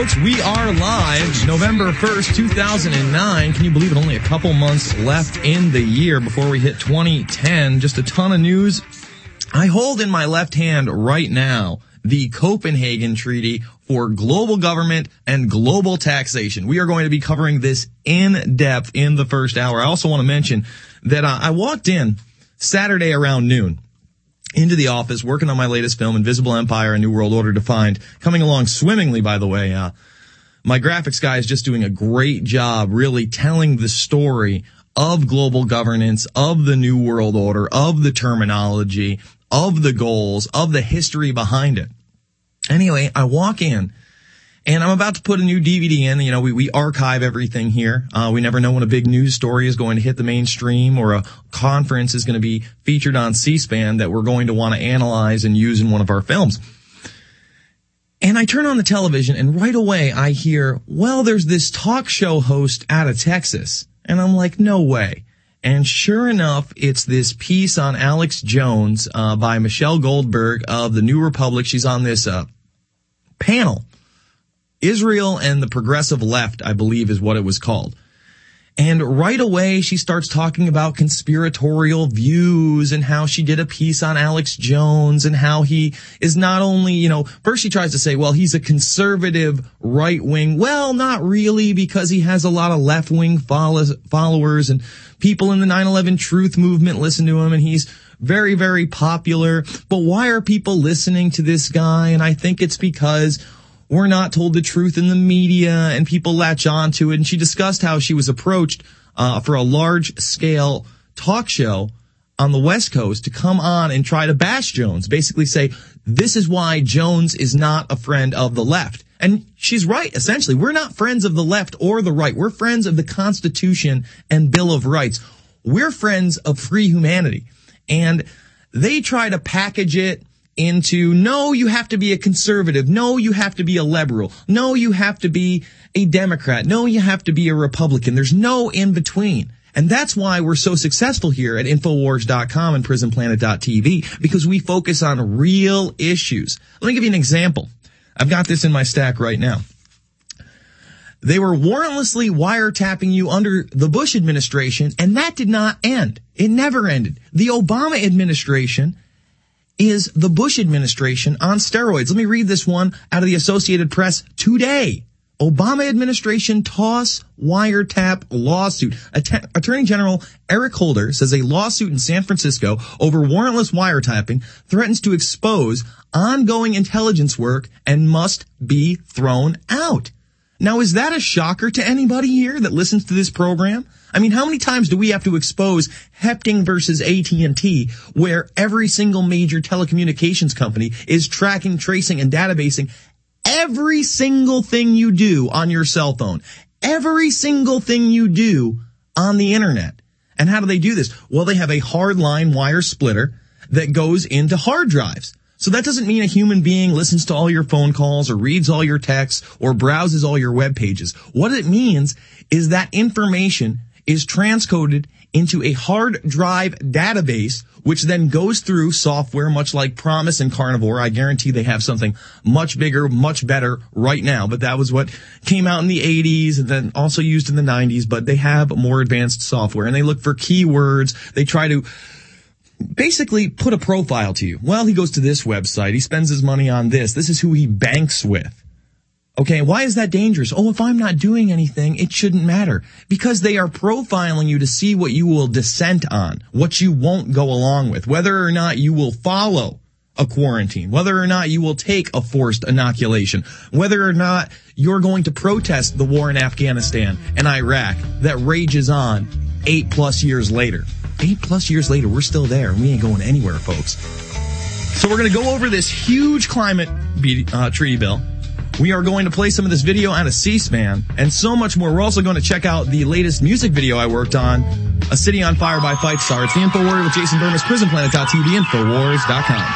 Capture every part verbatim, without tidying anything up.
folks. We are live November first, two thousand nine. Can you believe it? Only a couple months left in the year before we hit twenty ten. Just a ton of news. I hold in my left hand right now the Copenhagen Treaty for global government and global taxation. We are going to be covering this in depth in the first hour. I also want to mention that uh, I walked in Saturday around noon into the office, working on my latest film, Invisible Empire, A New World Order Defined, coming along swimmingly, by the way. Uh, my graphics guy is just doing a great job really telling the story of global governance, of the New World Order, of the terminology, of the goals, of the history behind it. Anyway, I walk in, and I'm about to put a new D V D in. You know, we, we archive everything here. Uh, we never know when a big news story is going to hit the mainstream or a conference is going to be featured on C-SPAN that we're going to want to analyze and use in one of our films. And I turn on the television, and right away I hear, well, there's this talk show host out of Texas. And I'm like, no way. And sure enough, it's this piece on Alex Jones uh, by Michelle Goldberg of the New Republic. She's on this uh, panel. Israel and the Progressive Left, I believe, is what it was called. And right away, she starts talking about conspiratorial views and how she did a piece on Alex Jones and how he is not only, you know, first she tries to say, well, he's a conservative right wing. Well, not really, because he has a lot of left wing followers and people in the nine eleven Truth movement listen to him, and he's very, very popular. But why are people listening to this guy? And I think it's because we're not told the truth in the media, and people latch on to it. And she discussed how she was approached uh, for a large-scale talk show on the West Coast to come on and try to bash Jones, basically say, this is why Jones is not a friend of the left. And she's right, essentially. We're not friends of the left or the right. We're friends of the Constitution and Bill of Rights. We're friends of free humanity. And they try to package it into, no, you have to be a conservative. No, you have to be a liberal. No, you have to be a Democrat. No, you have to be a Republican. There's no in between. And that's why we're so successful here at Infowars dot com and Prison Planet dot T V, because we focus on real issues. Let me give you an example. I've got this in my stack right now. They were warrantlessly wiretapping you under the Bush administration, and that did not end. It never ended. The Obama administration is the Bush administration on steroids. Let me read this one out of the Associated Press today. Obama administration toss wiretap lawsuit. Att- Attorney General Eric Holder says a lawsuit in San Francisco over warrantless wiretapping threatens to expose ongoing intelligence work and must be thrown out. Now, is that a shocker to anybody here that listens to this program? I mean, how many times do we have to expose Hepting versus A T and T, where every single major telecommunications company is tracking, tracing, and databasing every single thing you do on your cell phone, every single thing you do on the internet? And how do they do this? Well, they have a hardline wire splitter that goes into hard drives. So that doesn't mean a human being listens to all your phone calls or reads all your texts or browses all your web pages. What it means is that information is transcoded into a hard drive database, which then goes through software much like Promise and Carnivore. I guarantee they have something much bigger, much better right now, but that was what came out in the eighties and then also used in the nineties, but they have more advanced software, and they look for keywords. They try to basically put a profile to you. Well, he goes to this website. He spends his money on this. This is who he banks with. Okay, why is that dangerous? Oh, if I'm not doing anything, it shouldn't matter. Because they are profiling you to see what you will dissent on, what you won't go along with, whether or not you will follow a quarantine, whether or not you will take a forced inoculation, whether or not you're going to protest the war in Afghanistan and Iraq that rages on eight plus years later. Eight plus years later, we're still there, and we ain't going anywhere, folks. So we're going to go over this huge climate be- uh, treaty bill. We are going to play some of this video on a C-SPAN and so much more. We're also going to check out the latest music video I worked on, A City on Fire by Fight Star. It's the InfoWars with Jason Burmis, Prison Planet dot T V, Infowars dot com.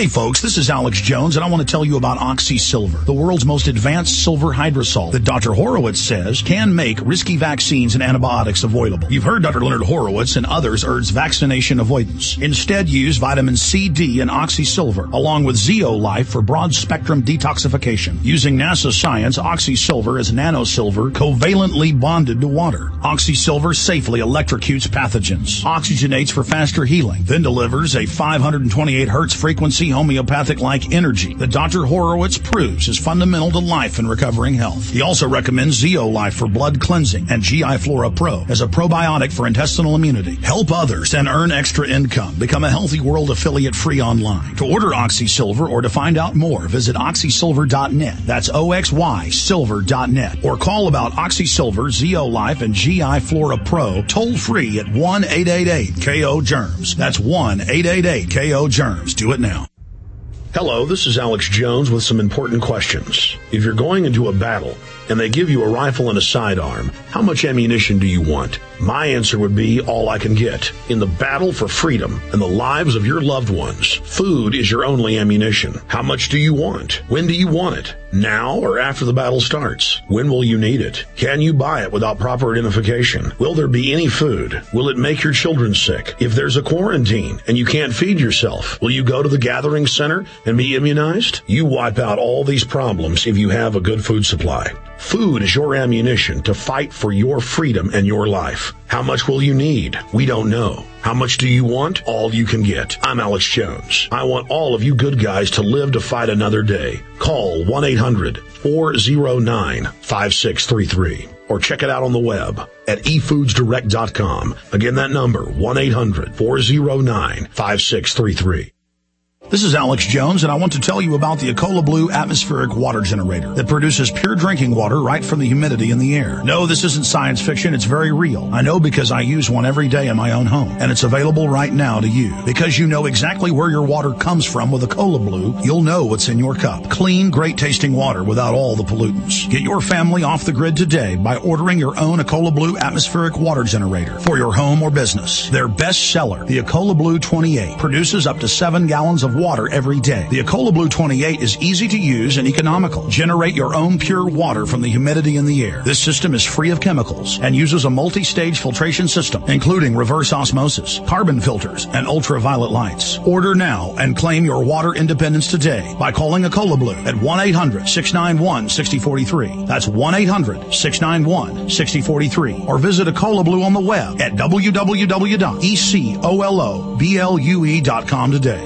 Hey folks, this is Alex Jones, and I want to tell you about Oxy Silver, the world's most advanced silver hydrosol that Doctor Horowitz says can make risky vaccines and antibiotics avoidable. You've heard Doctor Leonard Horowitz and others urge vaccination avoidance. Instead, use vitamin C, D, and Oxy Silver, along with Zeolife for broad-spectrum detoxification. Using NASA science, Oxy Silver is nanosilver covalently bonded to water. Oxy Silver safely electrocutes pathogens, oxygenates for faster healing, then delivers a five hundred twenty-eight hertz frequency homeopathic-like energy that Doctor Horowitz proves is fundamental to life and recovering health. He also recommends Zeolife for blood cleansing and G I Flora Pro as a probiotic for intestinal immunity. Help others and earn extra income. Become a Healthy World affiliate free online. To order Oxy Silver or to find out more, visit oxy silver dot net. That's O X Y silver dot net. Or call about Oxy Silver, Zeolife, and G I Flora Pro toll free at one eight eight eight K O germs. That's one eight eight eight K O germs. Do it now. Hello, this is Alex Jones with some important questions. If you're going into a battle and they give you a rifle and a sidearm, how much ammunition do you want? My answer would be all I can get. In the battle for freedom and the lives of your loved ones, food is your only ammunition. How much do you want? When do you want it? Now or after the battle starts? When will you need it? Can you buy it without proper identification? Will there be any food? Will it make your children sick? If there's a quarantine and you can't feed yourself, will you go to the gathering center and be immunized? You wipe out all these problems if you have a good food supply. Food is your ammunition to fight for your freedom and your life. How much will you need? We don't know. How much do you want? All you can get. I'm Alex Jones. I want all of you good guys to live to fight another day. Call one eight hundred four oh nine five six three three or check it out on the web at e foods direct dot com. Again, that number, one eight hundred four oh nine five six three three. This is Alex Jones, and I want to tell you about the Ecola Blue atmospheric water generator that produces pure drinking water right from the humidity in the air. No, this isn't science fiction. It's very real. I know because I use one every day in my own home, and it's available right now to you. Because you know exactly where your water comes from with Ecola Blue, you'll know what's in your cup. Clean, great-tasting water without all the pollutants. Get your family off the grid today by ordering your own Ecola Blue atmospheric water generator for your home or business. Their best seller, the Ecola Blue twenty-eight, produces up to seven gallons of water every day. The Ecola Blue twenty-eight is easy to use and economical. Generate your own pure water from the humidity in the air. This system is free of chemicals and uses a multi-stage filtration system, including reverse osmosis, carbon filters, and ultraviolet lights. Order now and claim your water independence today by calling Ecola Blue at one eight hundred six nine one six oh four three. That's one eight hundred six nine one six oh four three. Or visit Ecola Blue on the web at w w w dot ecola blue dot com today.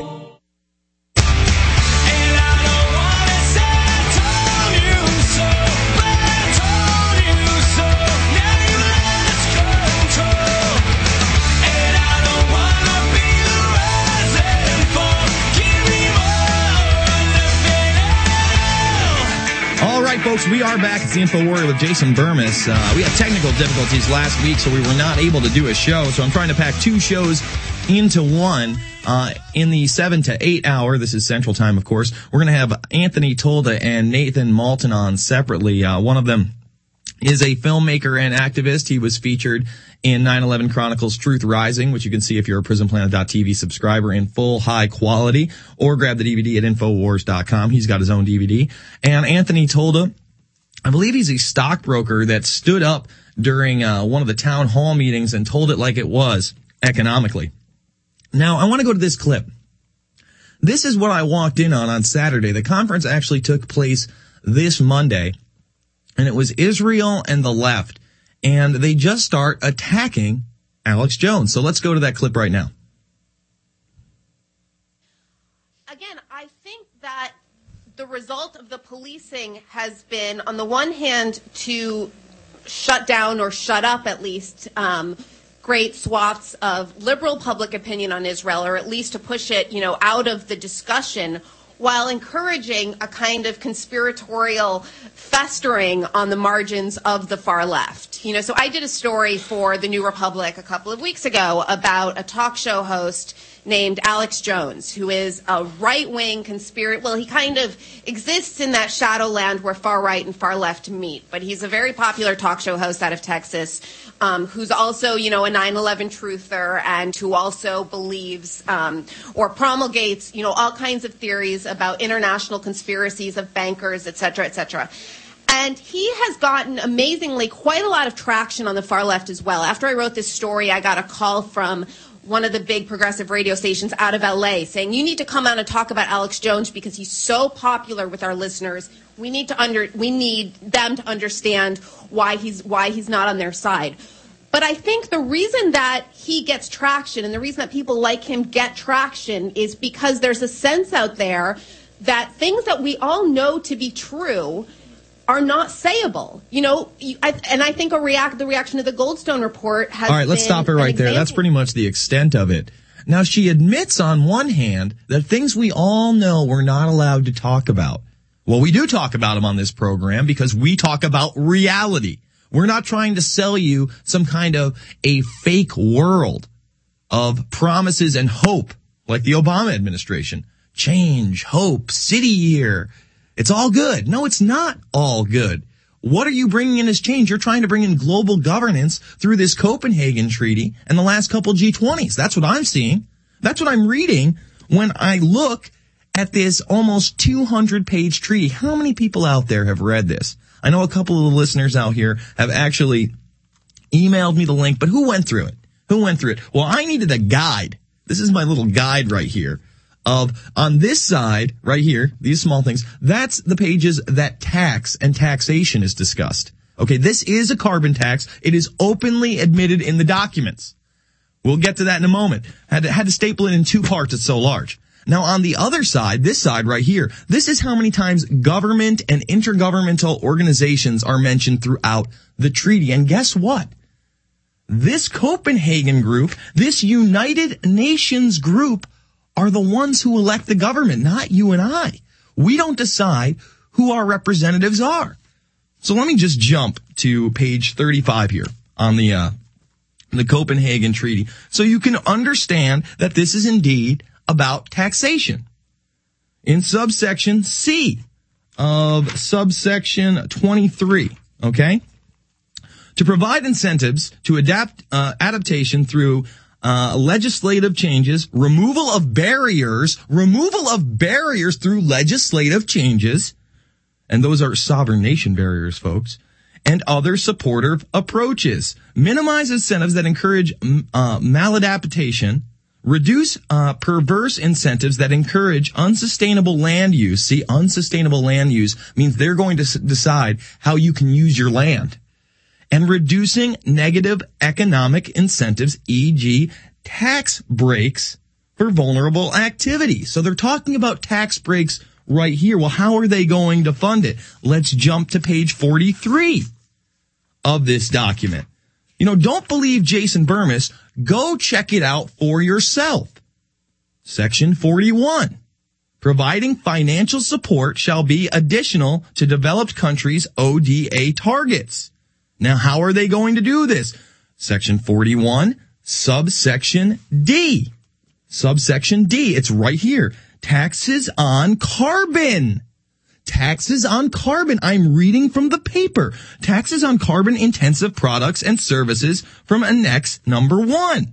Folks, we are back. It's the Info Warrior with Jason Burmis. Uh, we had technical difficulties last week, so we were not able to do a show. So I'm trying to pack two shows into one. Uh, in the seven to eight hour, this is Central Time, of course, we're going to have Anthony Tolda and Nathan Malton on separately. Uh, one of them is a filmmaker and activist. He was featured in nine eleven Chronicles Truth Rising, which you can see if you're a prison planet dot t v subscriber in full high quality, or grab the D V D at infowars dot com. He's got his own D V D. And Anthony Tolda, I believe he's a stockbroker that stood up during uh, one of the town hall meetings and told it like it was economically. Now, I want to go to this clip. This is what I walked in on on Saturday. The conference actually took place this Monday, and it was Israel and the left. And they just start attacking Alex Jones. So let's go to that clip right now. Again, I think that the result of the policing has been, on the one hand, to shut down or shut up at least um, great swaths of liberal public opinion on Israel, or at least to push it, you know, out of the discussion, while encouraging a kind of conspiratorial festering on the margins of the far left. You know, so I did a story for the New Republic a couple of weeks ago about a talk show host named Alex Jones, who is a right-wing conspiracy. Well, he kind of exists in that shadow land where far right and far left meet, but he's a very popular talk show host out of Texas, um, who's also, you know, a nine eleven truther, and who also believes um, or promulgates, you know, all kinds of theories about international conspiracies of bankers, et cetera, et cetera. And he has gotten, amazingly, quite a lot of traction on the far left as well. After I wrote this story, I got a call from one of the big progressive radio stations out of L A saying, you need to come out and talk about Alex Jones because he's so popular with our listeners. We need to under we need them to understand why he's why he's not on their side. But I think the reason that he gets traction and the reason that people like him get traction is because there's a sense out there that things that we all know to be true are not sayable, you know, I, and I think a react the reaction to the Goldstone report has. All right, let's stop it right there. That's pretty much the extent of it. Now, she admits on one hand that things we all know we're not allowed to talk about. Well, we do talk about them on this program because we talk about reality. We're not trying to sell you some kind of a fake world of promises and hope like the Obama administration. Change, hope, city year. It's all good. No, it's not all good. What are you bringing in as change? You're trying to bring in global governance through this Copenhagen Treaty and the last couple G twenties. That's what I'm seeing. That's what I'm reading when I look at this almost two hundred page treaty. How many people out there have read this? I know a couple of the listeners out here have actually emailed me the link, but who went through it? Who went through it? Well, I needed a guide. This is my little guide right here. Of, on this side, right here, these small things, that's the pages that tax and taxation is discussed. Okay, this is a carbon tax. It is openly admitted in the documents. We'll get to that in a moment. Had to, had to staple it in two parts, it's so large. Now, on the other side, this side right here, this is how many times government and intergovernmental organizations are mentioned throughout the treaty. And guess what? This Copenhagen group, this United Nations group, are the ones who elect the government, not you and I. We don't decide who our representatives are. So let me just jump to page thirty-five here on the uh the Copenhagen Treaty so you can understand that this is indeed about taxation. In subsection C of subsection twenty-three, okay? To provide incentives to adapt uh adaptation through Uh, legislative changes, removal of barriers, removal of barriers through legislative changes, and those are sovereign nation barriers, folks, and other supportive approaches. Minimize incentives that encourage uh, maladaptation, reduce uh, perverse incentives that encourage unsustainable land use. See, unsustainable land use means they're going to s- decide how you can use your land. And reducing negative economic incentives, for example tax breaks for vulnerable activities. So they're talking about tax breaks right here. Well, how are they going to fund it? Let's jump to page forty-three of this document. You know, don't believe Jason Burmis. Go check it out for yourself. Section forty-one. Providing financial support shall be additional to developed countries' O D A targets. Now, how are they going to do this? Section forty-one, subsection D. Subsection D, it's right here. Taxes on carbon. Taxes on carbon. I'm reading from the paper. Taxes on carbon-intensive products and services from Annex number one.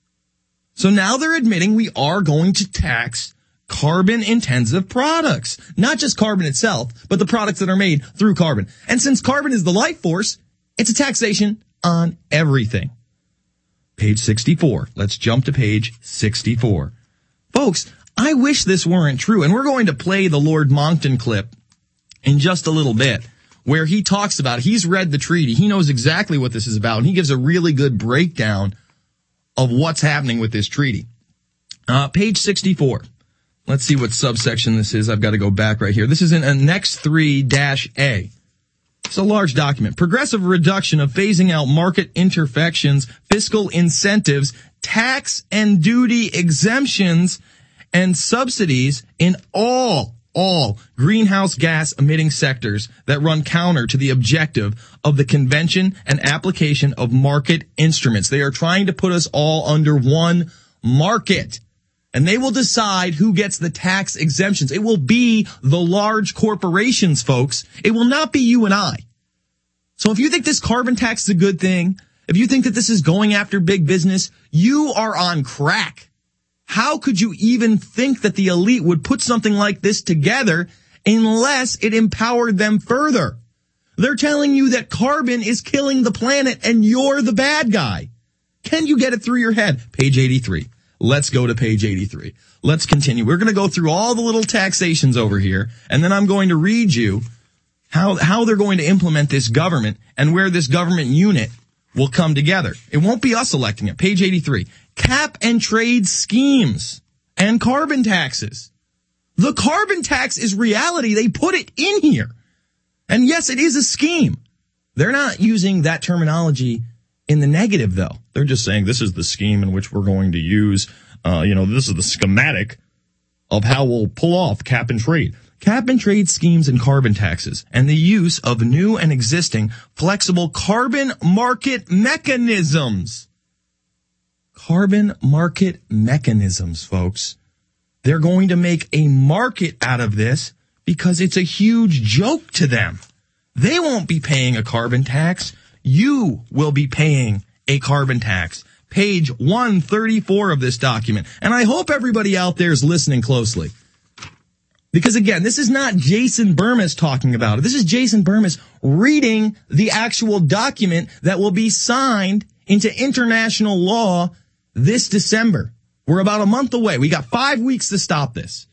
So now they're admitting we are going to tax carbon-intensive products. Not just carbon itself, but the products that are made through carbon. And since carbon is the life force, it's a taxation on everything. Page sixty-four. Let's jump to page sixty-four. Folks, I wish this weren't true, and we're going to play the Lord Monckton clip in just a little bit, where he talks about, he's read the treaty, he knows exactly what this is about, and he gives a really good breakdown of what's happening with this treaty. Uh, page sixty-four. Let's see what subsection this is. I've got to go back right here. This is in Annex three dash A. It's a large document. Progressive reduction of phasing out market imperfections, fiscal incentives, tax and duty exemptions, and subsidies in all, all greenhouse gas emitting sectors that run counter to the objective of the convention and application of market instruments. They are trying to put us all under one market. And they will decide who gets the tax exemptions. It will be the large corporations, folks. It will not be you and I. So if you think this carbon tax is a good thing, if you think that this is going after big business, you are on crack. How could you even think that the elite would put something like this together unless it empowered them further? They're telling you that carbon is killing the planet and you're the bad guy. Can you get it through your head? Page eighty-three. Let's go to page eighty-three. Let's continue. We're going to go through all the little taxations over here, and then I'm going to read you how, how they're going to implement this government and where this government unit will come together. It won't be us electing it. Page eighty-three. Cap and trade schemes and carbon taxes. The carbon tax is reality. They put it in here. And yes, it is a scheme. They're not using that terminology in the negative, though. They're just saying this is the scheme in which we're going to use, uh, you know, this is the schematic of how we'll pull off cap and trade. Cap and trade schemes and carbon taxes, and the use of new and existing flexible carbon market mechanisms. Carbon market mechanisms, folks. They're going to make a market out of this because it's a huge joke to them. They won't be paying a carbon tax. You will be paying a carbon tax. Page one thirty-four of this document. And I hope everybody out there is listening closely. Because again, this is not Jason Burmis talking about it. This is Jason Burmis reading the actual document that will be signed into international law this December. We're about a month away. We got five weeks to stop this.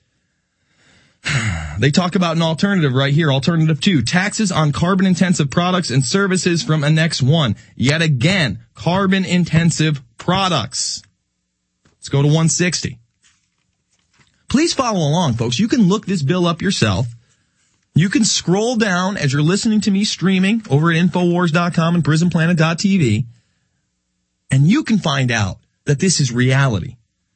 They talk about an alternative right here. Alternative two, taxes on carbon intensive products and services from Annex one. Yet again, carbon intensive products. Let's go to one sixty. Please follow along, folks. You can look this bill up yourself. You can scroll down as you're listening to me streaming over at Infowars dot com and Prison Planet dot T V. And you can find out that this is reality.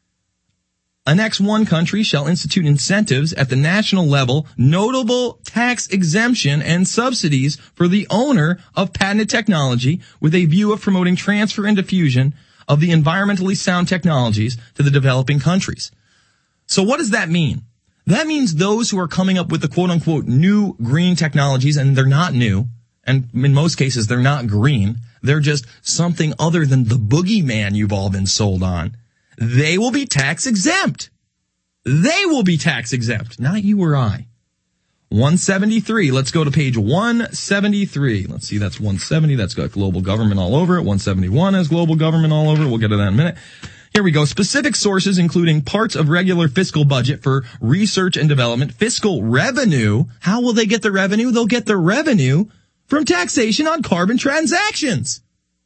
Annex one country shall institute incentives at the national level, notable tax exemption and subsidies for the owner of patented technology with a view of promoting transfer and diffusion of the environmentally sound technologies to the developing countries. So what does that mean? That means those who are coming up with the quote unquote new green technologies, and they're not new, and in most cases they're not green, they're just something other than the boogeyman you've all been sold on. They will be tax exempt. They will be tax exempt, not you or I. one seventy-three. Let's go to page one seventy-three. Let's see, that's one seventy. That's got global government all over it. one seventy-one has global government all over it. We'll get to that in a minute. Here we go. Specific sources, including parts of regular fiscal budget for research and development, fiscal revenue. How will they get the revenue? They'll get the revenue from taxation on carbon transactions.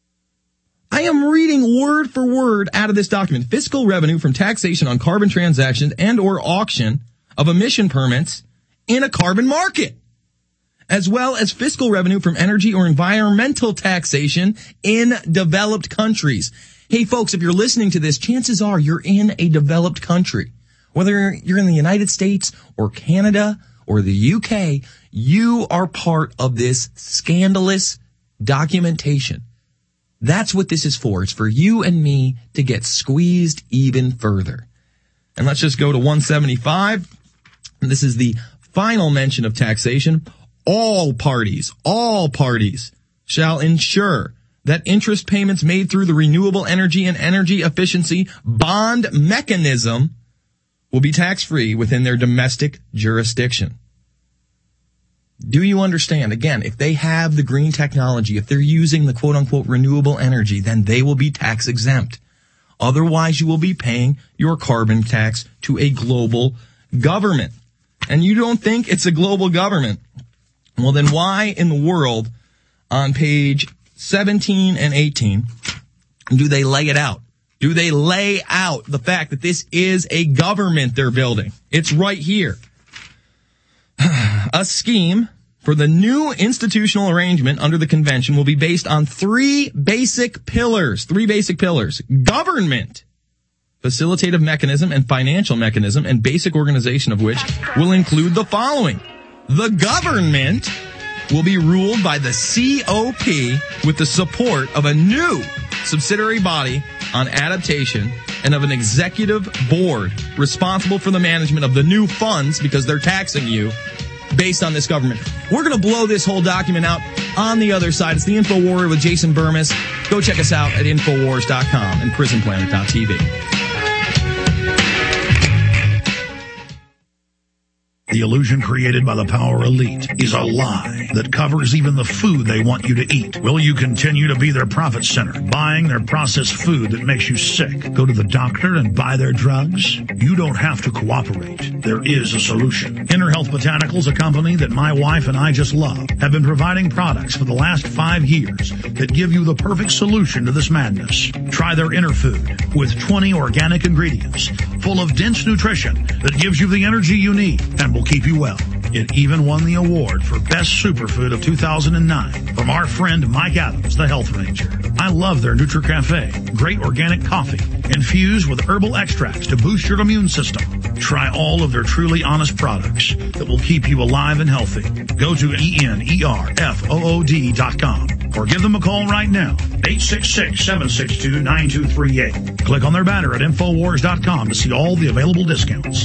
I am reading word for word out of this document. Fiscal revenue from taxation on carbon transactions and or auction of emission permits in a carbon market, as well as fiscal revenue from energy or environmental taxation in developed countries. Hey, folks, if you're listening to this, chances are you're in a developed country. Whether you're in the United States or Canada or the U K, you are part of this scandalous documentation. That's what this is for. It's for you and me to get squeezed even further. And let's just go to one seventy-five. This is the final mention of taxation. All parties, all parties shall ensure that interest payments made through the Renewable Energy and Energy Efficiency Bond Mechanism will be tax-free within their domestic jurisdiction. Do you understand? Again, if they have the green technology, if they're using the quote-unquote renewable energy, then they will be tax exempt. Otherwise, you will be paying your carbon tax to a global government. And you don't think it's a global government? Well, then why in the world on page seventeen and eighteen do they lay it out? Do they lay out the fact that this is a government they're building? It's right here. A scheme for the new institutional arrangement under the convention will be based on three basic pillars, three basic pillars, government, facilitative mechanism, and financial mechanism, and basic organization of which will include the following. The government will be ruled by the C O P with the support of a new subsidiary body on adaptation and of an executive board responsible for the management of the new funds because they're taxing you based on this government. We're going to blow this whole document out on the other side. It's the InfoWarrior with Jason Burmis. Go check us out at Infowars dot com and Prison Planet dot T V. The illusion created by the power elite is a lie that covers even the food they want you to eat. Will you continue to be their profit center, buying their processed food that makes you sick? Go to the doctor and buy their drugs? You don't have to cooperate. There is a solution. Inner Health Botanicals, a company that my wife and I just love, have been providing products for the last five years that give you the perfect solution to this madness. Try their Inner Food with twenty organic ingredients full of dense nutrition that gives you the energy you need and will keep you well. It even won the award for Best Superfood of two thousand nine from our friend Mike Adams, the Health Ranger. I love their NutriCafe, great organic coffee, infused with herbal extracts to boost your immune system. Try all of their truly honest products that will keep you alive and healthy. Go to E N E R F O O D dot com or give them a call right now, eight six six, seven six two, nine two three eight. Click on their banner at Infowars dot com to see all the available discounts.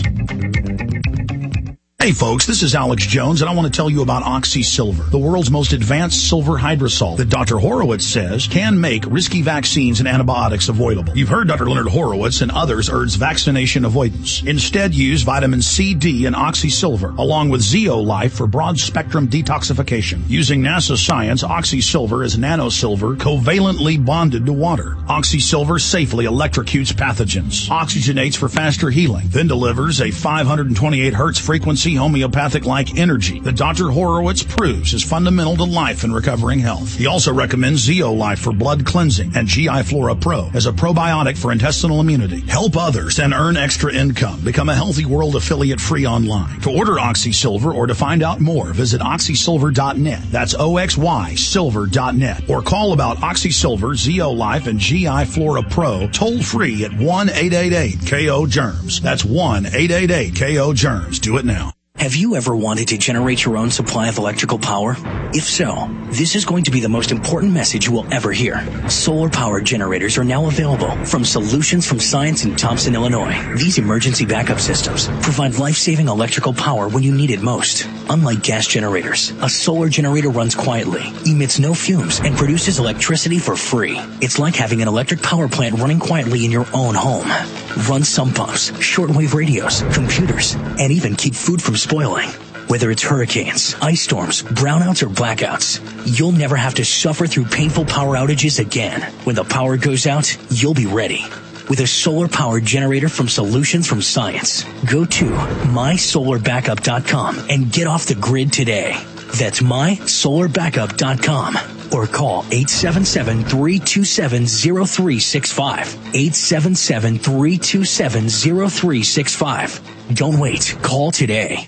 Hey folks, this is Alex Jones, and I want to tell you about OxySilver, the world's most advanced silver hydrosol that Doctor Horowitz says can make risky vaccines and antibiotics avoidable. You've heard Doctor Leonard Horowitz and others urge vaccination avoidance. Instead, use vitamin C, D, and OxySilver, along with Zeolife for broad-spectrum detoxification. Using NASA science, OxySilver is nanosilver covalently bonded to water. OxySilver safely electrocutes pathogens, oxygenates for faster healing, then delivers a five hundred twenty-eight hertz frequency homeopathic-like energy that Doctor Horowitz proves is fundamental to life and recovering health. He also recommends Zeolife for blood cleansing and G I Flora Pro as a probiotic for intestinal immunity. Help others and earn extra income. Become a Healthy World affiliate free online. To order OxySilver or to find out more, visit oxy silver dot net. That's O X Y silver dot net. Or call about OxySilver, Zeolife, and G I Flora Pro toll free at one eight eight eight K O germs. That's one eight eight eight K O germs. Do it now. Have you ever wanted to generate your own supply of electrical power? If so, this is going to be the most important message you will ever hear. Solar-powered generators are now available from Solutions from Science in Thompson, Illinois. These emergency backup systems provide life-saving electrical power when you need it most. Unlike gas generators, a solar generator runs quietly, emits no fumes, and produces electricity for free. It's like having an electric power plant running quietly in your own home. Run sump pumps, shortwave radios, computers, and even keep food from spoiling. Whether it's hurricanes, ice storms, brownouts, or blackouts, you'll never have to suffer through painful power outages again. When the power goes out, you'll be ready with a solar-powered generator from Solutions from Science. Go to my solar backup dot com and get off the grid today. That's my solar backup dot com. Or call eight seven seven, three two seven, zero three six five. eight seven seven, three two seven, zero three six five. Don't wait. Call today.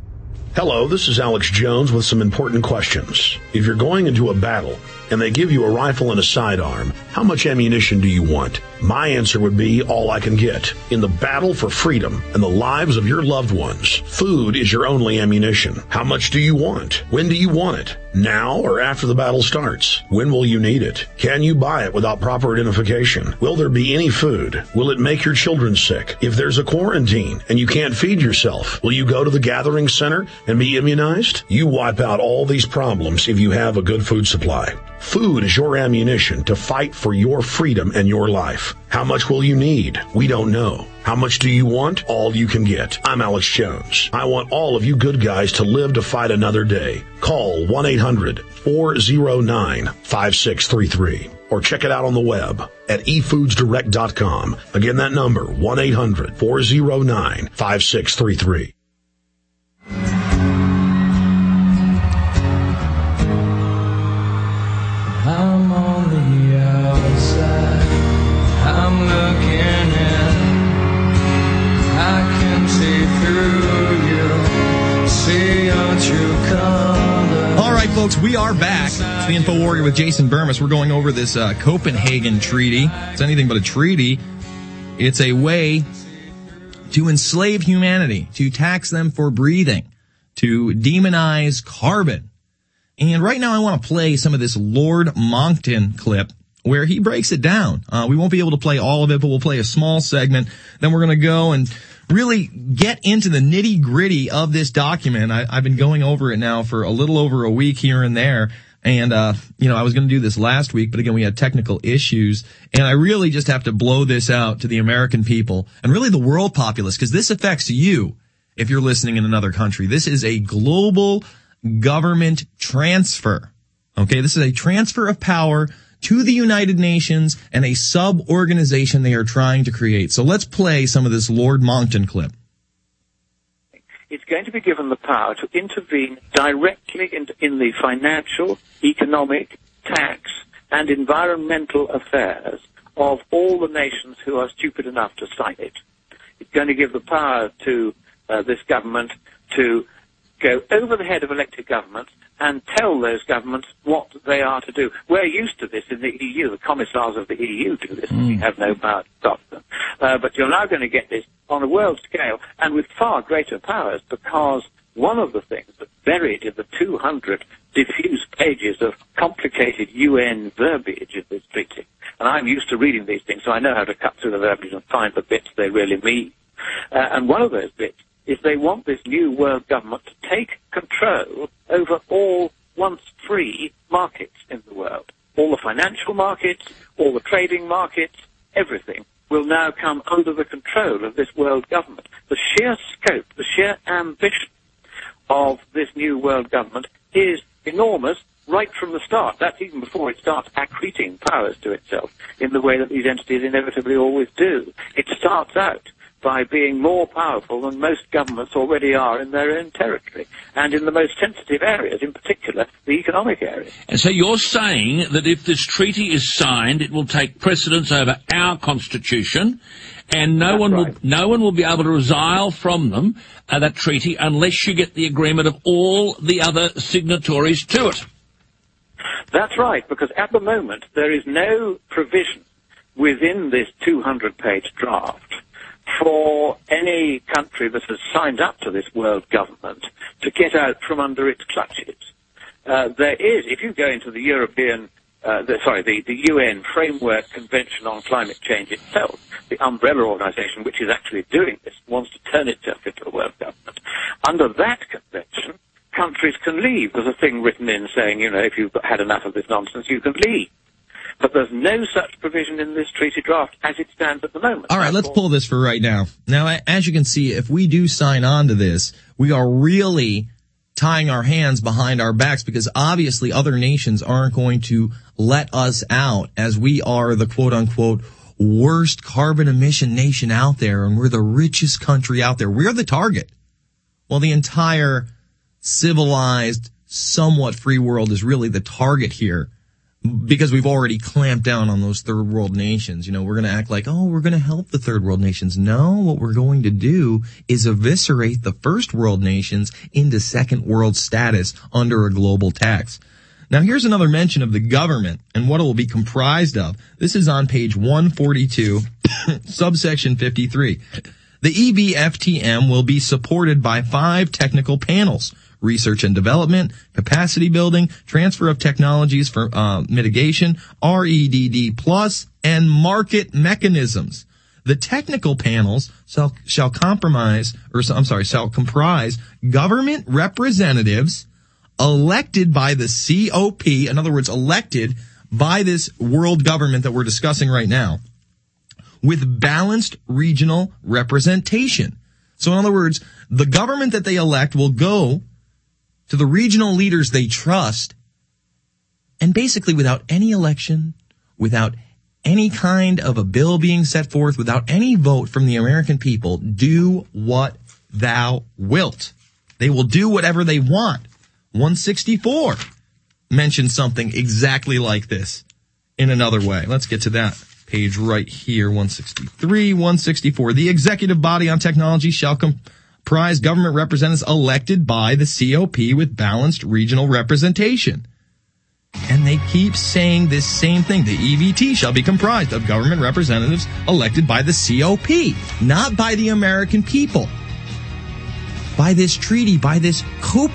Hello, this is Alex Jones with some important questions. If you're going into a battle and they give you a rifle and a sidearm, how much ammunition do you want? My answer would be all I can get. In the battle for freedom and the lives of your loved ones, food is your only ammunition. How much do you want? When do you want it? Now or after the battle starts? When will you need it? Can you buy it without proper identification? Will there be any food? Will it make your children sick? If there's a quarantine and you can't feed yourself, will you go to the gathering center and be immunized? You wipe out all these problems if you have a good food supply. Food is your ammunition to fight for your freedom and your life. How much will you need? We don't know. How much do you want? All you can get. I'm Alex Jones. I want all of you good guys to live to fight another day. Call one eight hundred, four oh nine, five six three three or check it out on the web at e foods direct dot com. Again, that number, one eight hundred, four oh nine, five six three three. I'm on the outside, I'm looking in, I can see through you, see your true color. All right, folks, we are back. It's the InfoWarrior with Jason Burmis. We're going over this uh, Copenhagen Treaty. It's anything but a treaty. It's a way to enslave humanity, to tax them for breathing, to demonize carbon. And right now I want to play some of this Lord Monckton clip where he breaks it down. Uh, we won't be able to play all of it, but we'll play a small segment. Then we're going to go and really get into the nitty gritty of this document. I, I've been going over it now for a little over a week here and there. And, uh, you know, I was going to do this last week, but again, we had technical issues. And I really just have to blow this out to the American people and really the world populace, because this affects you if you're listening in another country. This is a global government transfer. Okay, this is a transfer of power to the United Nations and a sub-organization they are trying to create. So let's play some of this Lord Monckton clip. It's going to be given the power to intervene directly in, in the financial, economic, tax, and environmental affairs of all the nations who are stupid enough to sign it. It's going to give the power to uh, this government to go over the head of elected governments and tell those governments what they are to do. We're used to this in the E U. The commissars of the E U do this, and we have no power to stop them. Uh, but you're now going to get this on a world scale and with far greater powers, because one of the things that's buried in the two hundred diffuse pages of complicated U N verbiage in this treaty, and I'm used to reading these things, so I know how to cut through the verbiage and find the bits they really mean. Uh, and one of those bits is they want this new world government to take control over all once free markets in the world. All the financial markets, all the trading markets, everything will now come under the control of this world government. The sheer scope, the sheer ambition of this new world government is enormous right from the start. That's even before it starts accreting powers to itself in the way that these entities inevitably always do. It starts out by being more powerful than most governments already are in their own territory, and in the most sensitive areas, in particular the economic areas. And so you're saying that if this treaty is signed, it will take precedence over our constitution, and no That's one right. will no one will be able to resile from them, uh, that treaty, unless you get the agreement of all the other signatories to it. That's right, because at the moment there is no provision within this two hundred page draft for any country that has signed up to this world government to get out from under its clutches. Uh, there is, if you go into the European, uh, the, sorry, the, the U N Framework Convention on Climate Change itself, the umbrella organization which is actually doing this, wants to turn itself into a world government. Under that convention, countries can leave. There's a thing written in saying, you know, if you've had enough of this nonsense, you can leave. But there's no such provision in this treaty draft as it stands at the moment. All right, let's pull this for right now. Now, as you can see, if we do sign on to this, we are really tying our hands behind our backs, because obviously other nations aren't going to let us out, as we are the quote-unquote worst carbon emission nation out there, and we're the richest country out there. We're the target. Well, the entire civilized, somewhat free world is really the target here, because we've already clamped down on those third world nations. You know, we're going to act like, oh, we're going to help the third world nations. No, what we're going to do is eviscerate the first world nations into second world status under a global tax. Now, here's another mention of the government and what it will be comprised of. This is on page one forty-two, subsection fifty-three. The E B F T M will be supported by five technical panels: research and development, capacity building, transfer of technologies for uh, mitigation, R E D D plus, and market mechanisms. The technical panels shall, shall compromise, or I'm sorry, shall comprise government representatives elected by the C O P, in other words, elected by this world government that we're discussing right now, with balanced regional representation. So in other words, the government that they elect will go to the regional leaders they trust, and basically without any election, without any kind of a bill being set forth, without any vote from the American people, do what thou wilt. They will do whatever they want. one sixty-four mentions something exactly like this in another way. Let's get to that page right here, one sixty-three, one sixty-four. The executive body on technology shall comprise government representatives elected by the C O P with balanced regional representation. And they keep saying this same thing. The E B T shall be comprised of government representatives elected by the C O P, not by the American people. By this treaty, by this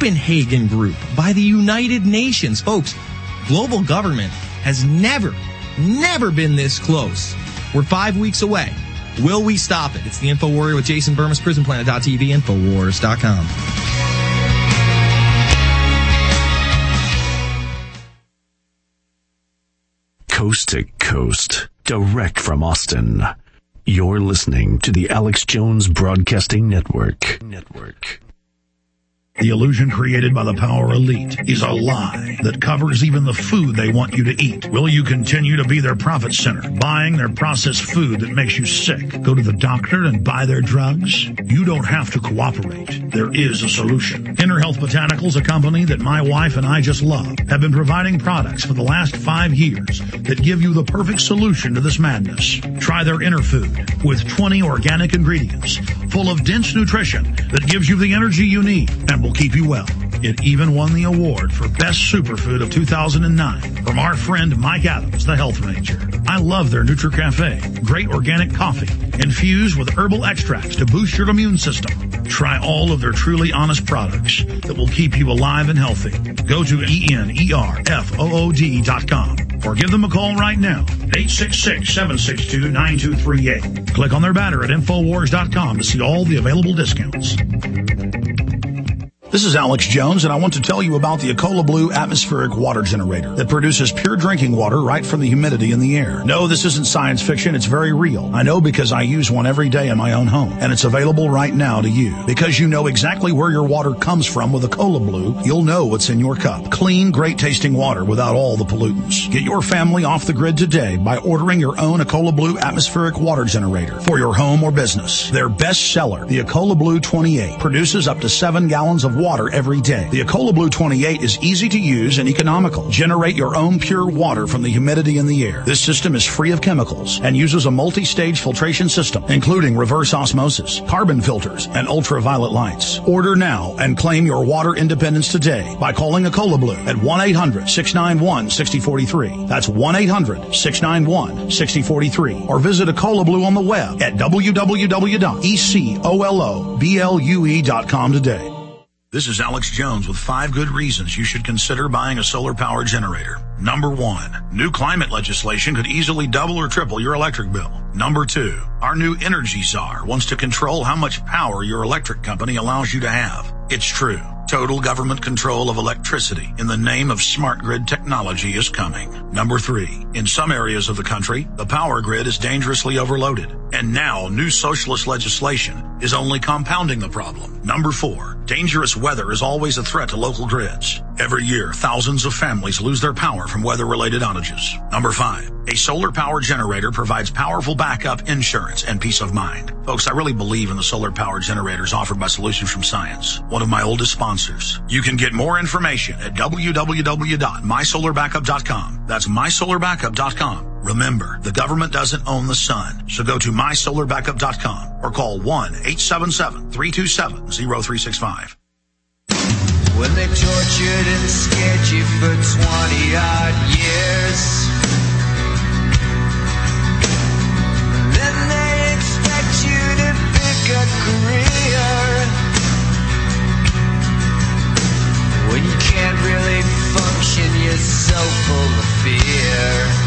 Copenhagen group, by the United Nations. Folks, global government has never Never been this close. We're five weeks away. Will we stop it? It's the Info Warrior with Jason Burmis, prison planet dot t v, infowars dot com. Coast to coast, direct from Austin. You're listening to the Alex Jones Broadcasting Network. Network. The illusion created by the power elite is a lie that covers even the food they want you to eat. Will you continue to be their profit center, buying their processed food that makes you sick? Go to the doctor and buy their drugs? You don't have to cooperate. There is a solution. Inner Health Botanicals, a company that my wife and I just love, have been providing products for the last five years that give you the perfect solution to this madness. Try their Inner Food with twenty organic ingredients full of dense nutrition that gives you the energy you need and will keep you well. It even won the award for Best Superfood of two thousand nine from our friend Mike Adams, the Health Ranger. I love their NutriCafe, great organic coffee infused with herbal extracts to boost your immune system. Try all of their truly honest products that will keep you alive and healthy. Go to E N E R F O O D dot com or give them a call right now, eight six six, seven six two, nine two three eight. Click on their banner at infowars dot com to see all the available discounts. This is Alex Jones, and I want to tell you about the Ecola Blue atmospheric water generator that produces pure drinking water right from the humidity in the air. No, this isn't science fiction. It's very real. I know because I use one every day in my own home, and it's available right now to you. Because you know exactly where your water comes from with Ecola Blue, you'll know what's in your cup. Clean, great-tasting water without all the pollutants. Get your family off the grid today by ordering your own Ecola Blue atmospheric water generator for your home or business. Their best seller, the Ecola Blue twenty-eight, produces up to seven gallons of water every day. The Ecola Blue twenty-eight is easy to use and economical. Generate your own pure water from the humidity in the air. This system is free of chemicals and uses a multi-stage filtration system, including reverse osmosis, carbon filters, and ultraviolet lights. Order now and claim your water independence today by calling Ecola Blue at one eight hundred, six nine one, six oh four three. That's one eight hundred, six nine one, six oh four three. Or visit Ecola Blue on the web at w w w dot ecoloblu dot com today. This is Alex Jones with five good reasons you should consider buying a solar power generator. Number one, new climate legislation could easily double or triple your electric bill. Number two, our new Energy Czar wants to control how much power your electric company allows you to have. It's true. Total government control of electricity in the name of smart grid technology is coming. Number three, in some areas of the country, the power grid is dangerously overloaded. And now new socialist legislation is only compounding the problem. Number four, dangerous weather is always a threat to local grids. Every year, thousands of families lose their power from weather-related outages. Number five, a solar power generator provides powerful backup insurance and peace of mind. Folks, I really believe in the solar power generators offered by Solutions from Science, one of my oldest sponsors. You can get more information at w w w dot my solar backup dot com. That's my solar backup dot com. Remember, the government doesn't own the sun, so go to my solar backup dot com or call one eight seven seven, three two seven, zero three six five. When they tortured and scared you for twenty odd years, then they expect you to pick a career when you can't really function, you're so full of fear.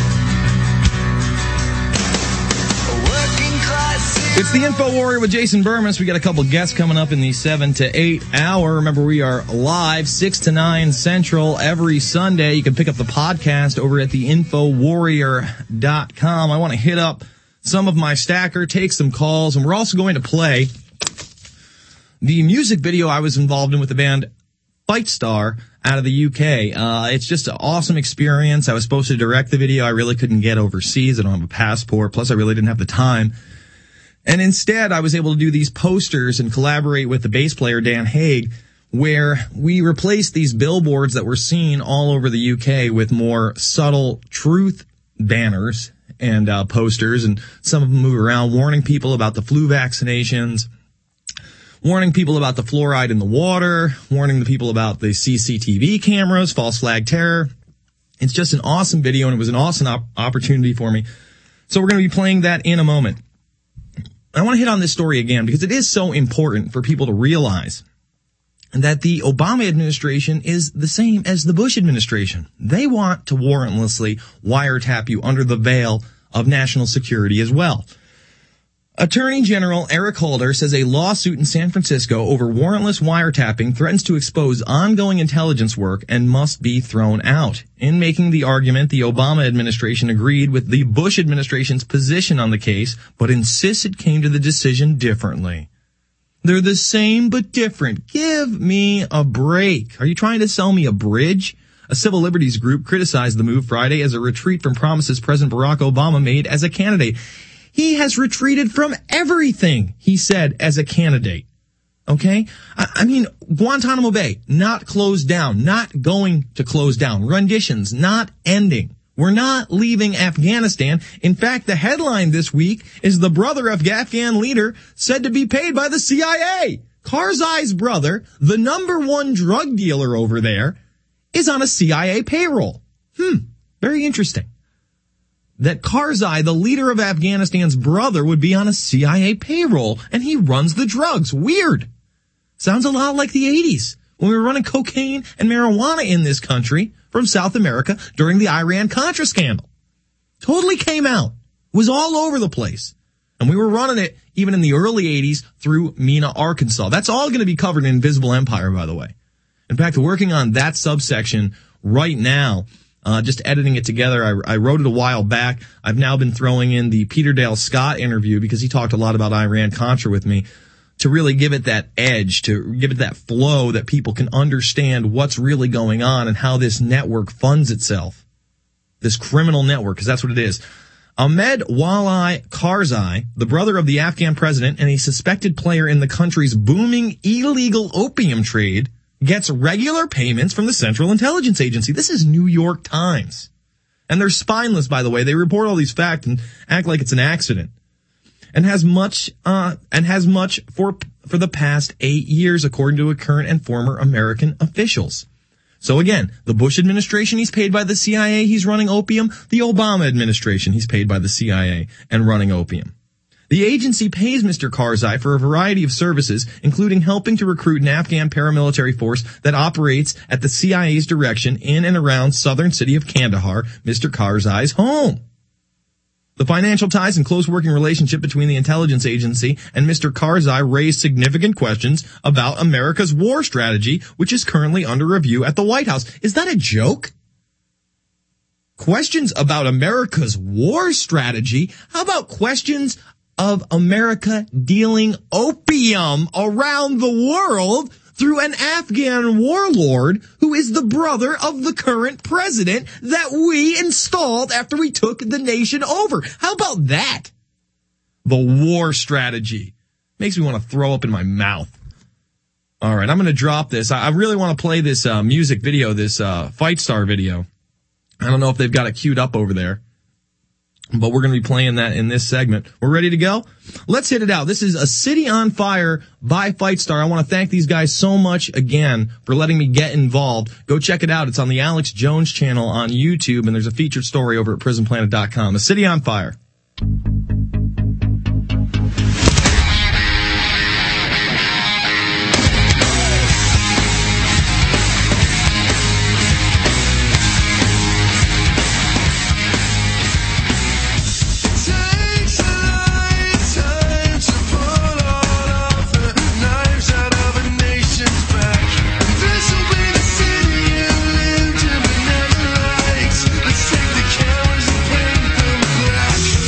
It's the Info Warrior with Jason Burmis. We got a couple guests coming up in the seven to eight hour. Remember, we are live six to nine Central every Sunday. You can pick up the podcast over at the info warrior dot com. I want to hit up some of my stacker, take some calls, and we're also going to play the music video I was involved in with the band Fight Star out of the U K. Uh, it's just an awesome experience. I was supposed to direct the video. I really couldn't get overseas. I don't have a passport. Plus, I really didn't have the time. And instead, I was able to do these posters and collaborate with the bass player, Dan Haig, where we replaced these billboards that were seen all over the U K with more subtle truth banners and uh, posters. And some of them move around warning people about the flu vaccinations, warning people about the fluoride in the water, warning the people about the C C T V cameras, false flag terror. It's just an awesome video, and it was an awesome op- opportunity for me. So we're going to be playing that in a moment. I want to hit on this story again because it is so important for people to realize that the Obama administration is the same as the Bush administration. They want to warrantlessly wiretap you under the veil of national security as well. Attorney General Eric Holder says a lawsuit in San Francisco over warrantless wiretapping threatens to expose ongoing intelligence work and must be thrown out. In making the argument, the Obama administration agreed with the Bush administration's position on the case, but insists it came to the decision differently. They're the same but different. Give me a break. Are you trying to sell me a bridge? A civil liberties group criticized the move Friday as a retreat from promises President Barack Obama made as a candidate. He has retreated from everything he said as a candidate. Okay? I, I mean, Guantanamo Bay, not closed down, not going to close down. Renditions, not ending. We're not leaving Afghanistan. In fact, the headline this week is the brother of Afghan leader said to be paid by the C I A. Karzai's brother, the number one drug dealer over there, is on a C I A payroll. Hmm, very interesting. That Karzai, the leader of Afghanistan's brother, would be on a C I A payroll, and he runs the drugs. Weird. Sounds a lot like the eighties, when we were running cocaine and marijuana in this country from South America during the Iran-Contra scandal. Totally came out. Was all over the place. And we were running it even in the early eighties through Mena, Arkansas. That's all going to be covered in Invisible Empire, by the way. In fact, working on that subsection right now. Uh, just editing it together. I, I wrote it a while back. I've now been throwing in the Peter Dale Scott interview because he talked a lot about Iran-Contra with me to really give it that edge, to give it that flow that people can understand what's really going on and how this network funds itself. This criminal network, because that's what it is. Ahmed Wali Karzai, the brother of the Afghan president and a suspected player in the country's booming illegal opium trade, gets regular payments from the Central Intelligence Agency. This is New York Times. And they're spineless, by the way. They report all these facts and act like it's an accident. And has much, uh, and has much for, for the past eight years, according to a current and former American officials. So again, the Bush administration, he's paid by the C I A, he's running opium. The Obama administration, he's paid by the C I A and running opium. The agency pays Mister Karzai for a variety of services, including helping to recruit an Afghan paramilitary force that operates at the C I A's direction in and around southern city of Kandahar, Mister Karzai's home. The financial ties and close working relationship between the intelligence agency and Mister Karzai raised significant questions about America's war strategy, which is currently under review at the White House. Is that a joke? Questions about America's war strategy? How about questions of America dealing opium around the world through an Afghan warlord who is the brother of the current president that we installed after we took the nation over? How about that? The war strategy. Makes me want to throw up in my mouth. All right, I'm going to drop this. I really want to play this uh, music video, this uh, Fight Star video. I don't know if they've got it queued up over there, but we're going to be playing that in this segment. We're ready to go? Let's hit it out. This is A City on Fire by Fight Star. I want to thank these guys so much again for letting me get involved. Go check it out. It's on the Alex Jones channel on YouTube, and there's a featured story over at prison planet dot com. A City on Fire. Let's take the cameras and paint them black.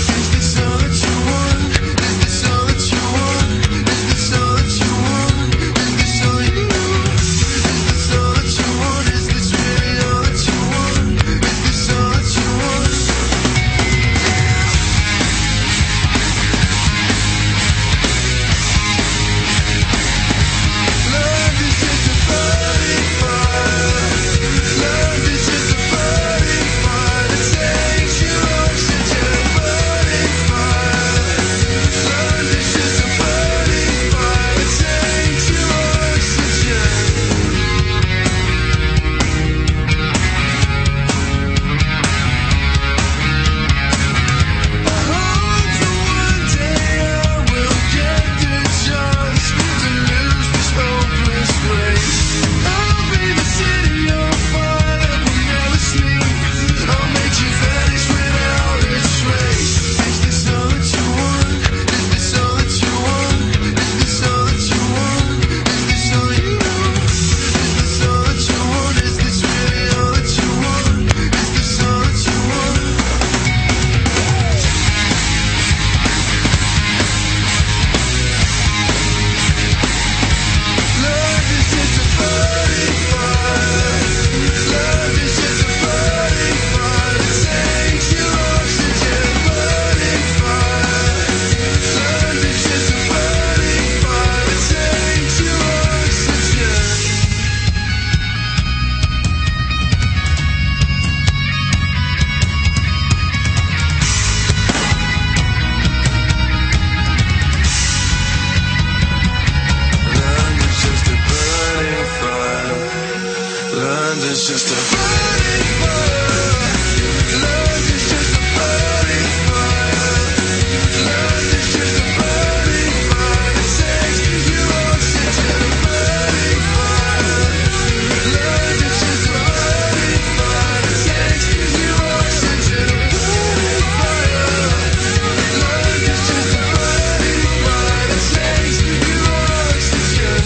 London's just a burning fire. London's just a burning fire. London's just a burning fire. It takes you oxygen, a burning fire. London's just a burning fire. It takes you oxygen, a burning fire. London's just a burning fire. It takes you oxygen.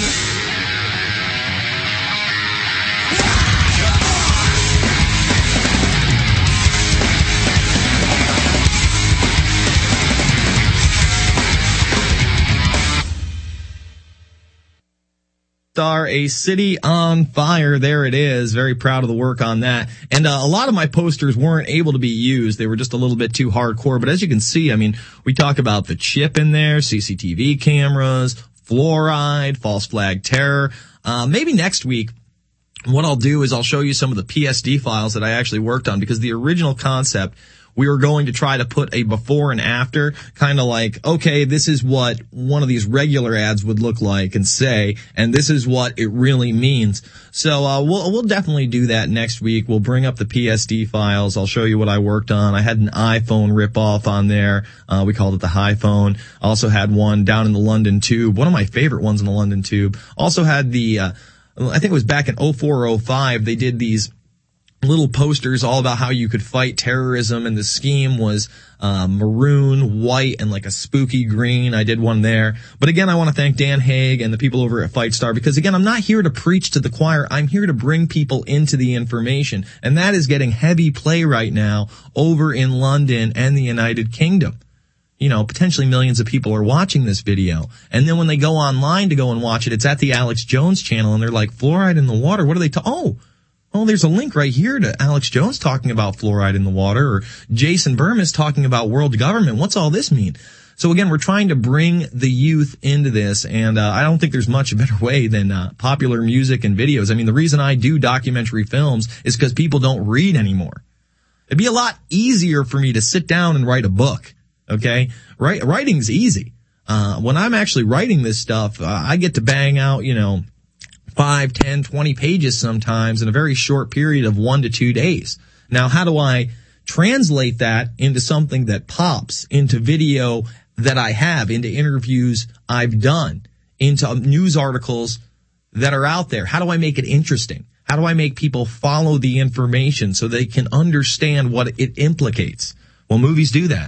Star, A City on Fire. There it is. Very proud of the work on that. And uh, a lot of my posters weren't able to be used. They were just a little bit too hardcore. But as you can see, I mean, we talk about the chip in there, C C T V cameras, fluoride, false flag terror. Uh, maybe next week, what I'll do is I'll show you some of the P S D files that I actually worked on, because the original concept, we were going to try to put a before and after, kind of like, okay, this is what one of these regular ads would look like and say, and this is what it really means. So, uh, we'll, we'll definitely do that next week. We'll bring up the P S D files. I'll show you what I worked on. I had an iPhone ripoff on there. Uh, we called it the High Phone. I also had one down in the London Tube, one of my favorite ones in the London Tube. Also had the, uh, I think it was back in oh four oh five, they did these little posters all about how you could fight terrorism, and the scheme was uh, maroon, white, and like a spooky green. I did one there. But again, I want to thank Dan Haig and the people over at FightStar, because again, I'm not here to preach to the choir. I'm here to bring people into the information, and that is getting heavy play right now over in London and the United Kingdom. You know, potentially millions of people are watching this video. And then when they go online to go and watch it, it's at the Alex Jones channel, and they're like, fluoride in the water? What are they ta- Oh, Oh, there's a link right here to Alex Jones talking about fluoride in the water, or Jason Burmis talking about world government. What's all this mean? So again, we're trying to bring the youth into this, and uh, I don't think there's much better way than uh, popular music and videos. I mean, the reason I do documentary films is because people don't read anymore. It'd be a lot easier for me to sit down and write a book, okay? Write, writing's easy. Uh, when I'm actually writing this stuff, uh, I get to bang out, you know, five, ten, twenty pages sometimes in a very short period of one to two days. Now, how do I translate that into something that pops, into video that I have, into interviews I've done, into news articles that are out there? How do I make it interesting? How do I make people follow the information so they can understand what it implicates? Well, movies do that.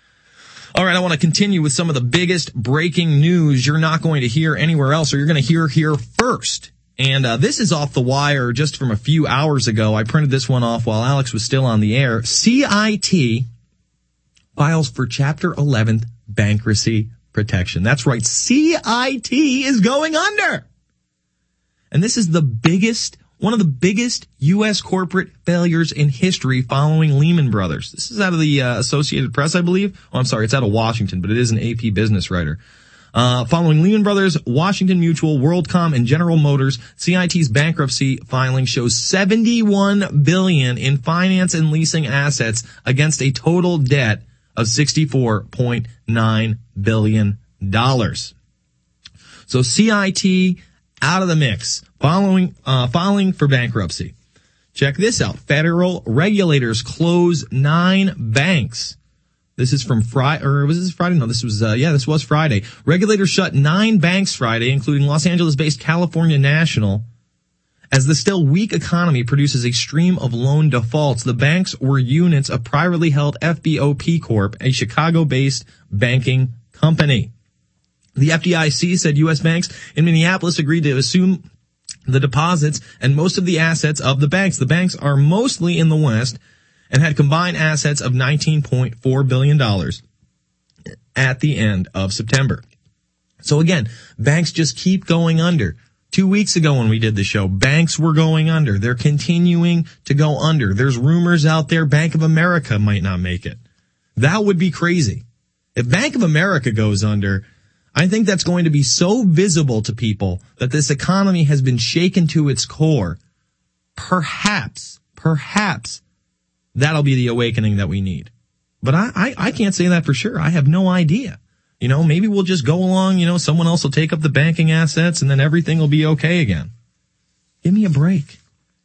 All right, I want to continue with some of the biggest breaking news you're not going to hear anywhere else, or you're going to hear here first. And uh, this is off the wire just from a few hours ago. I printed this one off while Alex was still on the air. C I T files for Chapter eleven bankruptcy protection. That's right, C I T is going under. And this is the biggest, one of the biggest U S corporate failures in history following Lehman Brothers. This is out of the uh, Associated Press, I believe. Oh, I'm sorry, it's out of Washington, but it is an A P business writer. Uh, following Lehman Brothers, Washington Mutual, WorldCom, and General Motors, C I T's bankruptcy filing shows seventy-one billion dollars in finance and leasing assets against a total debt of sixty-four point nine billion dollars. So C I T out of the mix, following, uh, filing for bankruptcy. Check this out. Federal regulators close nine banks. This is from Friday, or was this Friday? No, this was, uh, yeah, this was Friday. Regulators shut nine banks Friday, including Los Angeles-based California National. As the still weak economy produces a stream of loan defaults, the banks were units of privately held F B O P Corp, a Chicago-based banking company. The F D I C said U S banks in Minneapolis agreed to assume the deposits and most of the assets of the banks. The banks are mostly in the West and had combined assets of nineteen point four billion dollars at the end of September. So again, banks just keep going under. Two weeks ago when we did the show, banks were going under. They're continuing to go under. There's rumors out there Bank of America might not make it. That would be crazy. If Bank of America goes under, I think that's going to be so visible to people that this economy has been shaken to its core. Perhaps, perhaps, that'll be the awakening that we need. But I, I, I can't say that for sure. I have no idea. You know, maybe we'll just go along, you know, someone else will take up the banking assets and then everything will be okay again. Give me a break.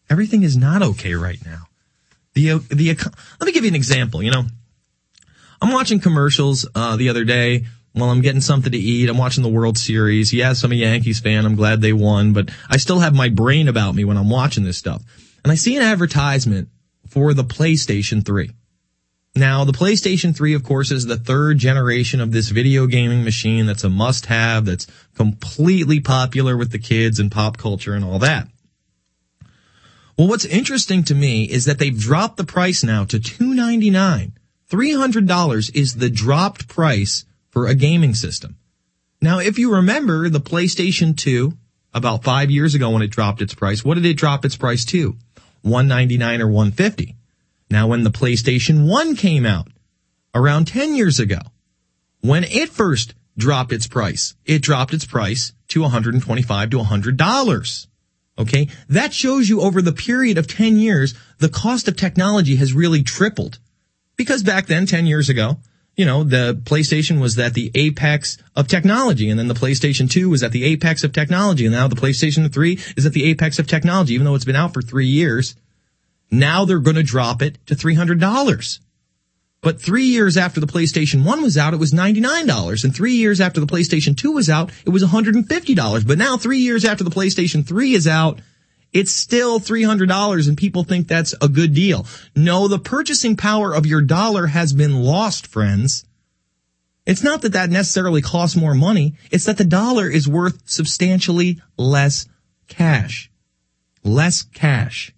Everything is not okay right now. The, the, let me give you an example. You know, I'm watching commercials, uh, the other day while I'm getting something to eat. I'm watching the World Series. Yes, I'm a Yankees fan. I'm glad they won, but I still have my brain about me when I'm watching this stuff. And I see an advertisement for the PlayStation three. Now, the PlayStation three, of course, is the third generation of this video gaming machine that's a must-have, that's completely popular with the kids and pop culture and all that. Well, what's interesting to me is that they've dropped the price now to two hundred ninety-nine dollars. three hundred dollars is the dropped price for a gaming system. Now, if you remember the PlayStation two, about five years ago when it dropped its price, what did it drop its price to? one hundred ninety-nine dollars or one hundred fifty dollars. Now, when the PlayStation one came out, around ten years ago, when it first dropped its price, it dropped its price to one hundred twenty-five to one hundred dollars. Okay? That shows you over the period of ten years, the cost of technology has really tripled. Because back then, ten years ago, you know, the PlayStation was at the apex of technology, and then the PlayStation two was at the apex of technology, and now the PlayStation three is at the apex of technology, even though it's been out for three years. Now they're going to drop it to three hundred dollars. But three years after the PlayStation one was out, it was ninety-nine dollars. And three years after the PlayStation two was out, it was one hundred fifty dollars. But now three years after the PlayStation three is out, it's still three hundred dollars, and people think that's a good deal. No, the purchasing power of your dollar has been lost, friends. It's not that that necessarily costs more money. It's that the dollar is worth substantially less cash. Less cash.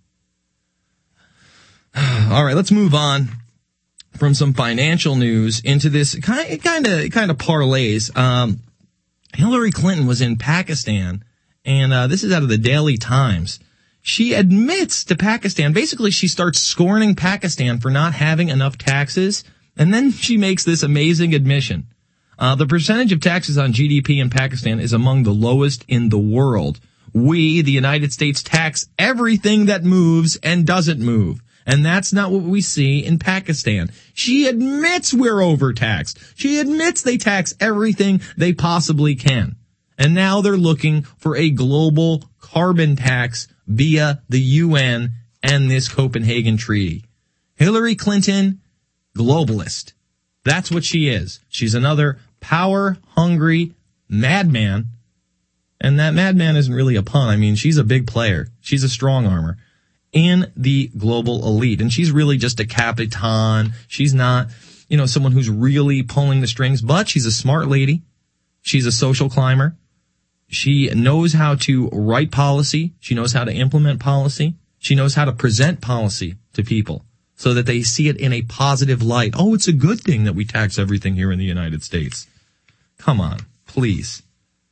All right, let's move on from some financial news into this kind kind of kind of parlays. Um, Hillary Clinton was in Pakistan, and uh, this is out of the Daily Times. She admits to Pakistan. Basically, she starts scorning Pakistan for not having enough taxes, and then she makes this amazing admission. Uh, the percentage of taxes on G D P in Pakistan is among the lowest in the world. We, the United States, tax everything that moves and doesn't move. And that's not what we see in Pakistan. She admits we're overtaxed. She admits they tax everything they possibly can. And now they're looking for a global carbon tax via the U N and this Copenhagen Treaty. Hillary Clinton, globalist. That's what she is. She's another power-hungry madman. And that madman isn't really a pun. I mean, she's a big player. She's a strong armor in the global elite. And she's really just a capitan. She's not, you know, someone who's really pulling the strings, but she's a smart lady. She's a social climber. She knows how to write policy. She knows how to implement policy. She knows how to present policy to people so that they see it in a positive light. Oh, it's a good thing that we tax everything here in the United States. Come on, please.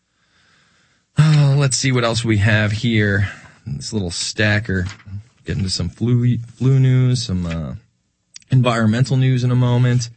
Oh, let's see what else we have here. This little stacker. Get into some flu flu news, some uh, environmental news in a moment.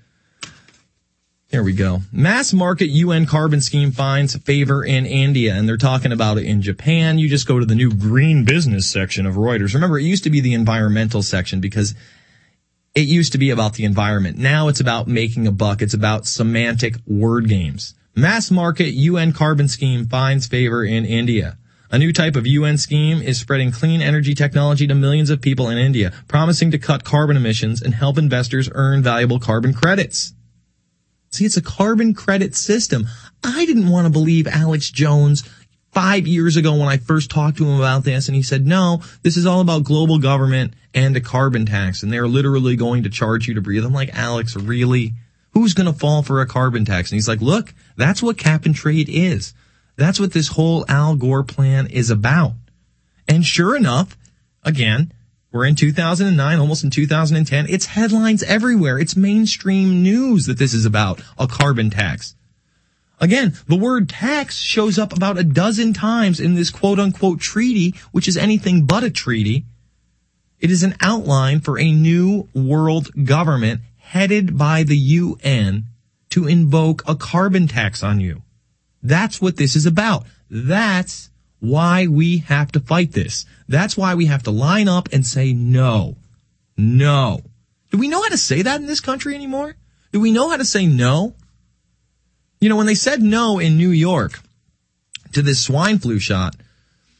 Here we go. Mass market U N carbon scheme finds favor in India, and they're talking about it in Japan. You just go to the new green business section of Reuters. Remember, it used to be the environmental section because it used to be about the environment. Now it's about making a buck. It's about semantic word games. Mass market U N carbon scheme finds favor in India. A new type of U N scheme is spreading clean energy technology to millions of people in India, promising to cut carbon emissions and help investors earn valuable carbon credits. See, it's a carbon credit system. I didn't want to believe Alex Jones five years ago when I first talked to him about this, and he said, no, this is all about global government and a carbon tax, and they're literally going to charge you to breathe. I'm like, Alex, really? Who's going to fall for a carbon tax? And he's like, look, that's what cap and trade is. That's what this whole Al Gore plan is about. And sure enough, again, we're in two thousand nine, almost in two thousand ten. It's headlines everywhere. It's mainstream news that this is about a carbon tax. Again, the word tax shows up about a dozen times in this quote-unquote treaty, which is anything but a treaty. It is an outline for a new world government headed by the U N to invoke a carbon tax on you. That's what this is about. That's why we have to fight this. That's why we have to line up and say no. No. Do we know how to say that in this country anymore? Do we know how to say no? You know, when they said no in New York to this swine flu shot,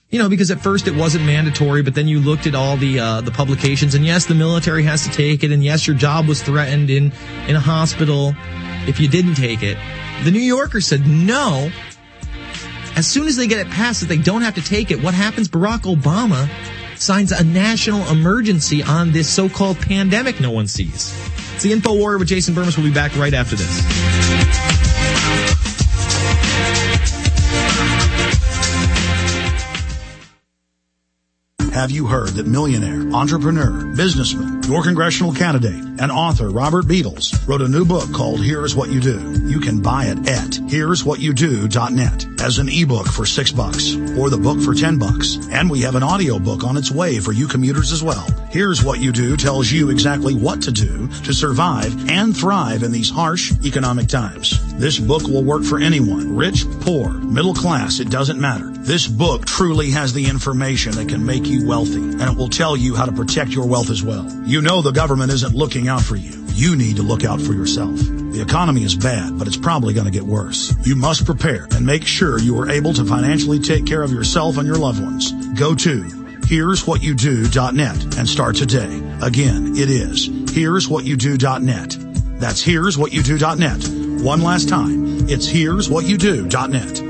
You know, because at first it wasn't mandatory, but then you looked at all the uh, the publications, and yes, the military has to take it, and yes, your job was threatened in, in a hospital if you didn't take it. The New Yorker said no. As soon as they get it passed that they don't have to take it, what happens? Barack Obama signs a national emergency on this so-called pandemic no one sees. It's the InfoWarrior with Jason Burmis. We'll be back right after this. Have you heard that millionaire, entrepreneur, businessman, your congressional candidate, and author Robert Beatles wrote a new book called Here's What You Do? You can buy it at here's what you do dot net as an ebook for six bucks or the book for ten bucks. And we have an audio book on its way for you commuters as well. Here's What You Do tells you exactly what to do to survive and thrive in these harsh economic times. This book will work for anyone, rich, poor, middle class, it doesn't matter. This book truly has the information that can make you wealthy, and it will tell you how to protect your wealth as well. You know the government isn't looking out for you. You need to look out for yourself. The economy is bad, but it's probably going to get worse. You must prepare and make sure you are able to financially take care of yourself and your loved ones. Go to here's what you do dot net and start today. Again, it is here's what you do dot net. That's here's what you do dot net. One last time, it's here's what you do dot net.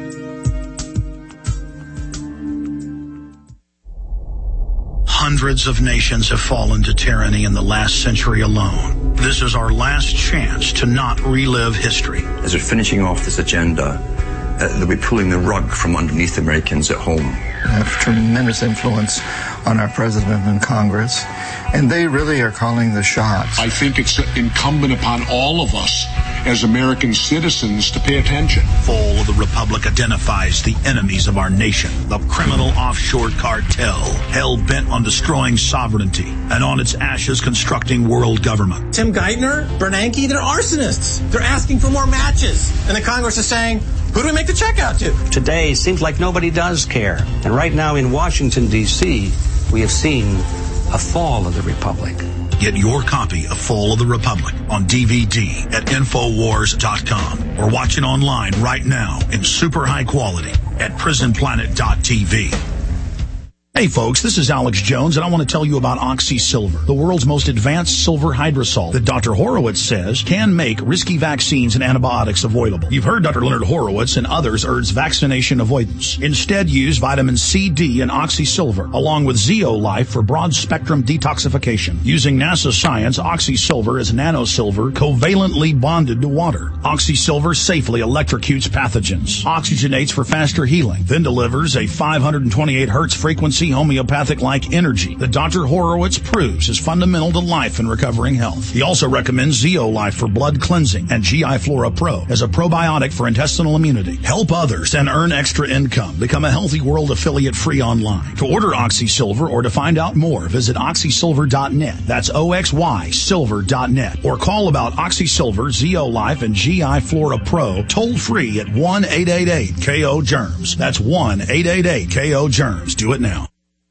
Hundreds of nations have fallen to tyranny in the last century alone. This is our last chance to not relive history. As we're finishing off this agenda, uh, they'll be pulling the rug from underneath Americans at home. They have tremendous influence on our president and Congress, and they really are calling the shots. I think it's incumbent upon all of us as American citizens to pay attention. Fall of the Republic identifies the enemies of our nation, the criminal offshore cartel, hell-bent on destroying sovereignty and on its ashes constructing world government. Tim Geithner, Bernanke, they're arsonists. They're asking for more matches. And the Congress is saying, who do we make the check out to? Today seems like nobody does care. And right now in Washington, D C, we have seen a fall of the Republic. Get your copy of Fall of the Republic on D V D at infowars dot com or watch it online right now in super high quality at prison planet dot t v. Hey folks, this is Alex Jones, and I want to tell you about OxySilver, the world's most advanced silver hydrosol that Doctor Horowitz says can make risky vaccines and antibiotics avoidable. You've heard Doctor Leonard Horowitz and others urge vaccination avoidance. Instead, use vitamin C, D, and OxySilver, along with Zeolife for broad-spectrum detoxification. Using NASA science, OxySilver is nanosilver covalently bonded to water. OxySilver safely electrocutes pathogens, oxygenates for faster healing, then delivers a five hundred twenty-eight hertz frequency homeopathic-like energy that Doctor Horowitz proves is fundamental to life and recovering health. He also recommends Zeolife for blood cleansing and G I Flora Pro as a probiotic for intestinal immunity. Help others and earn extra income. Become a Healthy World affiliate free online. To order OxySilver or to find out more, visit oxy silver dot net. That's O X Y silver dot net. Or call about OxySilver, Zeolife, and G I Flora Pro toll free at one eight eight eight K O germs. That's one eight eight eight K O germs. Do it now.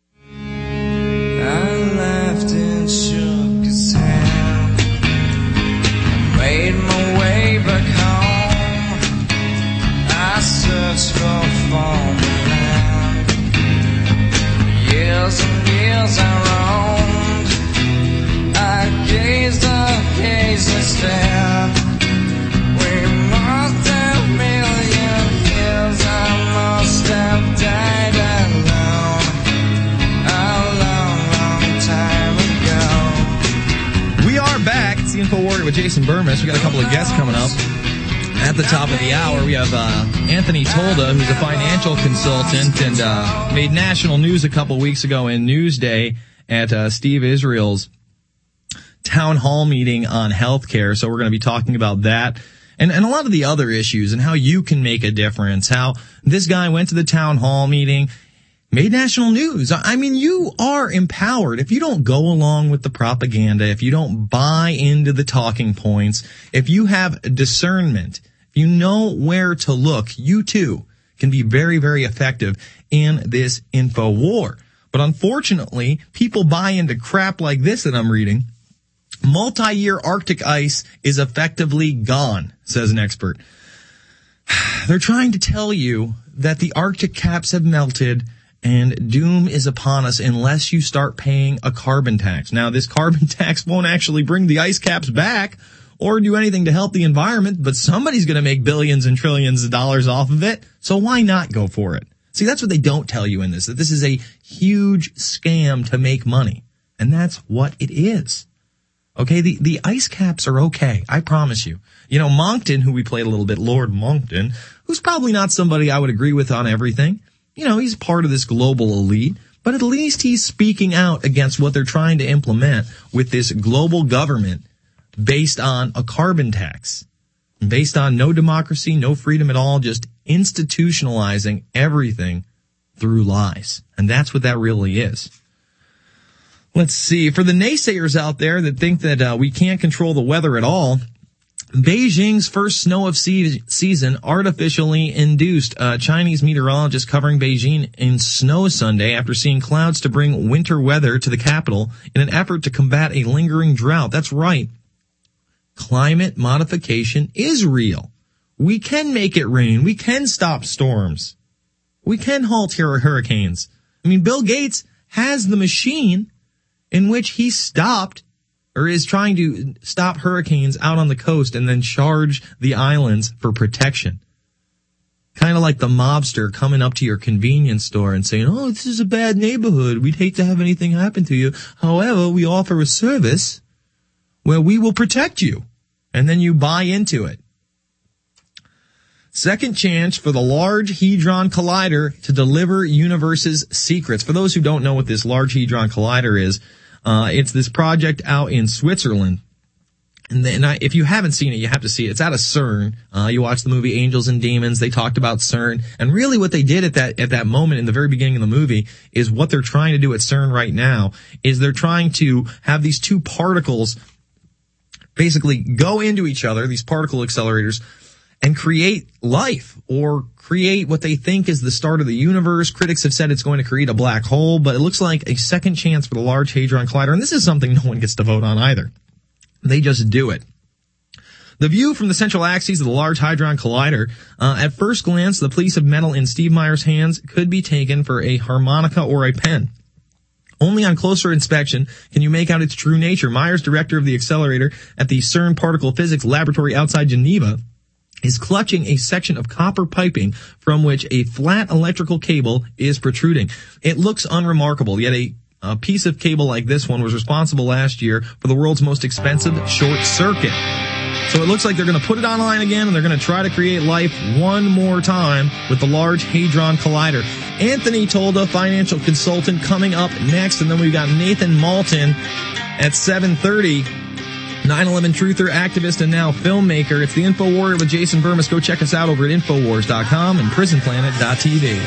I laughed and shook his hand, made my way back home. I searched for foreign land. Years and years I roamed. I gazed up, gazed and stared. We must have million years. I must have died alone. We are back. It's the InfoWarrior with Jason Burmis. We got a couple of guests coming up. At the top of the hour, we have uh, Anthony Tolda, who's a financial consultant and uh, made national news a couple weeks ago in Newsday at uh, Steve Israel's town hall meeting on healthcare. So we're going to be talking about that and, and a lot of the other issues and how you can make a difference. How this guy went to the town hall meeting, made national news. I mean, you are empowered. If you don't go along with the propaganda, if you don't buy into the talking points, if you have discernment, if you know where to look, you too can be very, very effective in this info war. But unfortunately, people buy into crap like this that I'm reading. Multi-year Arctic ice is effectively gone, says an expert. They're trying to tell you that the Arctic caps have melted and doom is upon us unless you start paying a carbon tax. Now, this carbon tax won't actually bring the ice caps back or do anything to help the environment, but somebody's going to make billions and trillions of dollars off of it, so why not go for it? See, that's what they don't tell you in this, that this is a huge scam to make money, and that's what it is. Okay, the, the ice caps are okay, I promise you. You know, Moncton, who we played a little bit, Lord Moncton, who's probably not somebody I would agree with on everything. You know, he's part of this global elite, but at least he's speaking out against what they're trying to implement with this global government based on a carbon tax, based on no democracy, no freedom at all, just institutionalizing everything through lies. And that's what that really is. Let's see. For the naysayers out there that think that uh, we can't control the weather at all, Beijing's first snow of se- season artificially induced. A Chinese meteorologist covering Beijing in snow Sunday after seeing clouds to bring winter weather to the capital in an effort to combat a lingering drought. That's right. Climate modification is real. We can make it rain. We can stop storms. We can halt hur- hurricanes. I mean, Bill Gates has the machine in which he stopped or is trying to stop hurricanes out on the coast and then charge the islands for protection. Kind of like the mobster coming up to your convenience store and saying, oh, this is a bad neighborhood. We'd hate to have anything happen to you. However, we offer a service where we will protect you. And then you buy into it. Second chance for the Large Hadron Collider to deliver universe's secrets. For those who don't know what this Large Hadron Collider is, uh, it's this project out in Switzerland. And then I, if you haven't seen it, you have to see it. It's out of CERN. Uh, you watch the movie Angels and Demons. They talked about CERN. And really what they did at that, at that moment in the very beginning of the movie is what they're trying to do at CERN right now is they're trying to have these two particles basically go into each other, these particle accelerators, and create life or create what they think is the start of the universe. Critics have said it's going to create a black hole, but it looks like a second chance for the Large Hadron Collider. And this is something no one gets to vote on either. They just do it. The view from the central axis of the Large Hadron Collider, uh, at first glance, the piece of metal in Steve Meyer's hands could be taken for a harmonica or a pen. Only on closer inspection can you make out its true nature. Meyer's, director of the accelerator at the CERN Particle Physics Laboratory outside Geneva, is clutching a section of copper piping from which a flat electrical cable is protruding. It looks unremarkable, yet a, a piece of cable like this one was responsible last year for the world's most expensive short circuit. So it looks like they're going to put it online again, and they're going to try to create life one more time with the Large Hadron Collider. Anthony Tolda, financial consultant, coming up next, and then we've got Nathan Malton at seven thirty. nine eleven truther, activist, and now filmmaker. It's the InfoWarrior with Jason Burmis. Go check us out over at Infowars dot com and Prison Planet dot T V.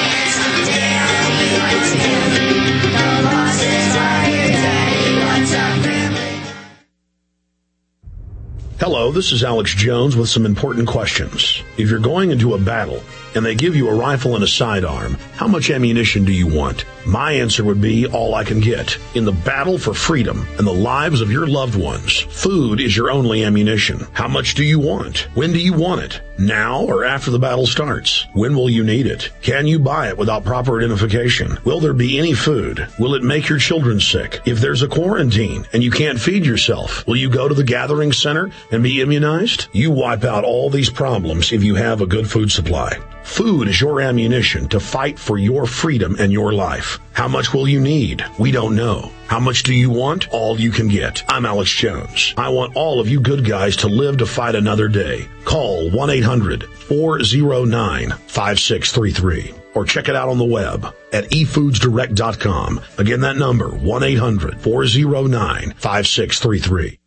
Hello, this is Alex Jones with some important questions. If you're going into a battle and they give you a rifle and a sidearm, how much ammunition do you want? My answer would be all I can get. In the battle for freedom and the lives of your loved ones, food is your only ammunition. How much do you want? When do you want it? Now or after the battle starts? When will you need it? Can you buy it without proper identification? Will there be any food? Will it make your children sick? If there's a quarantine and you can't feed yourself, will you go to the gathering center and be immunized? You wipe out all these problems if you have a good food supply. Food is your ammunition to fight for your freedom and your life. How much will you need? We don't know. How much do you want? All you can get. I'm Alex Jones. I want all of you good guys to live to fight another day. Call one eight hundred four oh nine five six three three or check it out on the web at e foods direct dot com. Again, that number, one eight hundred four oh nine five six three three.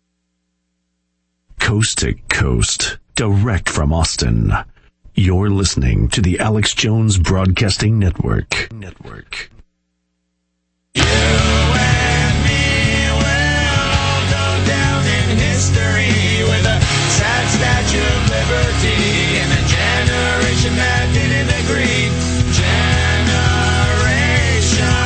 Coast to coast, direct from Austin. You're listening to the Alex Jones Broadcasting Network. Network. You and me will all go down in history with a sad statue of liberty and a generation that didn't agree. Generation.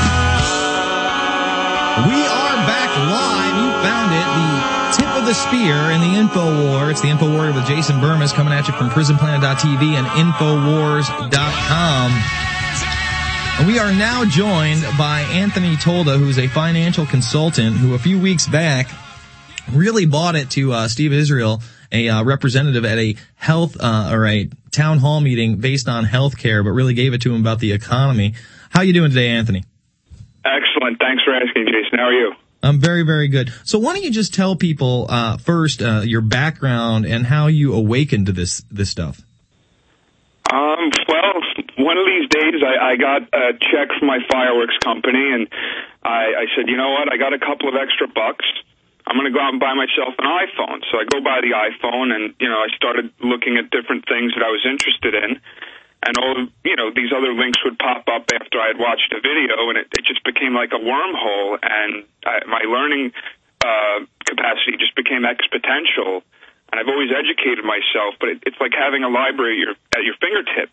We are back live. You found it. The tip of the spear in the InfoWar. It's the InfoWarrior with Jason Burmis coming at you from prison planet dot T V and Infowars dot com. And we are now joined by Anthony Tolda, who's a financial consultant who a few weeks back really bought it to uh, Steve Israel, a uh, representative at a health uh, or a town hall meeting based on health care, but really gave it to him about the economy. How you doing today, Anthony? Excellent. Thanks for asking, Jason. How are you? I'm very, very good. So why don't you just tell people uh, first uh, your background and how you awakened to this this stuff? Um, well, one of these days I, I got a check from my fireworks company, and I, I said, you know what, I got a couple of extra bucks. I'm going to go out and buy myself an iPhone. So I go buy the iPhone, and, you know, I started looking at different things that I was interested in. And all, you know, these other links would pop up after I had watched a video, and it, it just became like a wormhole, and I, my learning uh, capacity just became exponential. And I've always educated myself, but it, it's like having a library at your, at your fingertips.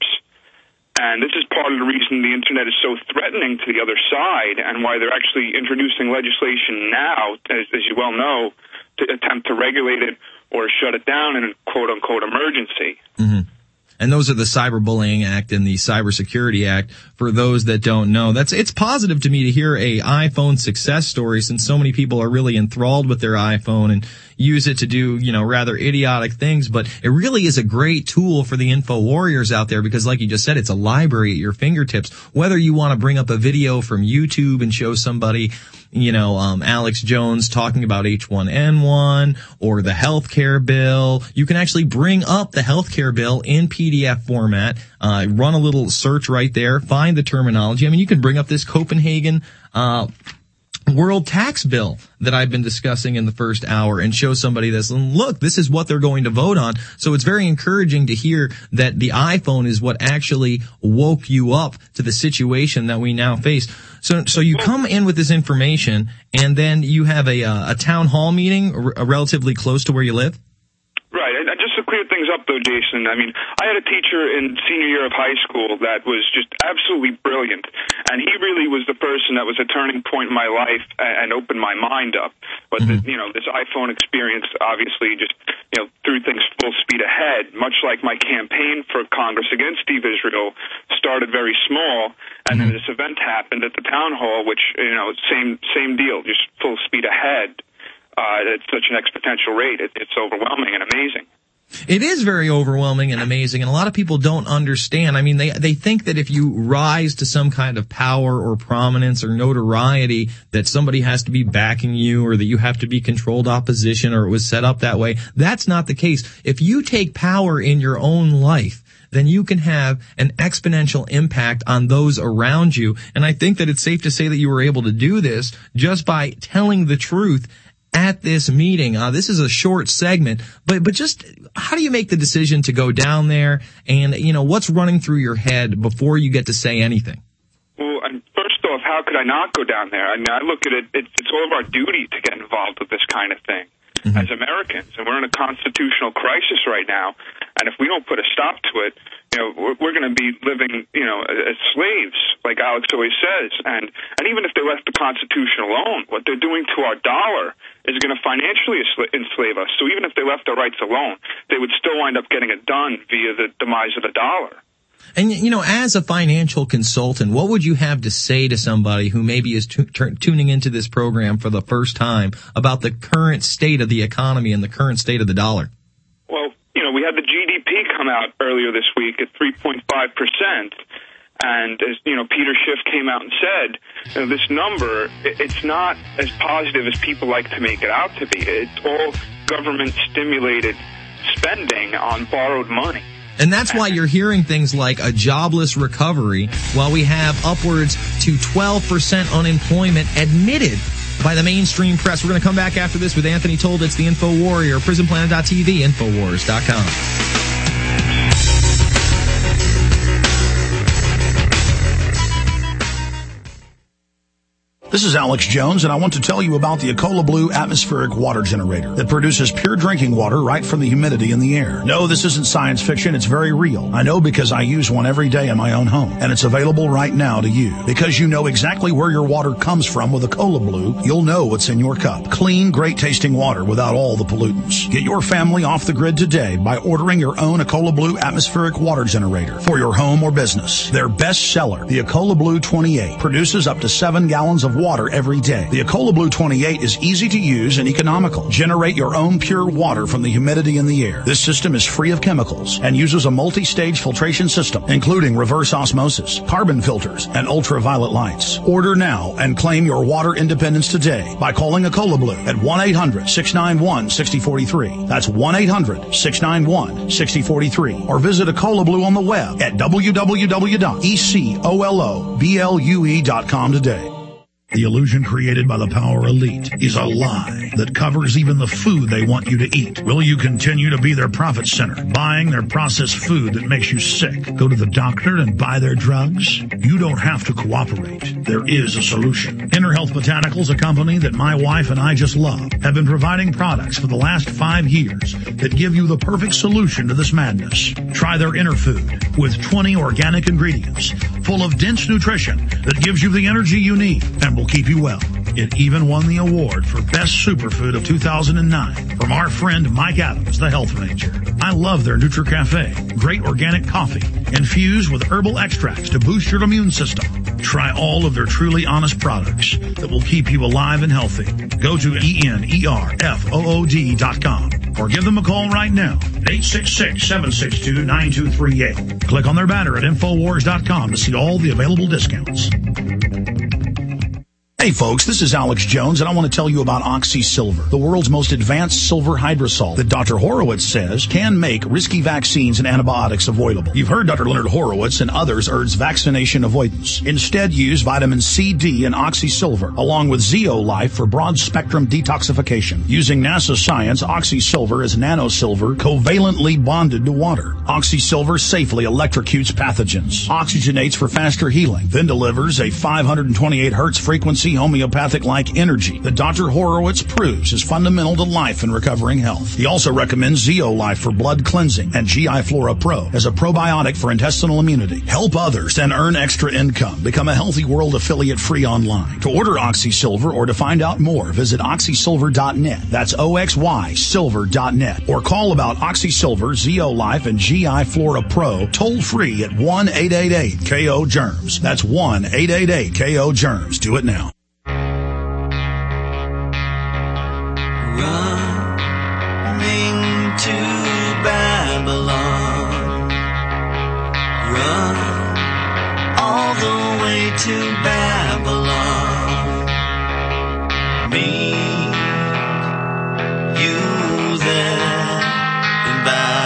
And this is part of the reason the Internet is so threatening to the other side, and why they're actually introducing legislation now, as, as you well know, to attempt to regulate it or shut it down in a quote-unquote emergency. Mm-hmm. And those are the Cyberbullying Act and the Cybersecurity Act. For those that don't know, that's it's positive to me to hear a iPhone success story, since so many people are really enthralled with their iPhone and use it to do, you know, rather idiotic things. But it really is a great tool for the info warriors out there, because like you just said, it's a library at your fingertips. Whether you want to bring up a video from YouTube and show somebody, you know, um, Alex Jones talking about H one N one or the healthcare bill, you can actually bring up the healthcare bill in P D F format, uh, run a little search right there, find the terminology. I mean, you can bring up this Copenhagen, uh, world tax bill that I've been discussing in the first hour and show somebody this, and look, this is what they're going to vote on. So it's very encouraging to hear that the iPhone is what actually woke you up to the situation that we now face. So, so you come in with this information, and then you have a, uh, a town hall meeting r- relatively close to where you live? Right. And just to clear things up, though, Jason, I mean, I had a teacher in senior year of high school that was just absolutely brilliant, and he really was the person that was a turning point in my life and opened my mind up. But, mm-hmm. the, you know, this iPhone experience obviously just, you know, threw things full speed ahead, much like my campaign for Congress against Steve Israel started very small, and mm-hmm. then this event happened at the town hall, which, you know, same same deal, just full speed ahead. Uh, it's such an exponential rate. It, it's overwhelming and amazing. It is very overwhelming and amazing, and a lot of people don't understand. I mean, they they think that if you rise to some kind of power or prominence or notoriety, that somebody has to be backing you, or that you have to be controlled opposition, or it was set up that way. That's not the case. If you take power in your own life, then you can have an exponential impact on those around you. And I think that it's safe to say that you were able to do this just by telling the truth at this meeting. Uh, this is a short segment, but, but just how do you make the decision to go down there, and, you know, what's running through your head before you get to say anything? Well, and first off, how could I not go down there? I mean, I look at it, it's, it's all of our duty to get involved with this kind of thing mm-hmm. as Americans, and we're in a constitutional crisis right now, and if we don't put a stop to it, you know, we're, we're going to be living, you know, as slaves, like Alex always says. And, and even if they left the Constitution alone, what they're doing to our dollar is going to financially enslave us. So even if they left our rights alone, they would still wind up getting it done via the demise of the dollar. And, you know, as a financial consultant, what would you have to say to somebody who maybe is t- t- tuning into this program for the first time about the current state of the economy and the current state of the dollar? Well, you know, we had the G D P come out earlier this week at three point five percent. And, as you know, Peter Schiff came out and said, you know, this number, it's not as positive as people like to make it out to be. It's all government-stimulated spending on borrowed money. And that's why you're hearing things like a jobless recovery, while we have upwards to twelve percent unemployment admitted by the mainstream press. We're going to come back after this with Anthony Tolda. It's the Info Warrior, prison planet dot t v, infowars dot com. This is Alex Jones, and I want to tell you about the Ecola Blue atmospheric water generator that produces pure drinking water right from the humidity in the air. No, this isn't science fiction. It's very real. I know because I use one every day in my own home, and it's available right now to you. Because you know exactly where your water comes from with Ecola Blue, you'll know what's in your cup. Clean, great-tasting water without all the pollutants. Get your family off the grid today by ordering your own Ecola Blue atmospheric water generator for your home or business. Their best seller, the Ecola Blue twenty-eight, produces up to seven gallons of water every day. The Ecola Blue twenty-eight is easy to use and economical. Generate your own pure water from the humidity in the air. This system is free of chemicals and uses a multi-stage filtration system, including reverse osmosis, carbon filters, and ultraviolet lights. Order now and claim your water independence today by calling Ecola Blue at one eight hundred, six nine one, six zero four three. That's one eight hundred, six nine one, six zero four three. Or visit Ecola Blue on the web at w w w dot ecola blue dot com today. The illusion created by the power elite is a lie that covers even the food they want you to eat. Will you continue to be their profit center, buying their processed food that makes you sick? Go to the doctor and buy their drugs? You don't have to cooperate. There is a solution. Inner Health Botanicals, a company that my wife and I just love, have been providing products for the last five years that give you the perfect solution to this madness. Try their Inner Food with twenty organic ingredients full of dense nutrition that gives you the energy you need and will keep you well. It even won the award for Best Superfood of two thousand nine from our friend Mike Adams, the Health Ranger. I love their NutriCafe. Great organic coffee infused with herbal extracts to boost your immune system. Try all of their truly honest products that will keep you alive and healthy. Go to E N E R F O O D dot com or give them a call right now at eight six six, seven six two, nine two three eight. Click on their banner at Infowars dot com to see all the available discounts. Hey folks, this is Alex Jones, and I want to tell you about Oxy Silver, the world's most advanced silver hydrosol that Doctor Horowitz says can make risky vaccines and antibiotics avoidable. You've heard Doctor Leonard Horowitz and others urge vaccination avoidance. Instead, use vitamin C, D, and Oxy Silver, along with Zeolife for broad-spectrum detoxification. Using NASA science, Oxy Silver is nanosilver covalently bonded to water. Oxy Silver safely electrocutes pathogens, oxygenates for faster healing, then delivers a five hundred twenty-eight hertz frequency homeopathic-like energy that Doctor Horowitz proves is fundamental to life and recovering health. He also recommends Zeolife for blood cleansing and G I Flora Pro as a probiotic for intestinal immunity. Help others and earn extra income. Become a Healthy World affiliate free online. To order Oxy Silver or to find out more, visit oxy silver dot net. That's O X Y silver dot net. Or call about Oxy Silver, Zeolife, and G I Flora Pro toll free at one eight eight eight K O germs. That's one eight eight eight K O germs. Do it now. Running to Babylon, run all the way to Babylon, meet you there in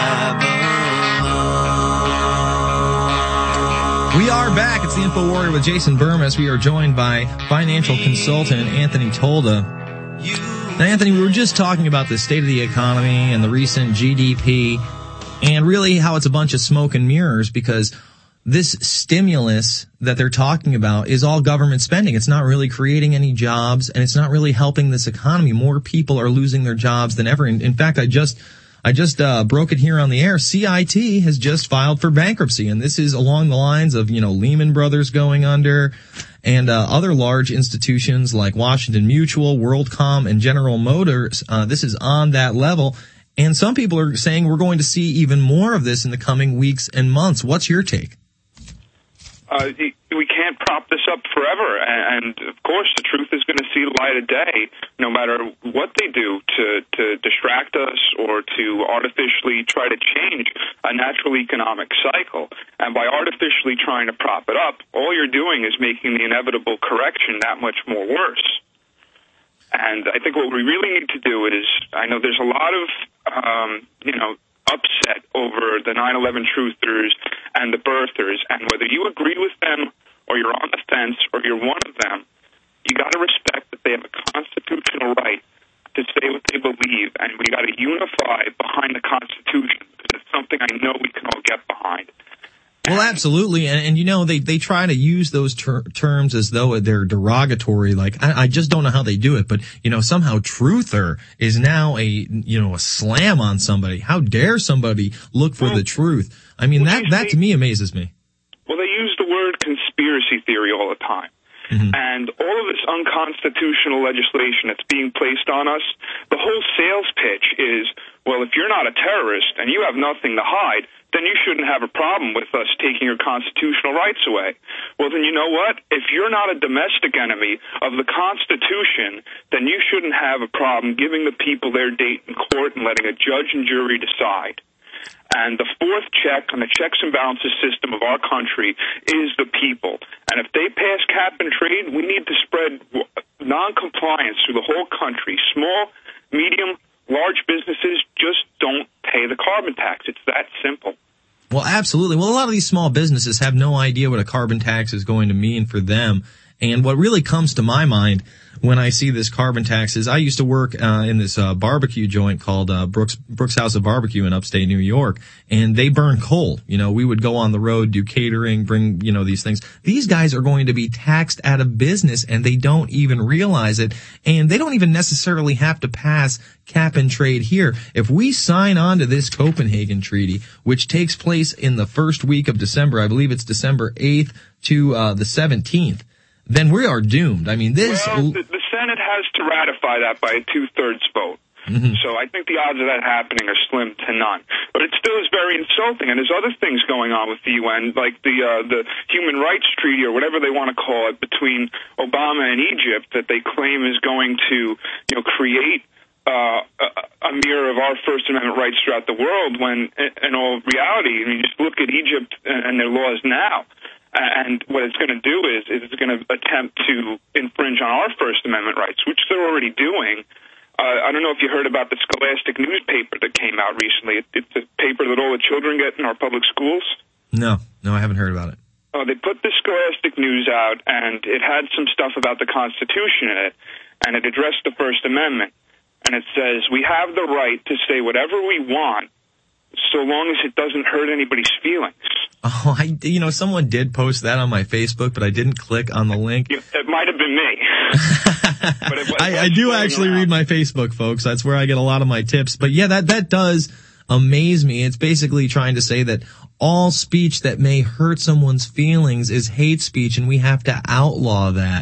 Babylon. We are back. It's the Info Warrior with Jason Burmis. We are joined by financial consultant Anthony Tolda. Now, Anthony, we were just talking about the state of the economy and the recent G D P and really how it's a bunch of smoke and mirrors because this stimulus that they're talking about is all government spending. It's not really creating any jobs and it's not really helping this economy. More people are losing their jobs than ever. In, in fact, I just I just uh, broke it here on the air. C I T has just filed for bankruptcy, and this is along the lines of, you know, Lehman Brothers going under and uh, other large institutions like Washington Mutual, WorldCom, and General Motors. Uh, this is on that level, and some people are saying we're going to see even more of this in the coming weeks and months. What's your take? Uh, we can't prop this up forever, and of course the truth is going to see the light of day no matter what they do to, to distract us or to artificially try to change a natural economic cycle. And by artificially trying to prop it up, all you're doing is making the inevitable correction that much more worse. And I think what we really need to do is, I know there's a lot of, um, you know, upset over the nine eleven truthers and the birthers, and whether you agree with them or you're on the fence or you're one of them, you got to respect that they have a constitutional right to say what they believe, and we got to unify behind the Constitution because it's something I know we can all get behind. Well, absolutely, and, and you know they, they try to use those ter- terms as though they're derogatory. Like I, I just don't know how they do it, but you know somehow truther is now a you know a slam on somebody. How dare somebody look for well, the truth? I mean well, that that to me amazes me. Well, they use the word conspiracy theory all the time. Mm-hmm. And all of this unconstitutional legislation that's being placed on us, the whole sales pitch is, well, if you're not a terrorist and you have nothing to hide, then you shouldn't have a problem with us taking your constitutional rights away. Well, then you know what? If you're not a domestic enemy of the Constitution, then you shouldn't have a problem giving the people their date in court and letting a judge and jury decide. And the fourth check on the checks and balances system of our country is the people. And if they pass cap and trade, we need to spread non-compliance through the whole country. Small, medium, large businesses just don't pay the carbon tax. It's that simple. Well, absolutely. Well, a lot of these small businesses have no idea what a carbon tax is going to mean for them. And what really comes to my mind when I see this carbon tax is I used to work uh, in this uh, barbecue joint called uh, Brooks Brooks House of Barbecue in upstate New York, and they burn coal. You know, we would go on the road, do catering, bring, you know, these things. These guys are going to be taxed out of business, and they don't even realize it, and they don't even necessarily have to pass cap and trade here. If we sign on to this Copenhagen Treaty, which takes place in the first week of December, I believe it's December eighth to uh, the seventeenth, then we are doomed. I mean, this... Well, the, the Senate has to ratify that by a two-thirds vote. Mm-hmm. So I think the odds of that happening are slim to none. But it still is very insulting. And there's other things going on with the U N, like the uh, the Human Rights Treaty, or whatever they want to call it, between Obama and Egypt, that they claim is going to, you know, create uh, a, a mirror of our First Amendment rights throughout the world, when, in all reality, I mean, just look at Egypt and, and their laws now. And what it's going to do is, is it's going to attempt to infringe on our First Amendment rights, which they're already doing. Uh, I don't know if you heard about the Scholastic newspaper that came out recently. It, it's a paper that all the children get in our public schools. No, no, I haven't heard about it. Oh, they put the Scholastic News out, and it had some stuff about the Constitution in it, and it addressed the First Amendment. And it says, we have the right to say whatever we want, so long as it doesn't hurt anybody's feelings. Oh, I, you know, someone did post that on my Facebook, but I didn't click on the link. It might have been me. but it was, I, I do actually around. read my Facebook, folks. That's where I get a lot of my tips. But yeah, that, that does amaze me. It's basically trying to say that all speech that may hurt someone's feelings is hate speech, and we have to outlaw that.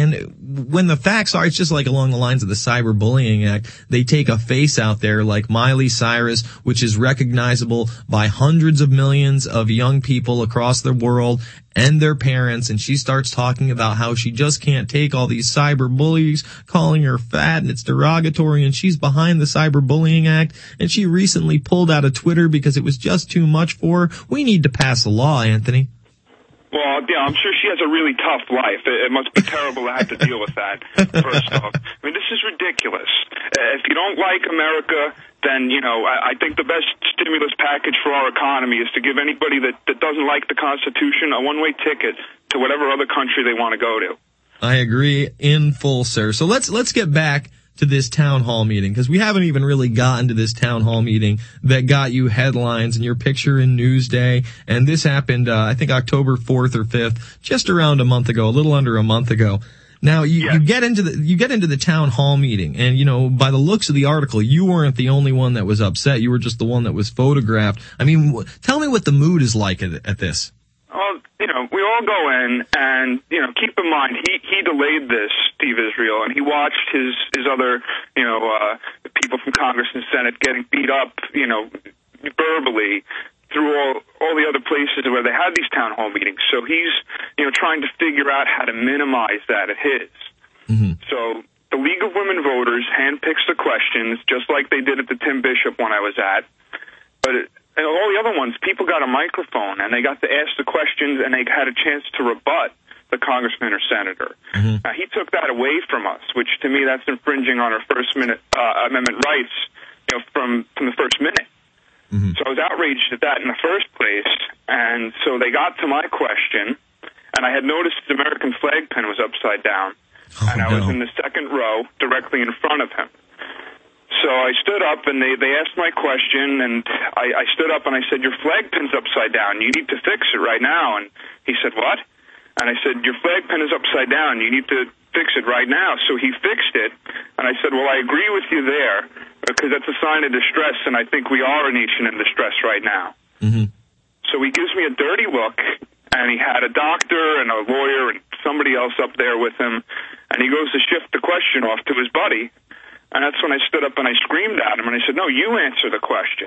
And when the facts are, it's just like along the lines of the Cyberbullying Act. They take a face out there like Miley Cyrus, which is recognizable by hundreds of millions of young people across the world and their parents, and she starts talking about how she just can't take all these cyberbullies calling her fat and it's derogatory, and she's behind the Cyberbullying Act, and she recently pulled out of Twitter because it was just too much for her. We need to pass a law, Anthony. Well, yeah, I'm sure she has a really tough life. It, it must be terrible to have to deal with that, first off. I mean, this is ridiculous. Uh, if you don't like America, then, you know, I, I think the best stimulus package for our economy is to give anybody that, that doesn't like the Constitution a one-way ticket to whatever other country they want to go to. I agree in full, sir. So let's let's get back to this town hall meeting, because we haven't even really gotten to this town hall meeting that got you headlines and your picture in Newsday. And this happened, uh, I think October fourth or fifth, just around a month ago, a little under a month ago. Now, you, yes. you get into the, you get into the town hall meeting, and, you know, by the looks of the article, you weren't the only one that was upset. You were just the one that was photographed. I mean, w- tell me what the mood is like at, at this. Well, you know, we all go in, and, you know, keep in mind, he, he delayed this, Steve Israel, and he watched his, his other, you know, uh, people from Congress and Senate getting beat up, you know, verbally through all, all the other places where they had these town hall meetings. So he's, you know, trying to figure out how to minimize that at his. Mm-hmm. So the League of Women Voters handpicks the questions, just like they did at the Tim Bishop one I was at. But it, and all the other ones, people got a microphone, and they got to ask the questions, and they had a chance to rebut the congressman or senator. Mm-hmm. Now, he took that away from us, which to me, that's infringing on our First minute, uh, Amendment rights, you know, from, from the first minute. Mm-hmm. So I was outraged at that in the first place, and so they got to my question, and I had noticed the American flag pin was upside down, oh, and I no. was in the second row directly in front of him. So I stood up, and they, they asked my question, and I, I stood up, and I said, your flag pin's upside down. You need to fix it right now. And he said, what? And I said, your flag pin is upside down. You need to fix it right now. So he fixed it, and I said, well, I agree with you there, because that's a sign of distress, and I think we are a nation in distress right now. Mm-hmm. So he gives me a dirty look, and he had a doctor and a lawyer and somebody else up there with him, and he goes to shift the question off to his buddy. And that's when I stood up and I screamed at him, and I said, no, you answer the question.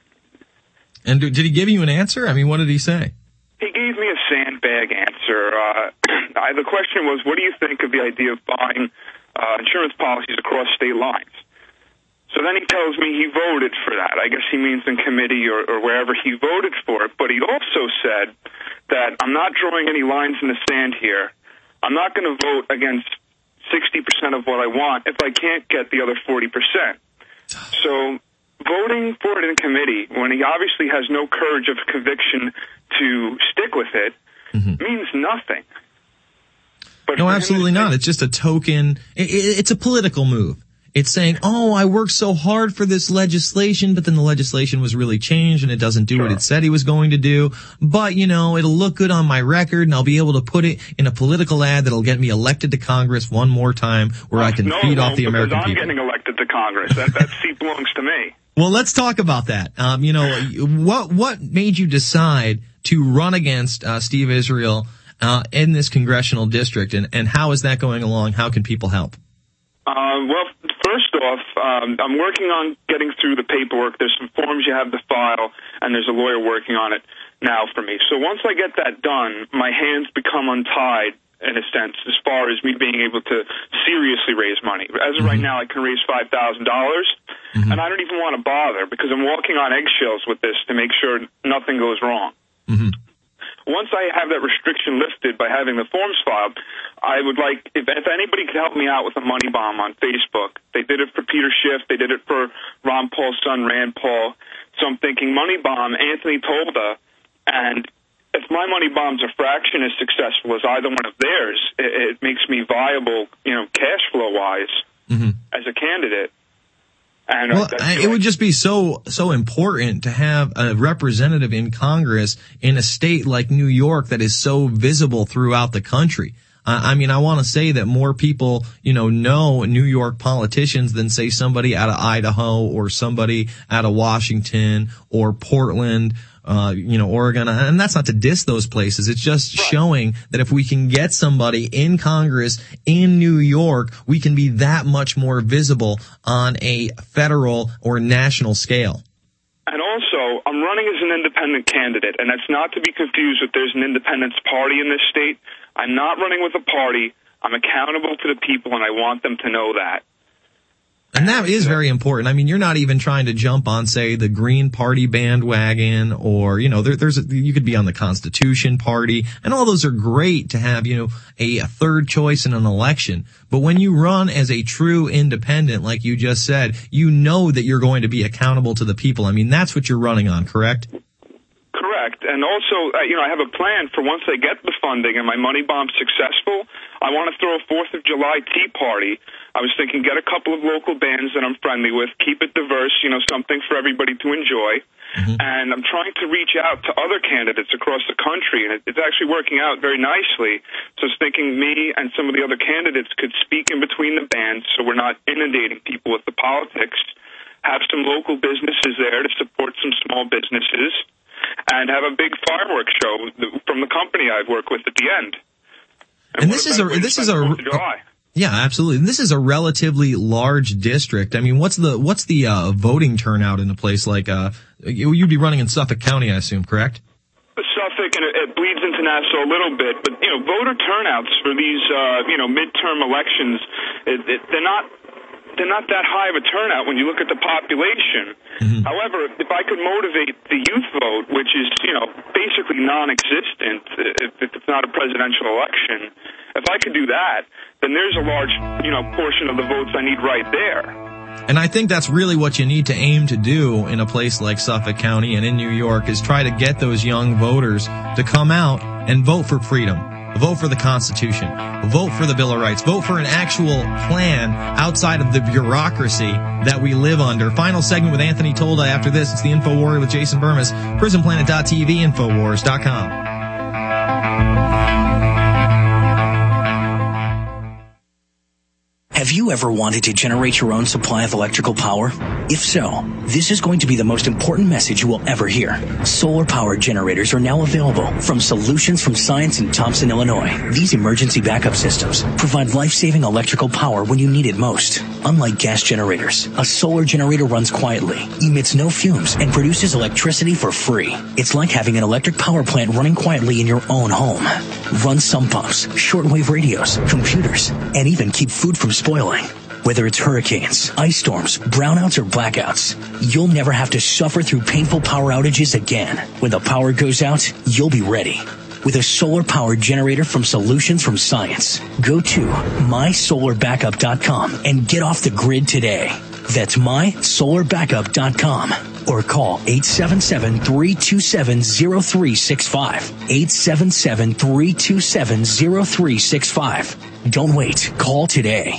And did he give you an answer? I mean, what did he say? He gave me a sandbag answer. Uh, I, the question was, what do you think of the idea of buying uh, insurance policies across state lines? So then he tells me he voted for that. I guess he means in committee or, or wherever he voted for it. But he also said that I'm not drawing any lines in the sand here. I'm not going to vote against sixty percent of what I want if I can't get the other forty percent. So voting for it in committee, when he obviously has no courage of conviction to stick with it, mm-hmm. means nothing. But no, absolutely not. It's just a token. It, it, it's a political move. It's saying, oh, I worked so hard for this legislation, but then the legislation was really changed and it doesn't do sure. what it said he was going to do. But, you know, it'll look good on my record and I'll be able to put it in a political ad that'll get me elected to Congress one more time where I can no, feed no, off the American I'm people. I'm getting elected to Congress. That, that seat belongs to me. Well, let's talk about that. Um, you know, what, what made you decide to run against, uh, Steve Israel, uh, in this congressional district, and, and how is that going along? How can people help? Uh, well, first off, um, I'm working on getting through the paperwork. There's some forms you have to file, and there's a lawyer working on it now for me. So once I get that done, my hands become untied, in a sense, as far as me being able to seriously raise money. As of right now, I can raise five thousand dollars, mm-hmm. and I don't even want to bother because I'm walking on eggshells with this to make sure nothing goes wrong. Mm-hmm. Once I have that restriction lifted by having the forms filed, I would like, if, if anybody could help me out with a money bomb on Facebook. They did it for Peter Schiff. They did it for Ron Paul's son, Rand Paul. So I'm thinking money bomb, Anthony Tolda. And if my money bomb's a fraction as successful as either one of theirs, it, it makes me viable, you know, cash flow-wise mm-hmm. as a candidate. And well, I, it would just be so, so important to have a representative in Congress in a state like New York that is so visible throughout the country. Uh, I mean, I want to say that more people, you know, know New York politicians than say somebody out of Idaho or somebody out of Washington or Portland, uh, you know, Oregon. And that's not to diss those places. It's just right. showing that if we can get somebody in Congress in New York, we can be that much more visible on a federal or national scale. And also, I'm running as an independent candidate, and that's not to be confused with there's an independence party in this state. I'm not running with a party. I'm accountable to the people, and I want them to know that. And that is very important. I mean, you're not even trying to jump on, say, the Green Party bandwagon, or, you know, there, there's a, you could be on the Constitution Party, and all those are great to have, you know, a, a third choice in an election. But when you run as a true independent, like you just said, you know that you're going to be accountable to the people. I mean, that's what you're running on, correct? Correct. And also, uh, you know, I have a plan for once I get the funding and my money bomb's successful, I want to throw a fourth of July tea party. I was thinking get a couple of local bands that I'm friendly with, keep it diverse, you know, something for everybody to enjoy. Mm-hmm. And I'm trying to reach out to other candidates across the country, and it's actually working out very nicely. So I was thinking me and some of the other candidates could speak in between the bands so we're not inundating people with the politics, have some local businesses there to support some small businesses, and have a big fireworks show from the company I work with at the end. And, And this is a this is a, a yeah, absolutely. And this is a relatively large district. I mean, what's the what's the uh, voting turnout in a place like uh you'd be running in Suffolk County, I assume, correct? Suffolk, and it, it bleeds into Nassau a little bit, but you know, voter turnouts for these uh, you know midterm elections, it, it, they're not. They're not that high of a turnout when you look at the population. Mm-hmm. However, if I could motivate the youth vote, which is, you know, basically non-existent if, if it's not a presidential election, if I could do that, then there's a large, you know, portion of the votes I need right there. And I think that's really what you need to aim to do in a place like Suffolk County and in New York, is try to get those young voters to come out and vote for freedom. vote for the Constitution, vote for the Bill of Rights, vote for an actual plan outside of the bureaucracy that we live under. Final segment with Anthony Tolda after this. It's the Info Warrior with Jason Burmis, prison planet dot t v, infowars dot com. Have you ever wanted to generate your own supply of electrical power? If so, this is going to be the most important message you will ever hear. Solar-powered generators are now available from Solutions from Science in Thompson, Illinois. These emergency backup systems provide life-saving electrical power when you need it most. Unlike gas generators, a solar generator runs quietly, emits no fumes, and produces electricity for free. It's like having an electric power plant running quietly in your own home. Run sump pumps, shortwave radios, computers, and even keep food from spoiling. Whether it's hurricanes, ice storms, brownouts, or blackouts, you'll never have to suffer through painful power outages again. When the power goes out, you'll be ready with a solar-powered generator from Solutions from Science. Go to my solar backup dot com and get off the grid today. That's my solar backup dot com. Or call eight seven seven, three two seven, zero three six five. eight seven seven, three two seven, zero three six five. Don't wait. Call today.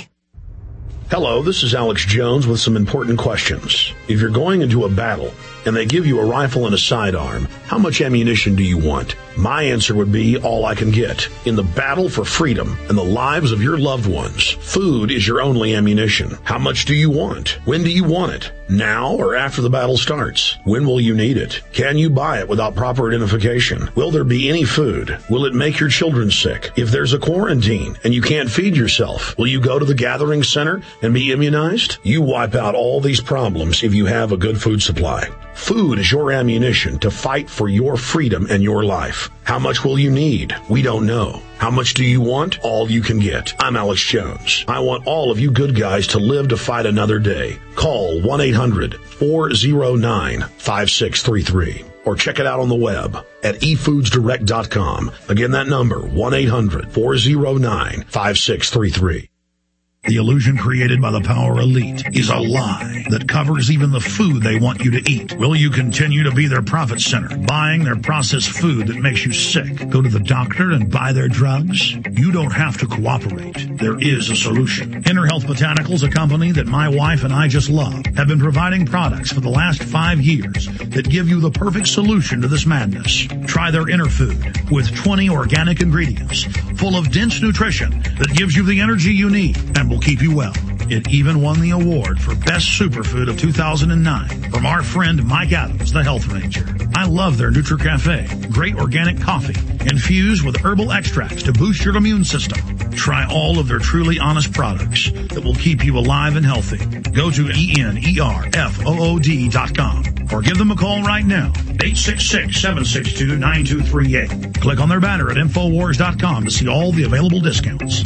Hello, this is Alex Jones with some important questions. If you're going into a battle and they give you a rifle and a sidearm, how much ammunition do you want? My answer would be all I can get. In the battle for freedom and the lives of your loved ones, food is your only ammunition. How much do you want? When do you want it? Now or after the battle starts? When will you need it? Can you buy it without proper identification? Will there be any food? Will it make your children sick? If there's a quarantine and you can't feed yourself, will you go to the gathering center and be immunized? You wipe out all these problems if you have a good food supply. Food is your ammunition to fight for your freedom and your life. How much will you need? We don't know. How much do you want? All you can get. I'm Alex Jones. I want all of you good guys to live to fight another day. Call one eight hundred, four oh nine, five six three three or check it out on the web at e foods direct dot com. Again, that number, one eight hundred, four oh nine, five six three three. The illusion created by the power elite is a lie that covers even the food they want you to eat. Will you continue to be their profit center, buying their processed food that makes you sick? Go to the doctor and buy their drugs? You don't have to cooperate. There is a solution. InnerHealth Botanicals, a company that my wife and I just love, have been providing products for the last five years that give you the perfect solution to this madness. Try their Inner Food with twenty organic ingredients full of dense nutrition that gives you the energy you need and will keep you well. It even won the award for Best Superfood of two thousand nine from our friend Mike Adams, the Health Ranger. I love their NutriCafe, great organic coffee infused with herbal extracts to boost your immune system. Try all of their truly honest products that will keep you alive and healthy. Go to E N E R F O O D dot com or give them a call right now, eight six six, seven six two, nine two three eight. Click on their banner at infowars dot com to see all the available discounts.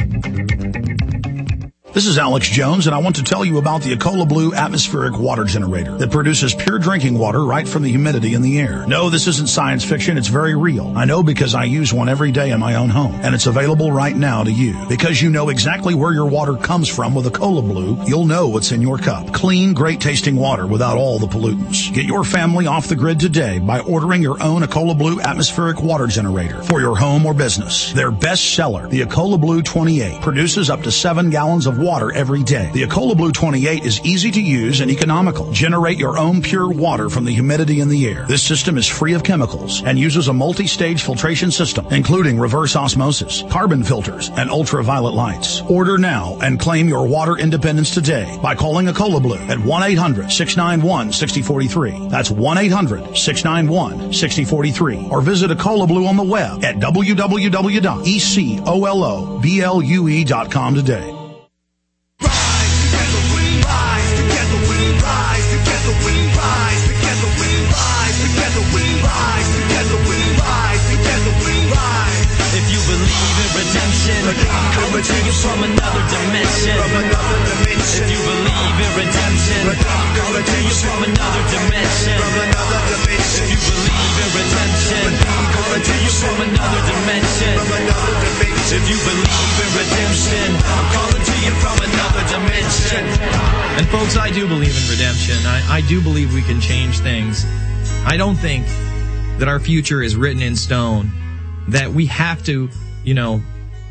This is Alex Jones, and I want to tell you about the Ecola Blue atmospheric water generator that produces pure drinking water right from the humidity in the air. No, this isn't science fiction. It's very real. I know because I use one every day in my own home, and it's available right now to you. Because you know exactly where your water comes from with Ecola Blue, you'll know what's in your cup. Clean, great-tasting water without all the pollutants. Get your family off the grid today by ordering your own Ecola Blue atmospheric water generator for your home or business. Their best seller, the Ecola Blue twenty-eight, produces up to seven gallons of water every day. The Ecola Blue twenty-eight is easy to use and economical. Generate your own pure water from the humidity in the air. This system is free of chemicals and uses a multi-stage filtration system, including reverse osmosis, carbon filters, and ultraviolet lights. Order now and claim your water independence today by calling Ecola Blue at one eight hundred, six nine one, six oh four three. That's one eight hundred, six nine one, six oh four three. Or visit Ecola Blue on the web at w w w dot e c o l o b l u e dot com today. Coming to you from another dimension. If you believe in redemption, coming to you from another dimension. If you believe in redemption, coming to you from another dimension. If you believe in redemption, I'm calling to you from another dimension. And folks, I do believe in redemption. I, I do believe we can change things. I don't think that our future is written in stone, that we have to you know,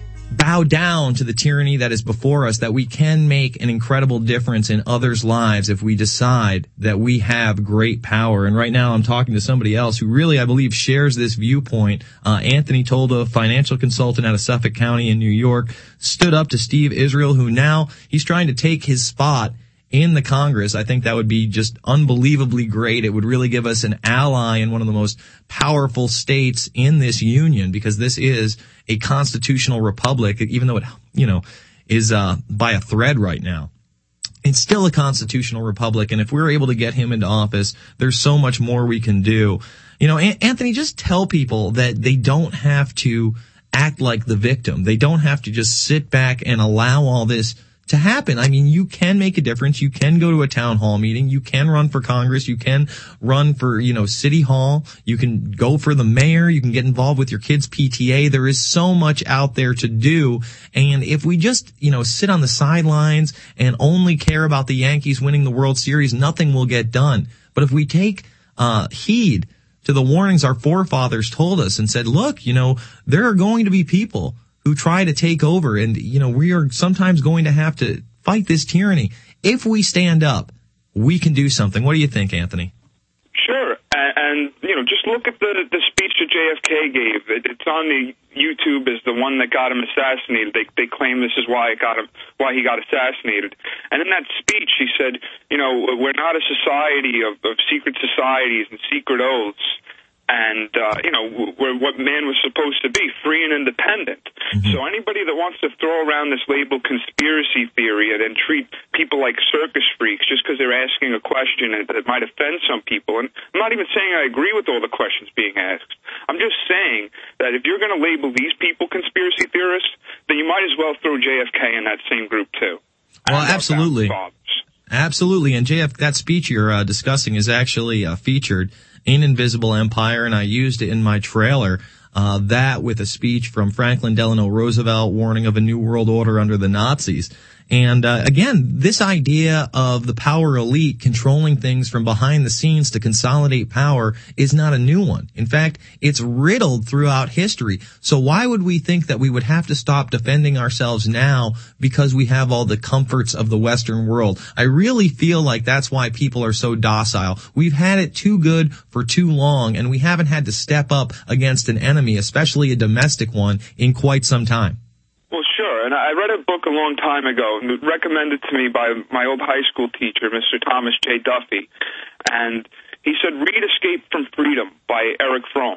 bow down to the tyranny that is before us, that we can make an incredible difference in others' lives if we decide that we have great power. And right now I'm talking to somebody else who really, I believe, shares this viewpoint. Uh, Anthony Tolda, financial consultant out of Suffolk County in New York, stood up to Steve Israel, who now he's trying to take his spot in the Congress. I think that would be just unbelievably great. It would really give us an ally in one of the most powerful states in this union, because this is a constitutional republic, even though it, you know, is uh by a thread right now. It's still a constitutional republic, and if we're able to get him into office, there's so much more we can do. You know, An- Anthony, just tell people that they don't have to act like the victim. They don't have to just sit back and allow all this to happen. I mean, you can make a difference. You can go to a town hall meeting. You can run for Congress. You can run for, you know, City Hall. You can go for the mayor. You can get involved with your kids' P T A. There is so much out there to do. And if we just, you know, sit on the sidelines and only care about the Yankees winning the World Series, nothing will get done. But if we take uh heed to the warnings our forefathers told us and said, look, you know, there are going to be people who try to take over, and, you know, we are sometimes going to have to fight this tyranny. If we stand up, we can do something. What do you think, Anthony? Sure, and, and you know, just look at the the speech that J F K gave. It, it's on the YouTube as the one that got him assassinated. They they claim this is why it got him, why he got assassinated. And in that speech, he said, you know, we're not a society of, of secret societies and secret oaths. And, uh, you know, we're what man was supposed to be, free and independent. Mm-hmm. So anybody that wants to throw around this label conspiracy theory and then treat people like circus freaks just because they're asking a question that, that might offend some people, and I'm not even saying I agree with all the questions being asked. I'm just saying that if you're going to label these people conspiracy theorists, then you might as well throw J F K in that same group, too. Well, absolutely. Absolutely. And J F, that speech you're uh, discussing is actually uh, featured in Invisible Empire, and I used it in my trailer, uh, that with a speech from Franklin Delano Roosevelt warning of a new world order under the Nazis. And, uh, again, this idea of the power elite controlling things from behind the scenes to consolidate power is not a new one. In fact, it's riddled throughout history. So why would we think that we would have to stop defending ourselves now because we have all the comforts of the Western world? I really feel like that's why people are so docile. We've had it too good for too long, and we haven't had to step up against an enemy, especially a domestic one, in quite some time. Well, sure, and I read a book a long time ago, recommended to me by my old high school teacher, Mister Thomas J. Duffy, and he said, read Escape from Freedom by Eric Fromm.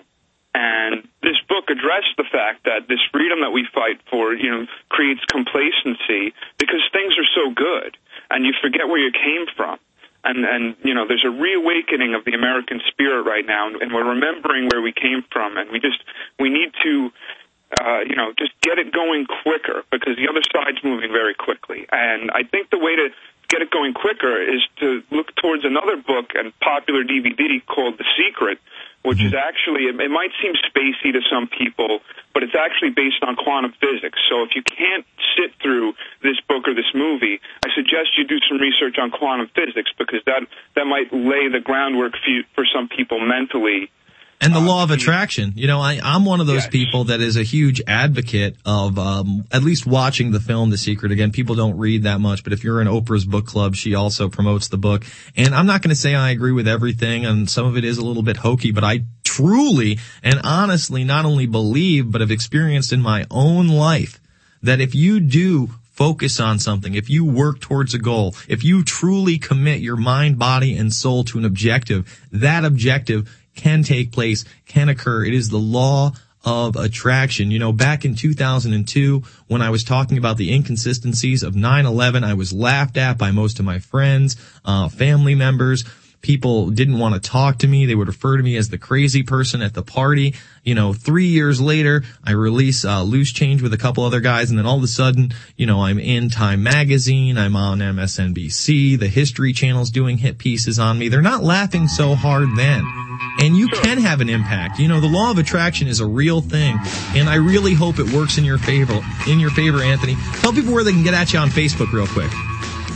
And this book addressed the fact that this freedom that we fight for, you know, creates complacency because things are so good, and you forget where you came from. And, and, you know, there's a reawakening of the American spirit right now, and we're remembering where we came from, and we just, we need to... Uh, you know, just get it going quicker because the other side's moving very quickly. And I think the way to get it going quicker is to look towards another book and popular D V D called The Secret, which is actually, it, it might seem spacey to some people, but it's actually based on quantum physics. So if you can't sit through this book or this movie, I suggest you do some research on quantum physics because that, that might lay the groundwork for, you, for some people mentally. And the law of attraction. You know, I, I'm one of those yes. people that is a huge advocate of um, at least watching the film The Secret. Again, people don't read that much, but if you're in Oprah's book club, she also promotes the book. And I'm not going to say I agree with everything, and some of it is a little bit hokey, but I truly and honestly not only believe, but have experienced in my own life that if you do focus on something, if you work towards a goal, if you truly commit your mind, body, and soul to an objective, that objective can take place, can occur. It is the law of attraction. You know, back in two thousand two, when I was talking about the inconsistencies of nine eleven, I was laughed at by most of my friends, uh, family members. People didn't want to talk to me. They would refer to me as the crazy person at the party. You know, three years later, I release uh, Loose Change with a couple other guys, and then all of a sudden, you know, I'm in Time Magazine, I'm on M S N B C, the History Channel's doing hit pieces on me. They're not laughing so hard then. And you can have an impact. You know, the law of attraction is a real thing, and I really hope it works in your favor, in your favor, Anthony. Tell people where they can get at you on Facebook real quick.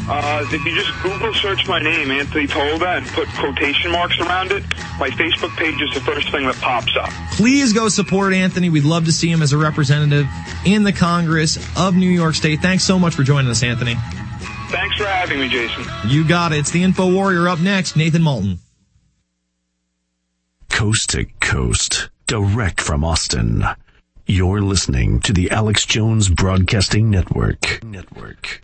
Uh, if you just Google search my name, Anthony Toda, and put quotation marks around it, my Facebook page is the first thing that pops up. Please go support Anthony. We'd love to see him as a representative in the Congress of New York State. Thanks so much for joining us, Anthony. Thanks for having me, Jason. You got it. It's the Info Warrior. Up next, Nathan Moulton. Coast to coast, direct from Austin. You're listening to the Alex Jones Broadcasting Network. Network.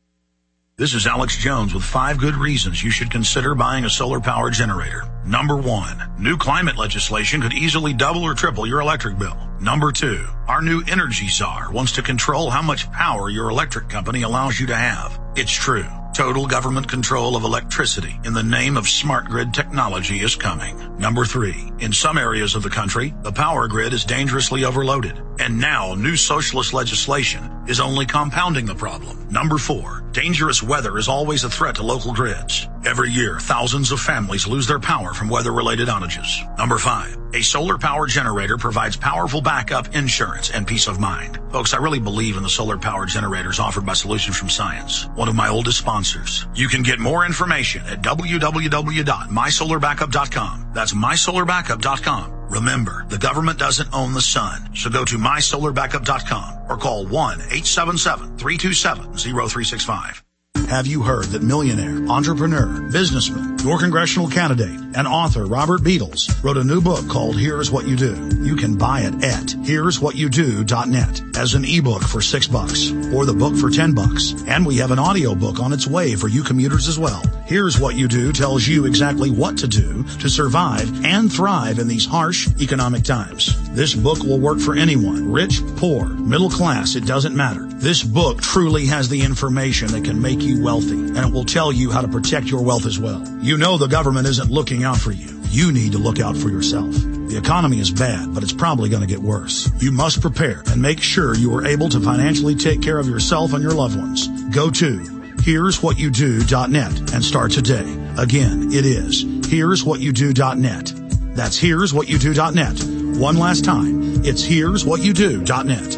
This is Alex Jones with five good reasons you should consider buying a solar power generator. Number one, new climate legislation could easily double or triple your electric bill. Number two, our new energy czar wants to control how much power your electric company allows you to have. It's true. Total government control of electricity in the name of smart grid technology is coming. Number three, in some areas of the country, the power grid is dangerously overloaded. And now new socialist legislation is only compounding the problem. Number four, dangerous weather is always a threat to local grids. Every year, thousands of families lose their power from weather-related outages. Number five, a solar power generator provides powerful backup insurance and peace of mind. Folks, I really believe in the solar power generators offered by Solutions from Science, one of my oldest sponsors. You can get more information at w w w dot my solar backup dot com. That's my solar backup dot com. Remember, the government doesn't own the sun, so go to my solar backup dot com or call one eight seven seven, three two seven, zero three six five. Have you heard that millionaire, entrepreneur, businessman, your congressional candidate, and author Robert Beatles wrote a new book called Here's What You Do? You can buy it at here's what you do dot net as an ebook for six bucks or the book for ten bucks. And we have an audio book on its way for you commuters as well. Here's What You Do tells you exactly what to do to survive and thrive in these harsh economic times. This book will work for anyone, rich, poor, middle class, it doesn't matter. This book truly has the information that can make you wealthy, and it will tell you how to protect your wealth as well. You know the government isn't looking out for you. You need to look out for yourself. The economy is bad, but it's probably going to get worse. You must prepare and make sure you are able to financially take care of yourself and your loved ones. Go to here's what you do dot net and start today. Again, it is here's what you do dot net. That's here's what you do dot net. One last time, it's here's what you do dot net.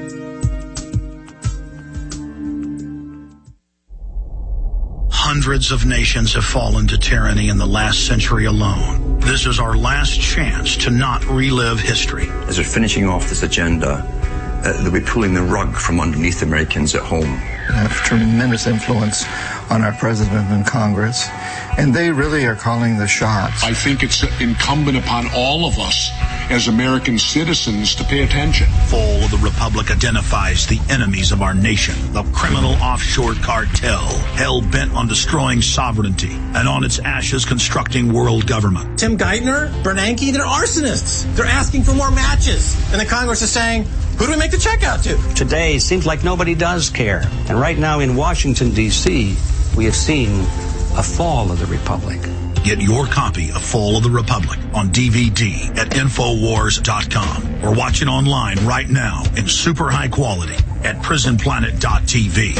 Hundreds of nations have fallen to tyranny in the last century alone. This is our last chance to not relive history. As we're finishing off this agenda, uh, they'll be pulling the rug from underneath Americans at home. They have tremendous influence on our president and Congress, and they really are calling the shots. I think it's incumbent upon all of us as American citizens to pay attention. Fall of the Republic identifies the enemies of our nation, the criminal offshore cartel, hell-bent on destroying sovereignty, and on its ashes constructing world government. Tim Geithner, Bernanke, they're arsonists. They're asking for more matches. And the Congress is saying, who do we make the check out to? Today, it seems like nobody does care. And right now in Washington, D C, we have seen a fall of the Republic. Get your copy of Fall of the Republic on D V D at infowars dot com or watch it online right now in super high quality at prison planet dot t v.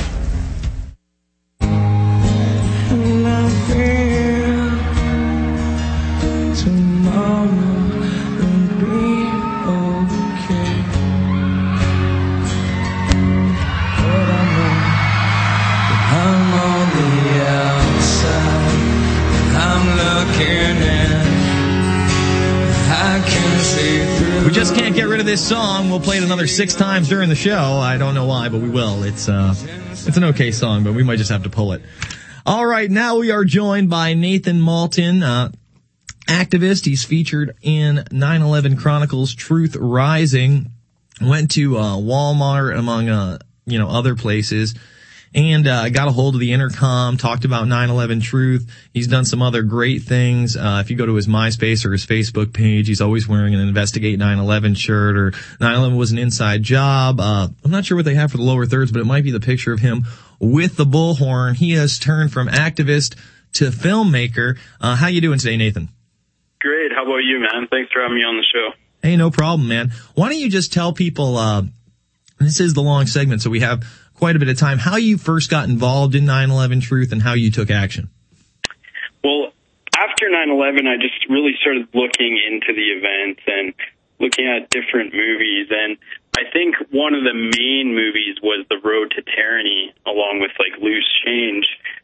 We just can't get rid of this song. We'll play it another six times during the show. I don't know why, but we will. It's uh, it's an okay song, but we might just have to pull it. All right, now we are joined by Nathan Moulton, uh, activist. He's featured in nine eleven Chronicles Truth Rising. Went to uh, Walmart, among uh, you know other places, and uh, got a hold of the intercom, talked about nine eleven Truth. He's done some other great things. Uh, if you go to his MySpace or his Facebook page, he's always wearing an Investigate nine eleven shirt, or nine eleven was an inside job. Uh, I'm not sure what they have for the lower thirds, but it might be the picture of him with the bullhorn. He has turned from activist to filmmaker. Uh, how you doing today, Nathan? Great. How about you, man? Thanks for having me on the show. Hey, no problem, man. Why don't you just tell people, uh, this is the long segment, so we have quite a bit of time, how you first got involved in nine eleven Truth and how you took action. Well, after nine eleven, I just really started looking into the event and looking at different movies. And I think one of the main movies was The Road to Tyranny, along with like Loose Change.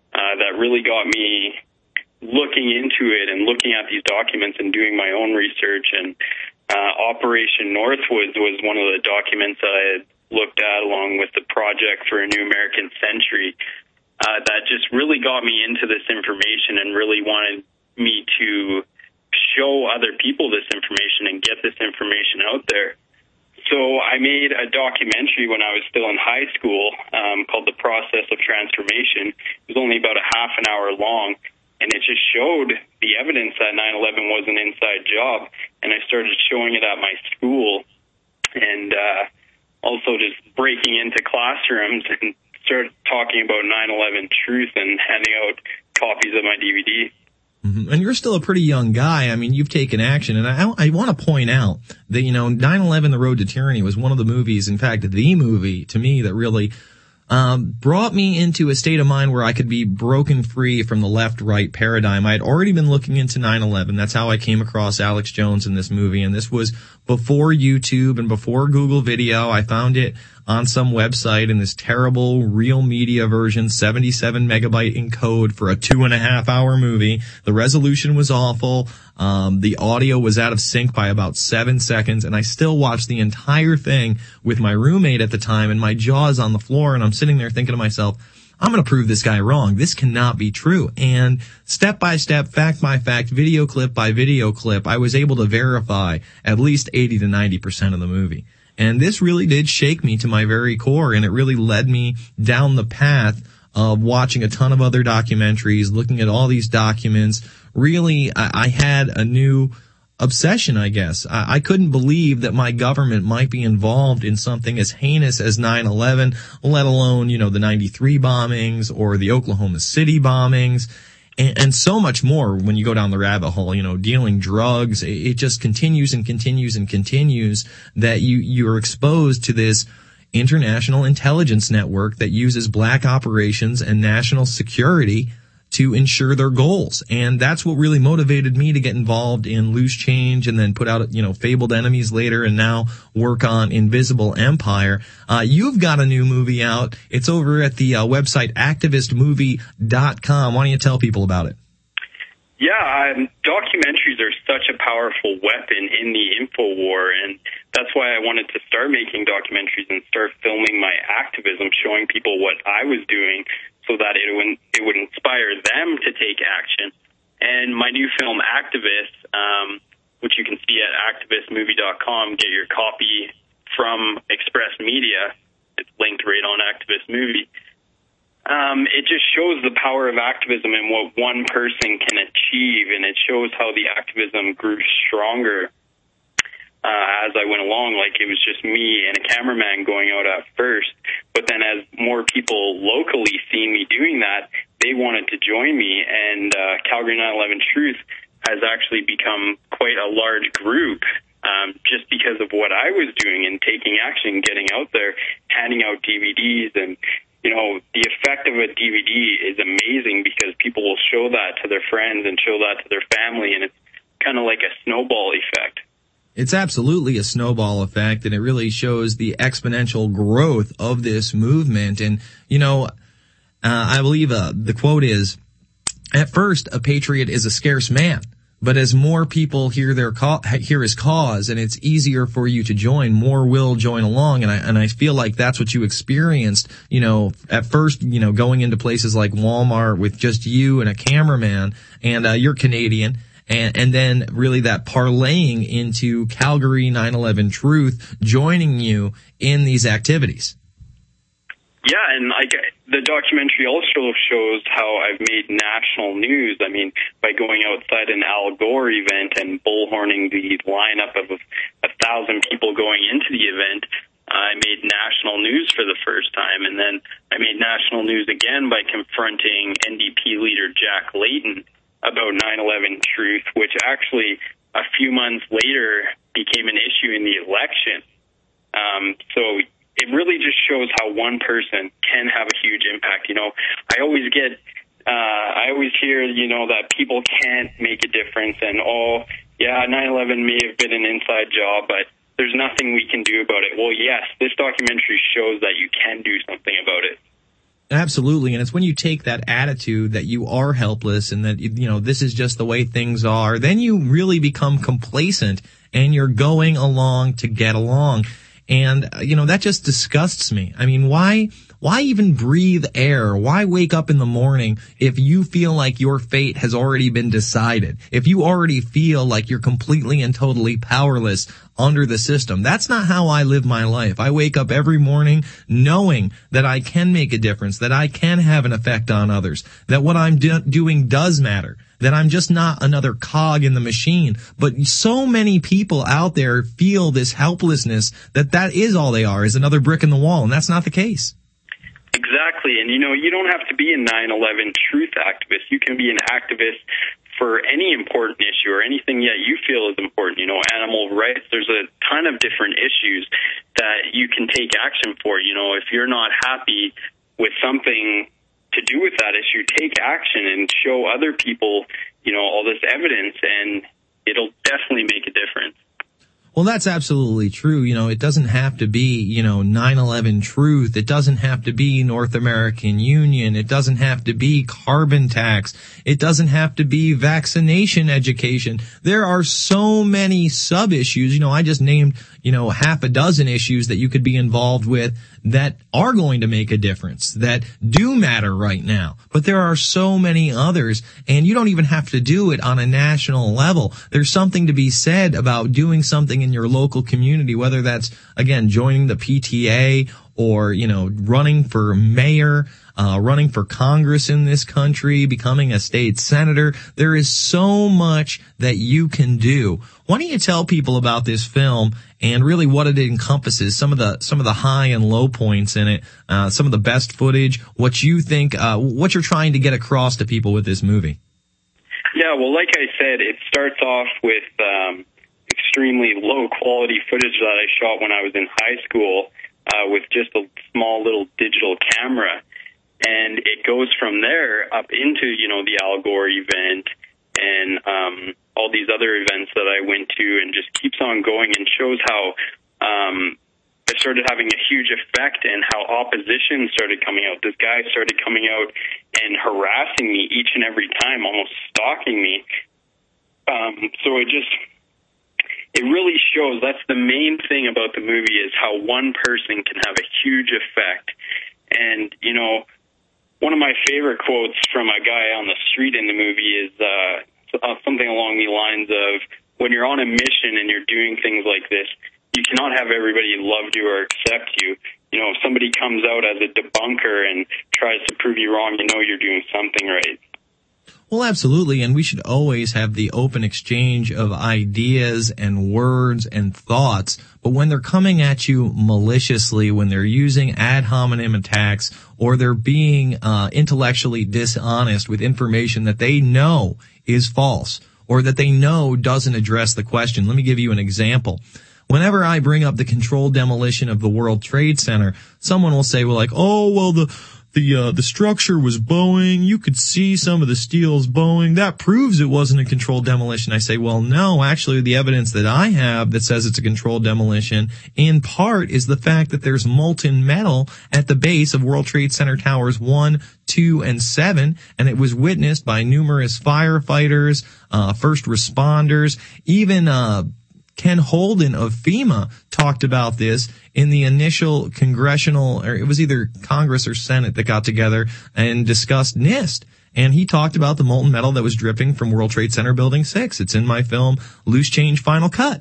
that really got me looking into it and looking at these documents and doing my own research. And uh, Operation Northwoods was one of the documents that I had looked at along with the Project for a New American Century uh, that just really got me into this information and really wanted me to show other people this information and get this information out there. So I made a documentary when I was still in high school um, called The Process of Transformation. It was only about a half an hour long, and it just showed the evidence that nine eleven was an inside job. And I started showing it at my school and uh, also just breaking into classrooms and started talking about nine eleven truth and handing out copies of my D V D. Mm-hmm. And you're still a pretty young guy. I mean, you've taken action. And I, I want to point out that, you know, nine eleven, The Road to Tyranny was one of the movies, in fact, the movie to me that really um, brought me into a state of mind where I could be broken free from the left-right paradigm. I had already been looking into nine eleven. That's how I came across Alex Jones in this movie. And this was before YouTube and before Google Video. I found it on some website in this terrible real media version, seventy-seven megabyte encode for a two and a half hour movie. The resolution was awful. Um, the audio was out of sync by about seven seconds, and I still watched the entire thing with my roommate at the time, and my jaw's on the floor, and I'm sitting there thinking to myself, I'm going to prove this guy wrong. This cannot be true. And step by step, fact by fact, video clip by video clip, I was able to verify at least eighty to ninety percent of the movie. And this really did shake me to my very core, and it really led me down the path of watching a ton of other documentaries, looking at all these documents. Really, I, I had a new obsession, I guess. I, I couldn't believe that my government might be involved in something as heinous as nine eleven, let alone, you know, the ninety-three bombings or the Oklahoma City bombings. And, and so much more when you go down the rabbit hole, you know, dealing drugs. It, it just continues and continues and continues that you, you're exposed to this international intelligence network that uses black operations and national security to ensure their goals. And that's what really motivated me to get involved in Loose Change and then put out, you know, Fabled Enemies later and now work on Invisible Empire. Uh, you've got a new movie out. It's over at the uh, website activist movie dot com. Why don't you tell people about it? Yeah, um, documentaries are such a powerful weapon in the info war, and that's why I wanted to start making documentaries and start filming my activism, showing people what I was doing so that it would, it would inspire them to take action. And my new film, Activist, um, which you can see at activist movie dot com, get your copy from Express Media. It's linked right on Activist Movie. Um, it just shows the power of activism and what one person can achieve, and it shows how the activism grew stronger uh, as I went along. Like, it was just me and a cameraman going out at first, but then as more people locally seen me doing that, they wanted to join me, and uh, Calgary nine eleven Truth has actually become quite a large group um, just because of what I was doing and taking action, getting out there, handing out D V Ds. And you know, the effect of a D V D is amazing because people will show that to their friends and show that to their family, and it's kind of like a snowball effect. It's absolutely a snowball effect, and it really shows the exponential growth of this movement. And, you know, uh, I believe uh, the quote is, at first, a patriot is a scarce man. But as more people hear their call, hear his cause, and it's easier for you to join, more will join along. And I and I feel like that's what you experienced. You know, at first, you know, going into places like Walmart with just you and a cameraman, and uh, you're Canadian, and and then really that parlaying into Calgary nine eleven Truth, joining you in these activities. Yeah, and like the documentary also shows how I've made national news. I mean, by going outside an Al Gore event and bullhorning the lineup of a, a thousand people going into the event, I made national news for the first time. And then I made national news again by confronting N D P leader Jack Layton about nine eleven Truth, which actually a few months later became an issue in the election. Um, so it really just shows how one person can have a huge impact. You know, I always get, uh, I always hear, you know, that people can't make a difference, and, oh, yeah, nine eleven may have been an inside job, but there's nothing we can do about it. Well, yes, this documentary shows that you can do something about it. Absolutely. And it's when you take that attitude that you are helpless and that, you know, this is just the way things are, then you really become complacent and you're going along to get along. And, you know, that just disgusts me. I mean, why, why even breathe air? Why wake up in the morning if you feel like your fate has already been decided? If you already feel like you're completely and totally powerless under the system? That's not how I live my life. I wake up every morning knowing that I can make a difference, that I can have an effect on others, that what I'm do- doing does matter, that I'm just not another cog in the machine. But so many people out there feel this helplessness that that is all they are, is another brick in the wall, and that's not the case. Exactly. And, you know, you don't have to be a nine eleven truth activist. You can be an activist for any important issue or anything that you feel is important. You know, animal rights, there's a ton of different issues that you can take action for. You know, if you're not happy with something to do with that issue, take action and show other people, you know, all this evidence, and it'll definitely make a difference. Well, that's absolutely true. You know, it doesn't have to be, you know, nine eleven truth. It doesn't have to be North American Union. It doesn't have to be carbon tax. It doesn't have to be vaccination education. There are so many sub-issues. You know, I just named, you know, half a dozen issues that you could be involved with that are going to make a difference, that do matter right now. But there are so many others, and you don't even have to do it on a national level. There's something to be said about doing something in your local community, whether that's, again, joining the P T A or, you know, running for mayor, uh, running for Congress in this country, becoming a state senator. There is so much that you can do. Why don't you tell people about this film and really what it encompasses, some of the some of the high and low points in it, uh, some of the best footage, what you think, uh, what you're trying to get across to people with this movie? Yeah, well, like I said, it starts off with um, extremely low quality footage that I shot when I was in high school uh, with just a small little digital camera. And it goes from there up into, you know, the Al Gore event and um, all these other events that I went to, and just keeps on going and shows how um, it started having a huge effect and how opposition started coming out. This guy started coming out and harassing me each and every time, almost stalking me. Um, so it just, it really shows, that's the main thing about the movie, is how one person can have a huge effect. And, you know, one of my favorite quotes from a guy on the street in the movie is uh, something along the lines of, when you're on a mission and you're doing things like this, you cannot have everybody love you or accept you. You know, if somebody comes out as a debunker and tries to prove you wrong, you know you're doing something right. Well, absolutely, and we should always have the open exchange of ideas and words and thoughts, but when they're coming at you maliciously, when they're using ad hominem attacks, or they're being uh intellectually dishonest with information that they know is false, or that they know doesn't address the question. Let me give you an example. Whenever I bring up the controlled demolition of the World Trade Center, someone will say, well, like, oh, well, the The, uh, the structure was bowing. You could see some of the steels bowing. That proves it wasn't a controlled demolition. I say, well, no, actually the evidence that I have that says it's a controlled demolition in part is the fact that there's molten metal at the base of World Trade Center Towers one, two, and seven, and it was witnessed by numerous firefighters, uh, first responders, even, uh, Ken Holden of FEMA talked about this in the initial congressional, or it was either Congress or Senate that got together and discussed NIST. And he talked about the molten metal that was dripping from World Trade Center Building six. It's in my film, Loose Change Final Cut.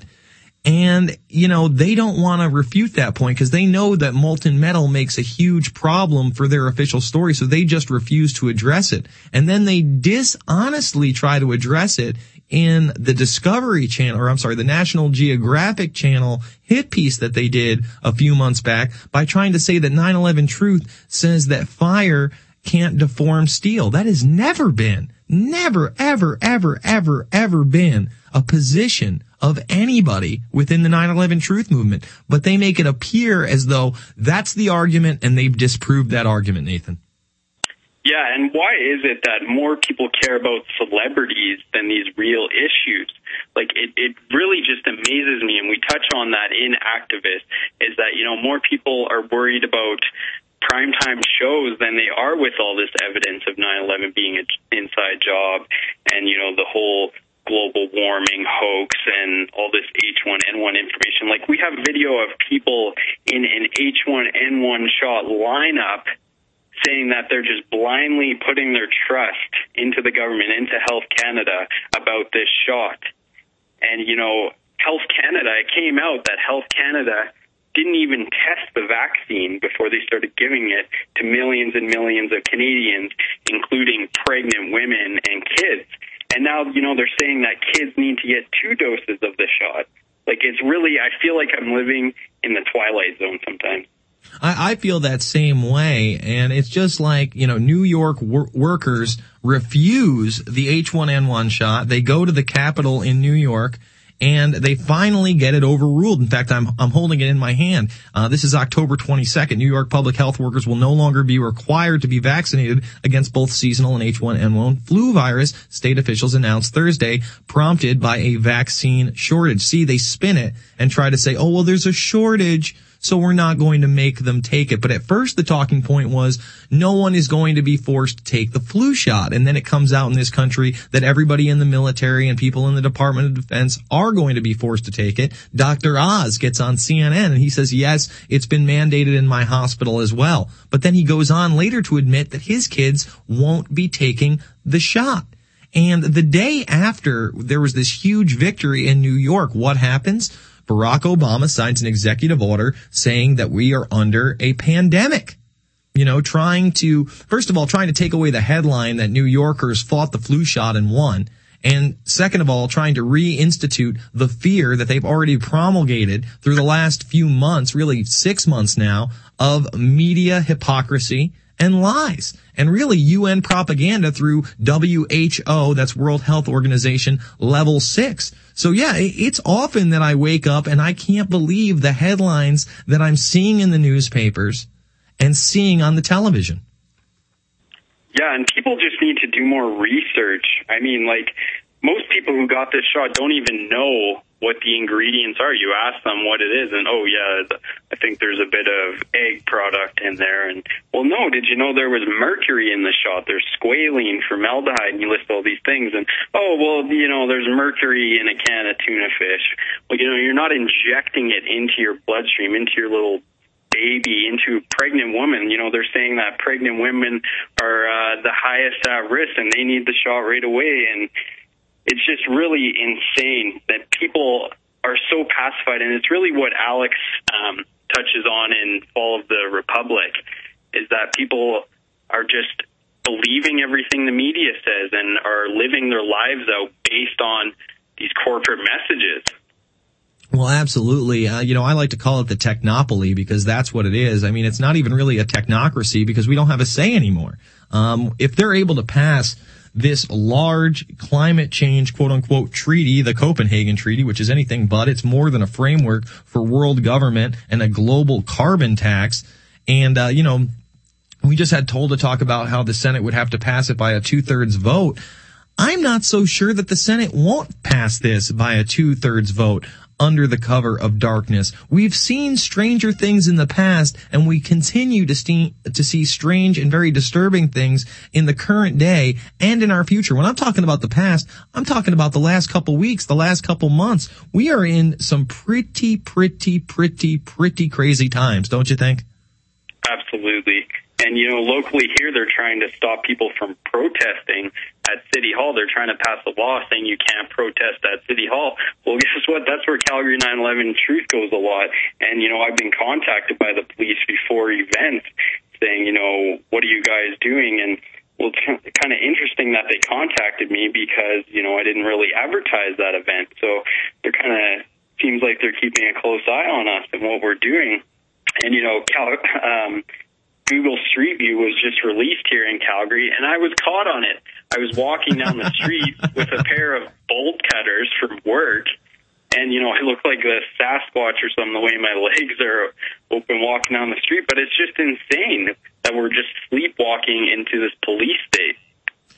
And, you know, they don't want to refute that point because they know that molten metal makes a huge problem for their official story, so they just refuse to address it. And then they dishonestly try to address it in the Discovery Channel, or I'm sorry, the National Geographic Channel hit piece that they did a few months back by trying to say that nine eleven Truth says that fire can't deform steel. That has never been, never, ever, ever, ever, ever been a position of anybody within the nine eleven Truth movement. But they make it appear as though that's the argument, and they've disproved that argument, Nathan. Yeah, and why is it that more people care about celebrities than these real issues? Like, it, it really just amazes me, and we touch on that in Activist, is that, you know, more people are worried about primetime shows than they are with all this evidence of nine eleven being an inside job and, you know, the whole global warming hoax and all this H one N one information. Like, we have video of people in an H one N one shot lineup saying that they're just blindly putting their trust into the government, into Health Canada about this shot. And, you know, Health Canada, it came out that Health Canada didn't even test the vaccine before they started giving it to millions and millions of Canadians, including pregnant women and kids. And now, you know, they're saying that kids need to get two doses of the shot. Like, it's really, I feel like I'm living in the Twilight Zone sometimes. I, I feel that same way, and it's just like, you know, New York wor- workers refuse the H one N one shot. They go to the Capitol in New York, and they finally get it overruled. In fact, I'm I'm holding it in my hand. Uh, this is October twenty-second. New York public health workers will no longer be required to be vaccinated against both seasonal and H one N one flu virus, state officials announced Thursday, prompted by a vaccine shortage. See, they spin it and try to say, oh, well, there's a shortage, so we're not going to make them take it. But at first the talking point was no one is going to be forced to take the flu shot. And then it comes out in this country that everybody in the military and people in the Department of Defense are going to be forced to take it. Doctor Oz gets on C N N and he says, yes, it's been mandated in my hospital as well. But then he goes on later to admit that his kids won't be taking the shot. And the day after there was this huge victory in New York, what happens? Barack Obama signs an executive order saying that we are under a pandemic. You know, trying to, first of all, trying to take away the headline that New Yorkers fought the flu shot and won. And second of all, trying to reinstitute the fear that they've already promulgated through the last few months, really six months now, of media hypocrisy and lies, and really U N propaganda through W H O, that's World Health Organization, level six. So yeah, it's often that I wake up and I can't believe the headlines that I'm seeing in the newspapers and seeing on the television. Yeah, and people just need to do more research. I mean, like, most people who got this shot don't even know what the ingredients are. You ask them what it is, and oh yeah, I think there's a bit of egg product in there. And well, no, did you know there was mercury in the shot? There's squalene, formaldehyde, and you list all these things. And oh well, you know, there's mercury in a can of tuna fish. Well, you know, you're not injecting it into your bloodstream, into your little baby, into a pregnant woman. You know, they're saying that pregnant women are uh, the highest at risk, and they need the shot right away. And it's just really insane that people are so pacified, and it's really what Alex um, touches on in Fall of the Republic, is that people are just believing everything the media says and are living their lives out based on these corporate messages. Well, absolutely. Uh, you know, I like to call it the technopoly because that's what it is. I mean, it's not even really a technocracy because we don't have a say anymore. Um, if they're able to pass this large climate change, quote unquote, treaty, the Copenhagen Treaty, which is anything but, it's more than a framework for world government and a global carbon tax. And, uh, you know, we just had told to talk about how the Senate would have to pass it by a two-thirds vote. I'm not so sure that the Senate won't pass this by a two-thirds vote under the cover of darkness. We've seen stranger things in the past, and we continue to see, to see strange and very disturbing things in the current day and in our future. When I'm talking about the past, I'm talking about the last couple weeks, the last couple months. We are in some pretty, pretty, pretty, pretty crazy times, don't you think? Absolutely. And, you know, locally here, they're trying to stop people from protesting at City Hall. They're trying to pass a law saying you can't protest at City Hall. Well, guess what? That's where Calgary nine eleven Truth goes a lot. And, you know, I've been contacted by the police before events saying, you know, what are you guys doing? And, well, it's kind of interesting that they contacted me because, you know, I didn't really advertise that event. So they're kind of, seems like they're keeping a close eye on us and what we're doing. And, you know, Cal, um, Google Street View was just released here in Calgary, and I was caught on it. I was walking down the street with a pair of bolt cutters from work, and, you know, I look like a Sasquatch or something, the way my legs are open walking down the street. But it's just insane that we're just sleepwalking into this police state.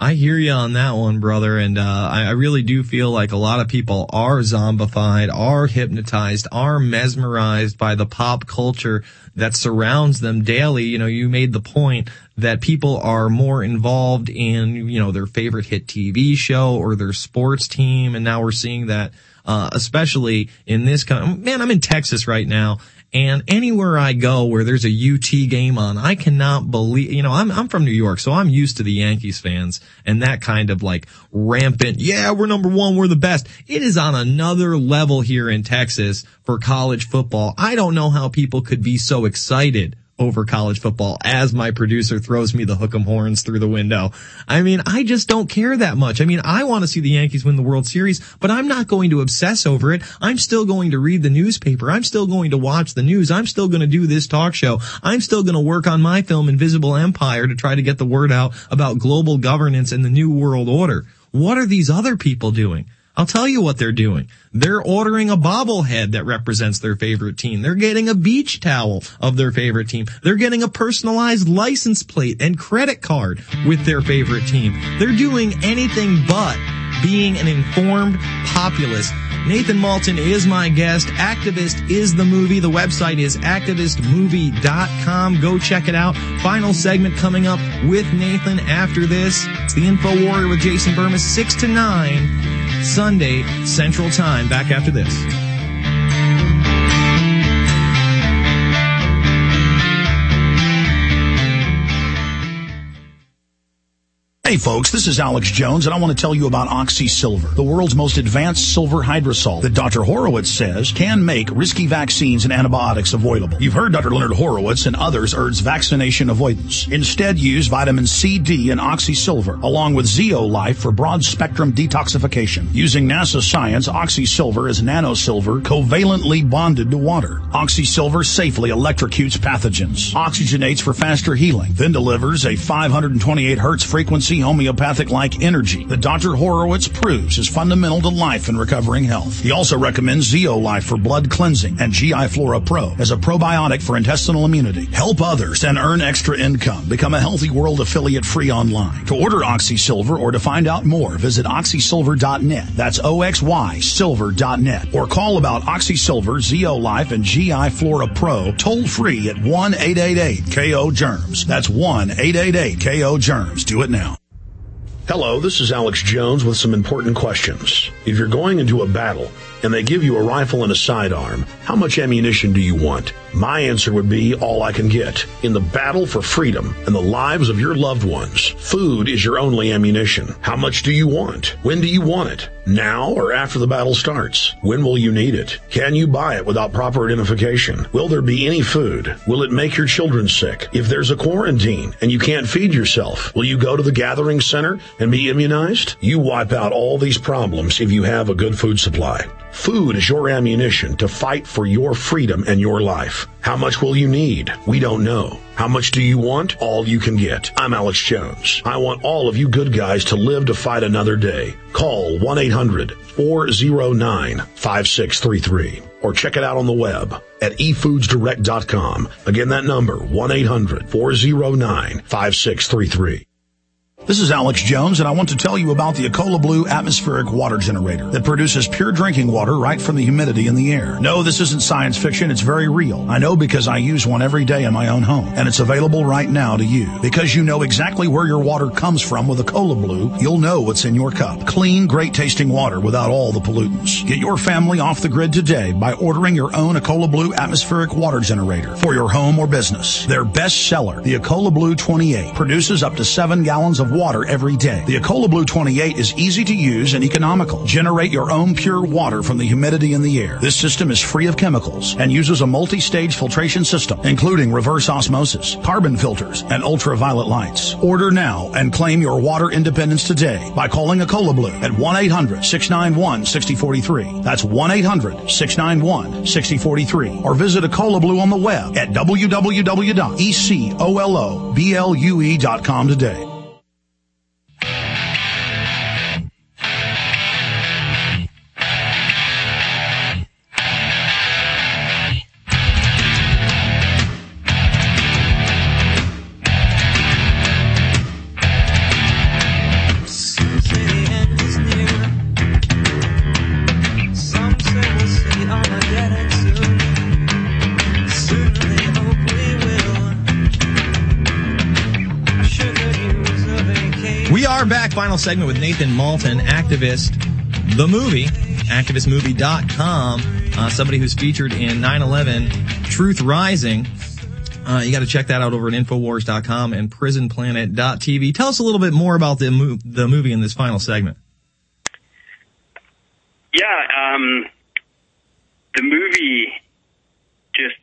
I hear you on that one, brother, and uh, I, I really do feel like a lot of people are zombified, are hypnotized, are mesmerized by the pop culture that surrounds them daily. You know, you made the point that people are more involved in, you know, their favorite hit T V show or their sports team, and now we're seeing that, uh, especially in this kind of, man, I'm in Texas right now. And anywhere I go where there's a U T game on, I cannot believe, you know, I'm, I'm from New York, so I'm used to the Yankees fans and that kind of like rampant, yeah, we're number one, we're the best. It is on another level here in Texas for college football. I don't know how people could be so excited over college football as my producer throws me the hook 'em horns through the window. I mean, I just don't care that much. I mean, I want to see the Yankees win the World Series, but I'm not going to obsess over it. I'm still going to read the newspaper. I'm still going to watch the news. I'm still going to do this talk show. I'm still going to work on my film Invisible Empire to try to get the word out about global governance and the new world order. What are these other people doing? I'll tell you what they're doing. They're ordering a bobblehead that represents their favorite team. They're getting a beach towel of their favorite team. They're getting a personalized license plate and credit card with their favorite team. They're doing anything but being an informed populace. Nathan Malton is my guest. Activist is the movie. The website is activist movie dot com. Go check it out. Final segment coming up with Nathan after this. It's the Info Warrior with Jason Burmis, six to nine. Sunday, Central Time. Back after this. Hey folks, this is Alex Jones, and I want to tell you about Oxy Silver, the world's most advanced silver hydrosol that Doctor Horowitz says can make risky vaccines and antibiotics avoidable. You've heard Doctor Leonard Horowitz and others urge vaccination avoidance. Instead, use vitamin C, D, and Oxy Silver, along with Zeolife for broad-spectrum detoxification. Using NASA science, Oxy Silver is nanosilver covalently bonded to water. Oxy Silver safely electrocutes pathogens, oxygenates for faster healing, then delivers a five hundred twenty-eight hertz frequency homeopathic-like energy that Doctor Horowitz proves is fundamental to life and recovering health. He also recommends Zeolife for blood cleansing and G I Flora Pro as a probiotic for intestinal immunity. Help others and earn extra income. Become a Healthy World affiliate free online. To order Oxy Silver or to find out more, visit oxy silver dot net. That's O X Y silver dot net. Or call about Oxy Silver, Zeolife, and G I Flora Pro toll free at one eight eight eight K O germs. That's one eight eight eight K O germs. Do it now. Hello, this is Alex Jones with some important questions. If you're going into a battle and they give you a rifle and a sidearm, how much ammunition do you want? My answer would be all I can get. In the battle for freedom and the lives of your loved ones, food is your only ammunition. How much do you want? When do you want it? Now or after the battle starts? When will you need it? Can you buy it without proper identification? Will there be any food? Will it make your children sick? If there's a quarantine and you can't feed yourself, will you go to the gathering center and be immunized? You wipe out all these problems if you have a good food supply. Food is your ammunition to fight for your freedom and your life. How much will you need? We don't know. How much do you want? All you can get. I'm Alex Jones. I want all of you good guys to live to fight another day. Call one eight hundred four oh nine five six three three or check it out on the web at e foods direct dot com. Again, that number, one eight hundred four oh nine five six three three. This is Alex Jones, and I want to tell you about the Ecola Blue atmospheric water generator that produces pure drinking water right from the humidity in the air. No, this isn't science fiction. It's very real. I know because I use one every day in my own home, and it's available right now to you. Because you know exactly where your water comes from with Ecola Blue, you'll know what's in your cup. Clean, great-tasting water without all the pollutants. Get your family off the grid today by ordering your own Ecola Blue atmospheric water generator for your home or business. Their best seller, the Ecola Blue twenty-eight, produces up to seven gallons of water every day. The Ecola Blue twenty-eight is easy to use and economical. Generate your own pure water from the humidity in the air. This system is free of chemicals and uses a multi-stage filtration system, including reverse osmosis, carbon filters, and ultraviolet lights. Order now and claim your water independence today by calling Ecola Blue at one eight hundred six nine one six oh four three. That's one eight hundred six nine one six oh four three. Or visit Ecola Blue on the web at w w w dot ecoloblu dot com today. are back. Final segment with Nathan Malton, activist, the movie, activist movie dot com, uh, somebody who's featured in nine eleven Truth Rising. Uh, you got to check that out over at infowars dot com and prison planet dot t v. Tell us a little bit more about the, mo- the movie in this final segment. Yeah, um, the movie just,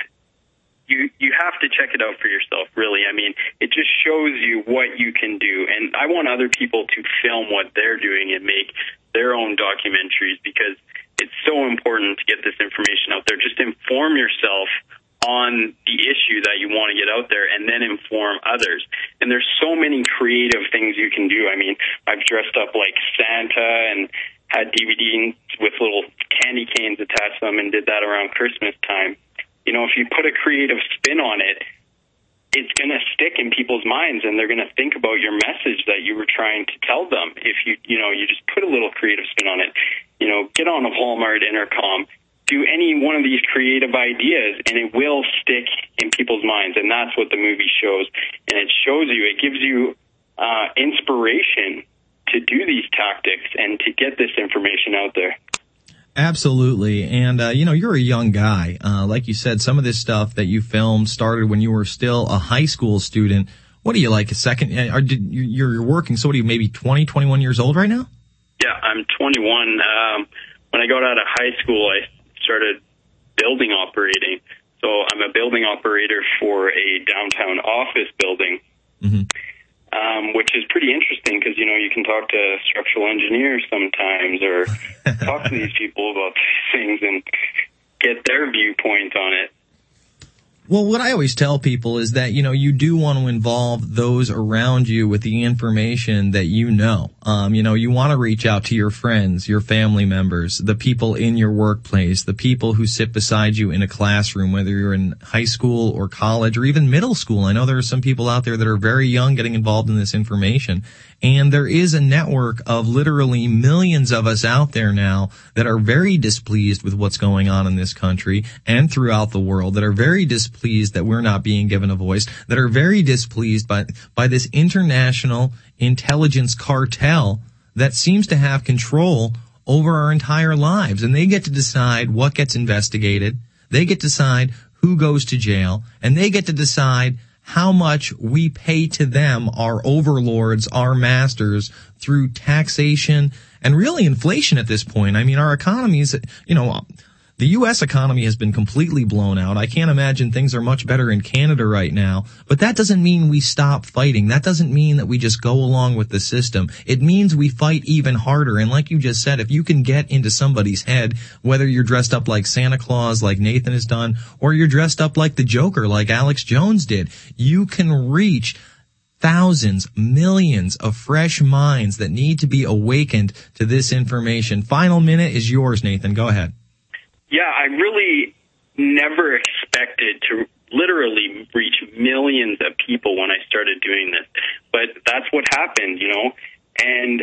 you you have to check it out for yourself, really. I mean, it just shows you what you can do. And I want other people to film what they're doing and make their own documentaries, because it's so important to get this information out there. Just inform yourself on the issue that you want to get out there, and then inform others. And there's so many creative things you can do. I mean, I've dressed up like Santa and had D V Ds with little candy canes attached to them and did that around Christmas time. You know, if you put a creative spin on it, it's going to stick in people's minds, and they're going to think about your message that you were trying to tell them. If you, you know, you just put a little creative spin on it, you know, get on a Walmart intercom, do any one of these creative ideas, and it will stick in people's minds. And that's what the movie shows. And it shows you, it gives you uh, inspiration to do these tactics and to get this information out there. Absolutely. And, uh, you know, you're a young guy. Uh, like you said, some of this stuff that you filmed started when you were still a high school student. What are you, like a second, or did, you're working, so what are you, maybe twenty, twenty-one years old right now? Yeah, I'm twenty-one. Um, when I got out of high school, I started building operating. So I'm a building operator for a downtown office building. Mm-hmm. Um, which is pretty interesting because, you know, you can talk to structural engineers sometimes or talk to these people about things and get their viewpoint on it. Well, what I always tell people is that, you know, you do want to involve those around you with the information that you know. Um, you know, you want to reach out to your friends, your family members, the people in your workplace, the people who sit beside you in a classroom, whether you're in high school or college or even middle school. I know there are some people out there that are very young getting involved in this information. And there is a network of literally millions of us out there now that are very displeased with what's going on in this country and throughout the world, that are very displeased that we're not being given a voice, that are very displeased by, by this international intelligence cartel that seems to have control over our entire lives. And they get to decide what gets investigated. They get to decide who goes to jail, and they get to decide how much we pay to them, our overlords, our masters, through taxation and really inflation at this point. I mean, our economies, you know, the U S economy has been completely blown out. I can't imagine things are much better in Canada right now. But that doesn't mean we stop fighting. That doesn't mean that we just go along with the system. It means we fight even harder. And like you just said, if you can get into somebody's head, whether you're dressed up like Santa Claus, like Nathan has done, or you're dressed up like the Joker, like Alex Jones did, you can reach thousands, millions of fresh minds that need to be awakened to this information. Final minute is yours, Nathan. Go ahead. Yeah, I really never expected to literally reach millions of people when I started doing this. But that's what happened, you know. And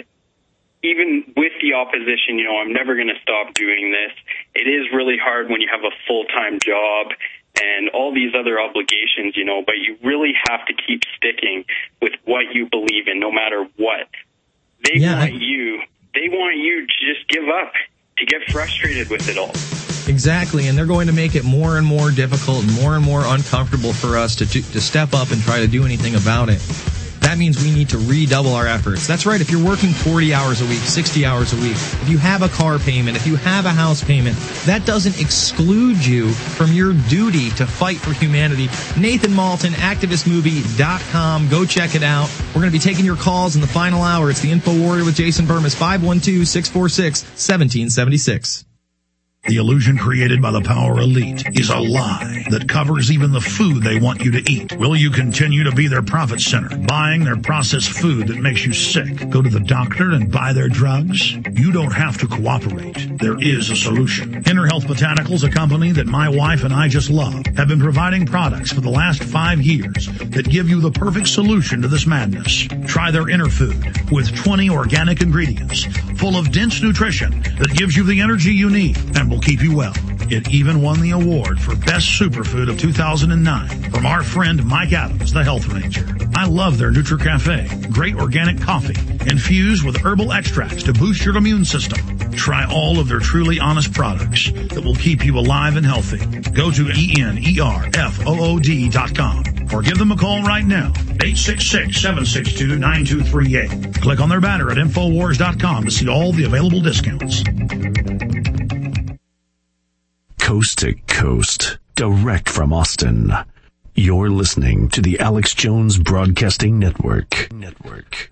even with the opposition, you know, I'm never going to stop doing this. It is really hard when you have a full-time job and all these other obligations, you know, but you really have to keep sticking with what you believe in, no matter what. They yeah, want I... you, they want you to just give up, to get frustrated with it all. Exactly, and they're going to make it more and more difficult and more and more uncomfortable for us to, to to step up and try to do anything about it. That means we need to redouble our efforts. That's right, if you're working forty hours a week, sixty hours a week, if you have a car payment, if you have a house payment, that doesn't exclude you from your duty to fight for humanity. Nathan Malton, activist movie dot com. Go check it out. We're going to be taking your calls in the final hour. It's the Info Warrior with Jason Burmis, five one two, six four six, one seven seven six. The illusion created by the power elite is a lie that covers even the food they want you to eat. Will you continue to be their profit center, buying their processed food that makes you sick? Go to the doctor and buy their drugs? You don't have to cooperate. There is a solution. Inner Health Botanicals, a company that my wife and I just love, have been providing products for the last five years that give you the perfect solution to this madness. Try their Inner Food with twenty organic ingredients full of dense nutrition that gives you the energy you need and will keep you well. It even won the award for Best Superfood of two thousand nine from our friend Mike Adams, the Health Ranger. I love their NutriCafe. Great organic coffee infused with herbal extracts to boost your immune system. Try all of their truly honest products that will keep you alive and healthy. Go to E N E R F O O D dot com or give them a call right now, eight six six, seven six two, nine two three eight. Click on their banner at Infowars dot com to see all the available discounts. Coast to coast, direct from Austin. You're listening to the Alex Jones Broadcasting Network. Network.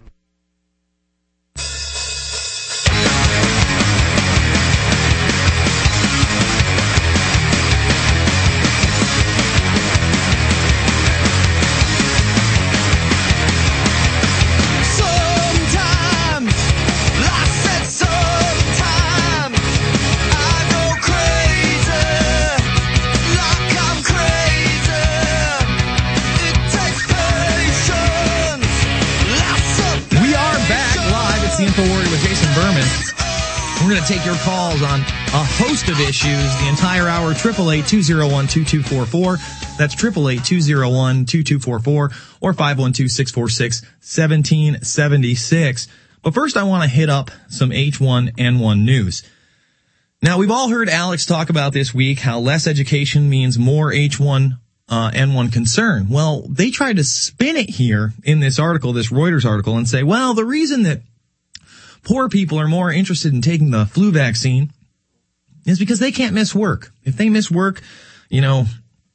Infowars with Jason Berman. We're going to take your calls on a host of issues the entire hour. eight eight eight, two oh one, two two four four. That's eight eight eight, two oh one, two two four four or five one two, six four six, one seven seven six. But first I want to hit up some H one N one news. Now, we've all heard Alex talk about this week how less education means more H one N one concern. Well, they tried to spin it here in this article, this Reuters article, and say, well, the reason that poor people are more interested in taking the flu vaccine is because they can't miss work. If they miss work, you know,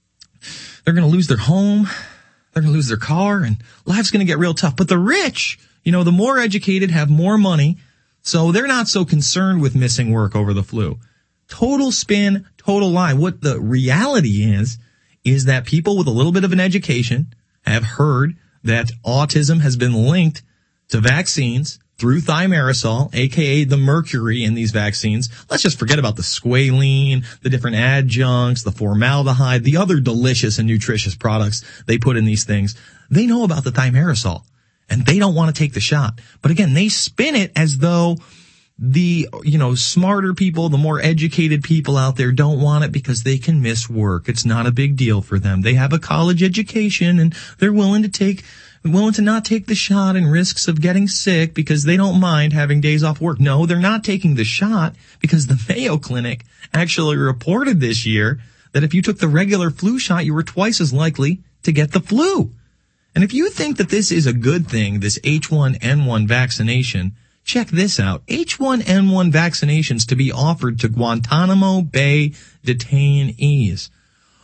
they're going to lose their home, they're going to lose their car, and life's going to get real tough. But the rich, you know, the more educated have more money, so they're not so concerned with missing work over the flu. Total spin, total lie. What the reality is, is that people with a little bit of an education have heard that autism has been linked to vaccines through thimerosal, aka the mercury in these vaccines. Let's just forget about the squalene, the different adjuncts, the formaldehyde, the other delicious and nutritious products they put in these things. They know about the thimerosal, and they don't want to take the shot. But again, they spin it as though the, you know, smarter people, the more educated people out there don't want it because they can miss work. It's not a big deal for them. They have a college education, and they're willing to take willing to not take the shot and risks of getting sick because they don't mind having days off work. No, they're not taking the shot because the Mayo Clinic actually reported this year that if you took the regular flu shot, you were twice as likely to get the flu. And if you think that this is a good thing, this H one N one vaccination, check this out. H one N one vaccinations to be offered to Guantanamo Bay detainees.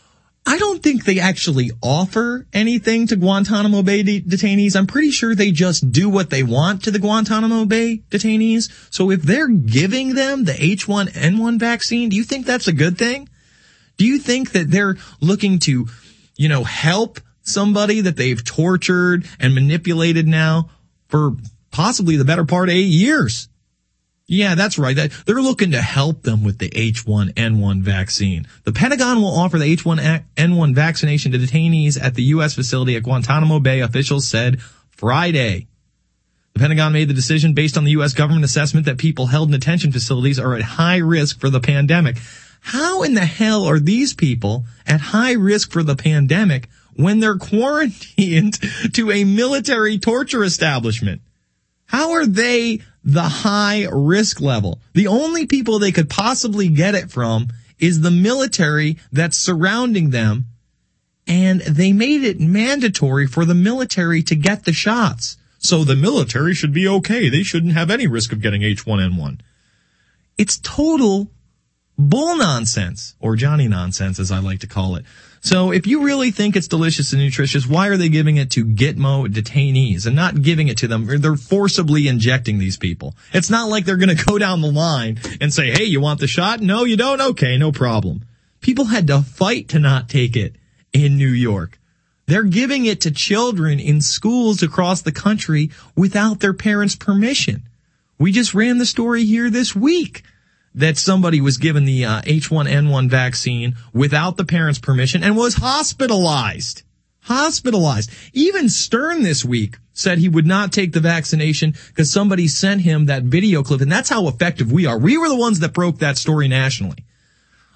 I don't think they actually offer anything to Guantanamo Bay de- detainees. I'm pretty sure they just do what they want to the Guantanamo Bay detainees. So if they're giving them the H one N one vaccine, do you think that's a good thing? Do you think that they're looking to, you know, help somebody that they've tortured and manipulated now for possibly the better part of eight years? Yeah, that's right. They're looking to help them with the H one N one vaccine. The Pentagon will offer the H one N one vaccination to detainees at the U S facility at Guantanamo Bay, officials said Friday. The Pentagon made the decision based on the U S government assessment that people held in detention facilities are at high risk for the pandemic. How in the hell are these people at high risk for the pandemic when they're quarantined to a military torture establishment? How are they the high risk level? The only people they could possibly get it from is the military that's surrounding them, and they made it mandatory for the military to get the shots. So the military should be okay. They shouldn't have any risk of getting H one N one. It's total bull nonsense, or Johnny nonsense, as I like to call it. So if you really think it's delicious and nutritious, why are they giving it to Gitmo detainees and not giving it to them? They're forcibly injecting these people. It's not like they're going to go down the line and say, hey, you want the shot? No, you don't? Okay, no problem. People had to fight to not take it in New York. They're giving it to children in schools across the country without their parents' permission. We just ran the story here this week that somebody was given the uh, H one N one vaccine without the parents' permission and was hospitalized. Hospitalized. Even Stern this week said he would not take the vaccination because somebody sent him that video clip, and that's how effective we are. We were the ones that broke that story nationally.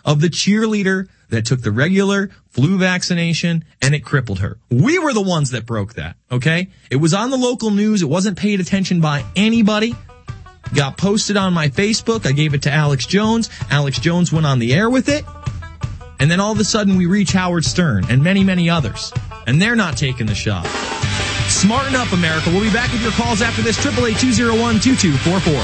of the cheerleader that took the regular flu vaccination and it crippled her. We were the ones that broke that, okay? It was on the local news. It wasn't paid attention by anybody. Got posted on my Facebook. I gave it to Alex Jones. Alex Jones went on the air with it. And then all of a sudden we reach Howard Stern and many, many others. And they're not taking the shot. Smarten up, America. We'll be back with your calls after this. eight eight eight, two oh one, two two four four.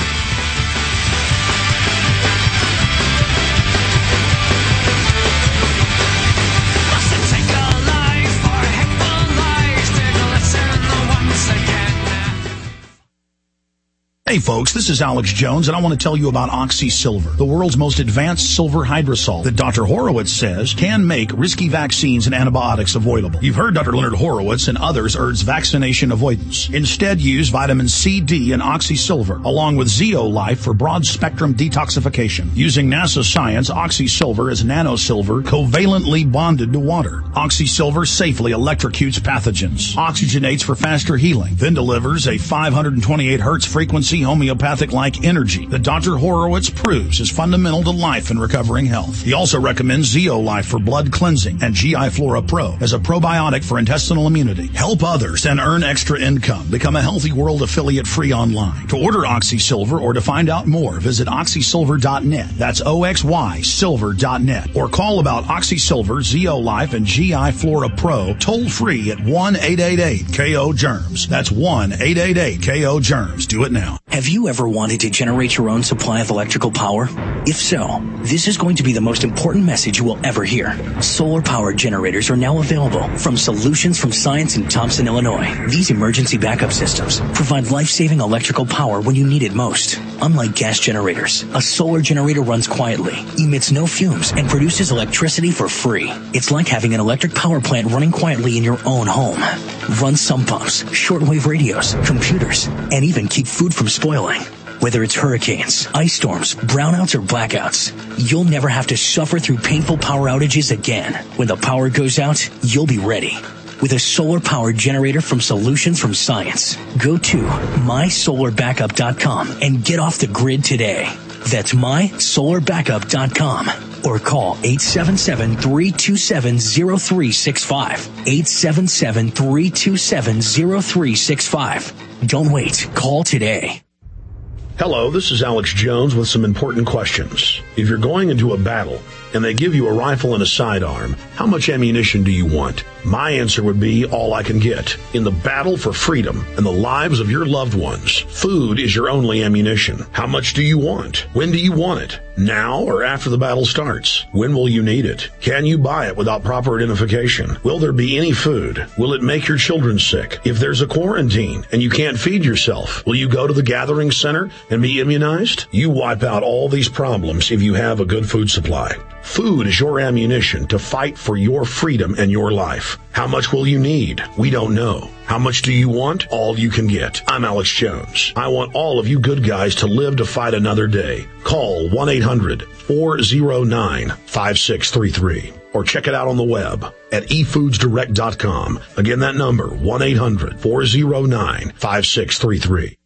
Hey folks, this is Alex Jones, and I want to tell you about Oxy Silver, the world's most advanced silver hydrosol that Doctor Horowitz says can make risky vaccines and antibiotics avoidable. You've heard Doctor Leonard Horowitz and others urge vaccination avoidance. Instead, use vitamin C, D, and Oxy Silver, along with Zeolife for broad-spectrum detoxification. Using NASA science, Oxy Silver is nanosilver covalently bonded to water. Oxy Silver safely electrocutes pathogens, oxygenates for faster healing, then delivers a five hundred twenty-eight hertz frequency homeopathic-like energy that Doctor Horowitz proves is fundamental to life and recovering health. He also recommends Zeolife for blood cleansing and G I Flora Pro as a probiotic for intestinal immunity. Help others and earn extra income. Become a Healthy World affiliate free online. To order Oxy Silver or to find out more, visit oxy silver dot net. That's O X Y silver dot net. Or call about Oxy Silver, Zeolife, and G I Flora Pro toll free at one eight eight eight K O germs. That's one eight eight eight K O germs. Do it now. Have you ever wanted to generate your own supply of electrical power? If so, this is going to be the most important message you will ever hear. Solar-powered generators are now available from Solutions from Science in Thompson, Illinois. These emergency backup systems provide life-saving electrical power when you need it most. Unlike gas generators, a solar generator runs quietly, emits no fumes, and produces electricity for free. It's like having an electric power plant running quietly in your own home. Run sump pumps, shortwave radios, computers, and even keep food from spoiling. Whether it's hurricanes, ice storms, brownouts, or blackouts, you'll never have to suffer through painful power outages again. When the power goes out, you'll be ready. With a solar-powered generator from Solutions from Science. Go to my solar backup dot com and get off the grid today. That's my solar backup dot com. Or call eight seven seven, three two seven, zero three six five. eight seven seven, three two seven, zero three six five. Don't wait. Call today. Hello, this is Alex Jones with some important questions. If you're going into a battle and they give you a rifle and a sidearm, how much ammunition do you want? My answer would be all I can get. In the battle for freedom and the lives of your loved ones, food is your only ammunition. How much do you want? When do you want it? Now or after the battle starts? When will you need it? Can you buy it without proper identification? Will there be any food? Will it make your children sick? If there's a quarantine and you can't feed yourself, will you go to the gathering center and be immunized? You wipe out all these problems if you have a good food supply. Food is your ammunition to fight for your freedom and your life. How much will you need? We don't know. How much do you want? All you can get. I'm Alex Jones. I want all of you good guys to live to fight another day. Call one eight hundred, four oh nine, five six three three or check it out on the web at e foods direct dot com. Again, that number, one eight hundred, four oh nine, five six three three.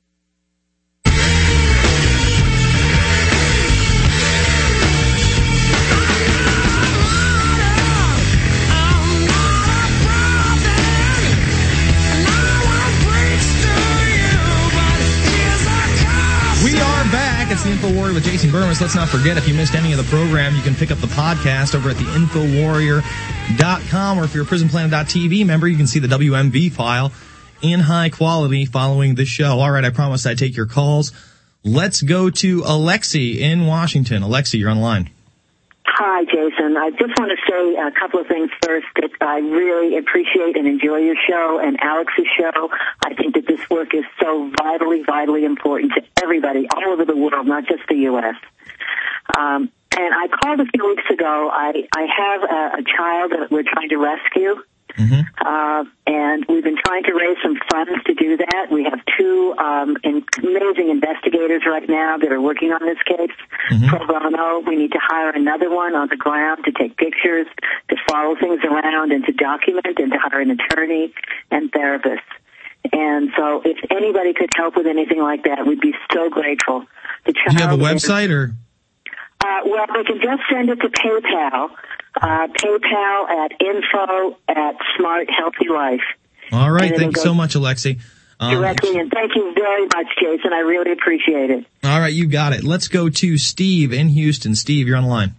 It's the InfoWarrior with Jason Burmis. Let's not forget, if you missed any of the program, you can pick up the podcast over at the info warrior dot com, or if you're a prison planet dot t v member, you can see the W M V file in high quality following the show. All right, I promised I'd take your calls. Let's go to Alexi in Washington. Alexi, you're on the line. Hi, Jason. I just want to say a couple of things first. That I really appreciate and enjoy your show and Alex's show. I think that this work is so vitally, vitally important to everybody all over the world, not just the U S Um, and I called a few weeks ago. I, I have a, a child that we're trying to rescue. Mm-hmm. Uh, and we've been trying to raise some funds to do that. We have two um, in, amazing investigators right now that are working on this case. Mm-hmm. Pro bono. We need to hire another one on the ground to take pictures, to follow things around, and to document, and to hire an attorney and therapists. And so if anybody could help with anything like that, we'd be so grateful. The child Do you have a website, or? Uh, well, they can just send it to PayPal. Uh, PayPal at info at Smart Healthy Life. All right. And Thank you so much, Alexi. Um, Directly, and thank you very much, Jason. I really appreciate it. all right, you got it. Let's go to Steve in Houston. Steve, you're on the line.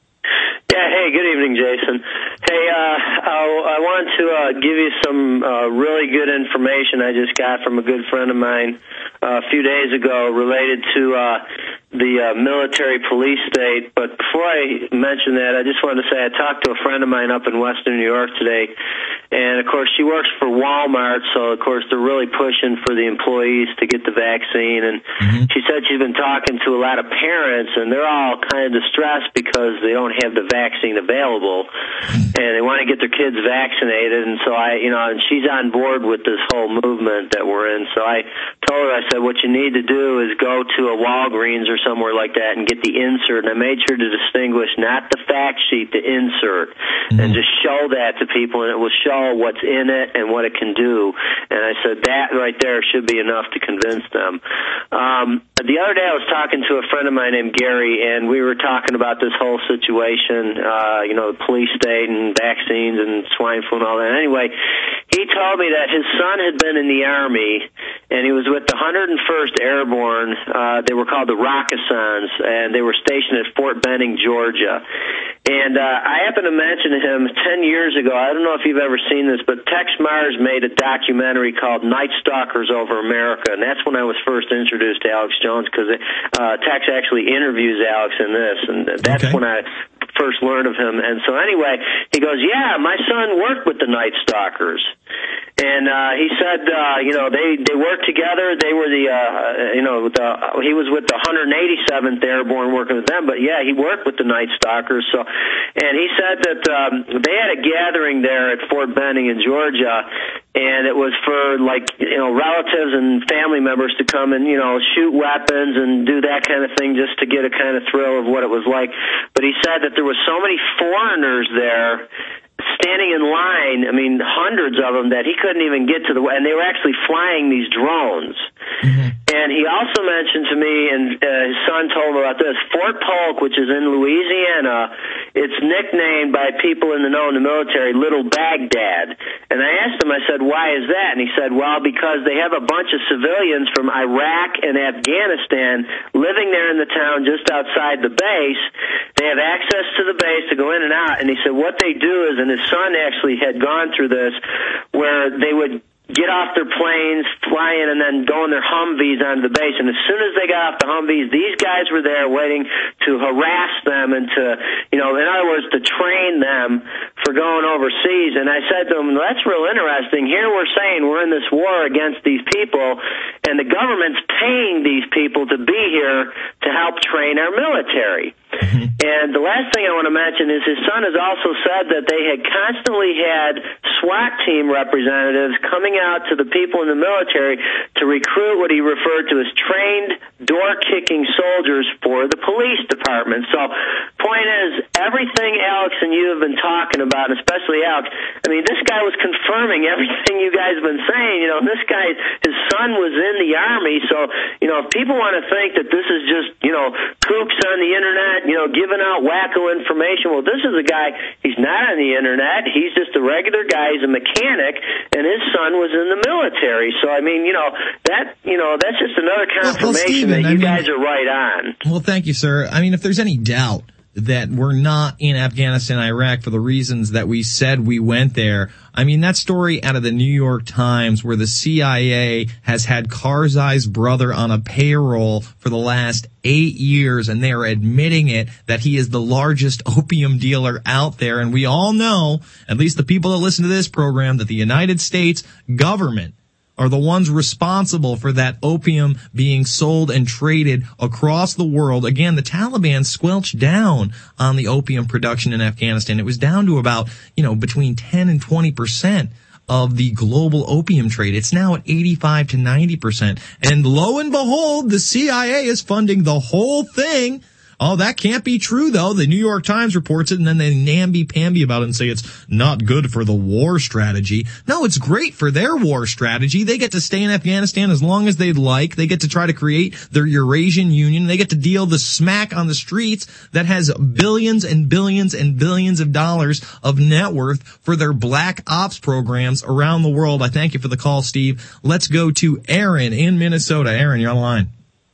Yeah, hey, good evening, Jason. Hey, uh, I, I want to uh, give you some uh, really good information I just got from a good friend of mine uh, a few days ago related to uh, the uh, military police state. But before I mention that, I just wanted to say I talked to a friend of mine up in Western New York today, and, of course, she works for Walmart, so, of course, they're really pushing for the employees to get the vaccine. And mm-hmm. she said she's been talking to a lot of parents, and they're all kind of distressed because they don't have the vaccine available, and they want to get their kids vaccinated. And so I, you know, and she's on board with this whole movement that we're in. So I told her, I said, what you need to do is go to a Walgreens or somewhere like that and get the insert. And I made sure to distinguish not the fact sheet, the insert, mm-hmm. and just show that to people, and it will show what's in it and what it can do. And I said that right there should be enough to convince them. Um, the other day I was talking to a friend of mine named Gary, and we were talking about this whole situation, uh, you know, the police state and vaccines and swine flu and all that. Anyway, he told me that his son had been in the Army, and he was with the one hundred first Airborne. Uh, they were called the Rockassons, and they were stationed at Fort Benning, Georgia. And uh, I happened to mention to him ten years ago, I don't know if you've ever seen this, but Tex Mars made a documentary called Night Stalkers Over America, and that's when I was first introduced to Alex Jones, because uh, Tex actually interviews Alex in this, and that's okay. when I first learned of him. And so anyway, he goes, yeah, my son worked with the Night Stalkers. And uh, he said, uh, you know, they, they worked together. They were the, uh, you know, the, he was with the one hundred eighty-seventh Airborne working with them. But, yeah, he worked with the Night Stalkers. So, and he said that um, they had a gathering there at Fort Benning in Georgia, and it was for, like, you know, relatives and family members to come and, you know, shoot weapons and do that kind of thing just to get a kind of thrill of what it was like. But he said that there were so many foreigners there standing in line, I mean, hundreds of them, that he couldn't even get to the, and they were actually flying these drones. Mm-hmm. And he also mentioned to me, and uh, his son told me about this, Fort Polk, which is in Louisiana, it's nicknamed by people in the know in the military Little Baghdad. And I asked him, I said, why is that? And he said, well, because they have a bunch of civilians from Iraq and Afghanistan living there in the town just outside the base. They have access to the base to go in and out. And he said what they do is, and his son actually had gone through this, where they would get off their planes, fly in, and then go in their Humvees onto the base. And as soon as they got off the Humvees, these guys were there waiting to harass them and to, you know, in other words, to train them for going overseas. And I said to him, that's real interesting. Here we're saying we're in this war against these people, and the government's paying these people to be here to help train our military. And the last thing I want to mention is his son has also said that they had constantly had SWAT team representatives coming out to the people in the military to recruit what he referred to as trained door-kicking soldiers for the police department. So, point is, everything Alex and you have been talking about, and especially Alex, I mean, this guy was confirming everything you guys have been saying. You know, this guy, his son was in the Army, so, you know, if people want to think that this is just, you know, kooks on the internet, you know, giving out wacko information. Well, this is a guy, he's not on the internet. He's just a regular guy. He's a mechanic, and his son was in the military. So, I mean, you know, that, you know, that's just another confirmation well, well, Steven, that you I mean, guys are right on. Well, thank you, sir. I mean, if there's any doubt that we're not in Afghanistan, Iraq for the reasons that we said we went there. I mean, that story out of the New York Times where the C I A has had Karzai's brother on a payroll for the last eight years, and they are admitting it, that he is the largest opium dealer out there. And we all know, at least the people that listen to this program, that the United States government are the ones responsible for that opium being sold and traded across the world. Again, the Taliban squelched down on the opium production in Afghanistan. It was down to about, you know, between ten and twenty percent of the global opium trade. It's now at eighty-five to ninety percent. And lo and behold, the C I A is funding the whole thing Oh, that can't be true, though. The New York Times reports it, and then they namby-pamby about it and say it's not good for the war strategy. No, it's great for their war strategy. They get to stay in Afghanistan as long as they'd like. They get to try to create their Eurasian Union. They get to deal the smack on the streets that has billions and billions and billions of dollars of net worth for their black ops programs around the world. I thank you for the call, Steve. Let's go to Aaron in Minnesota. Aaron, you're on the line.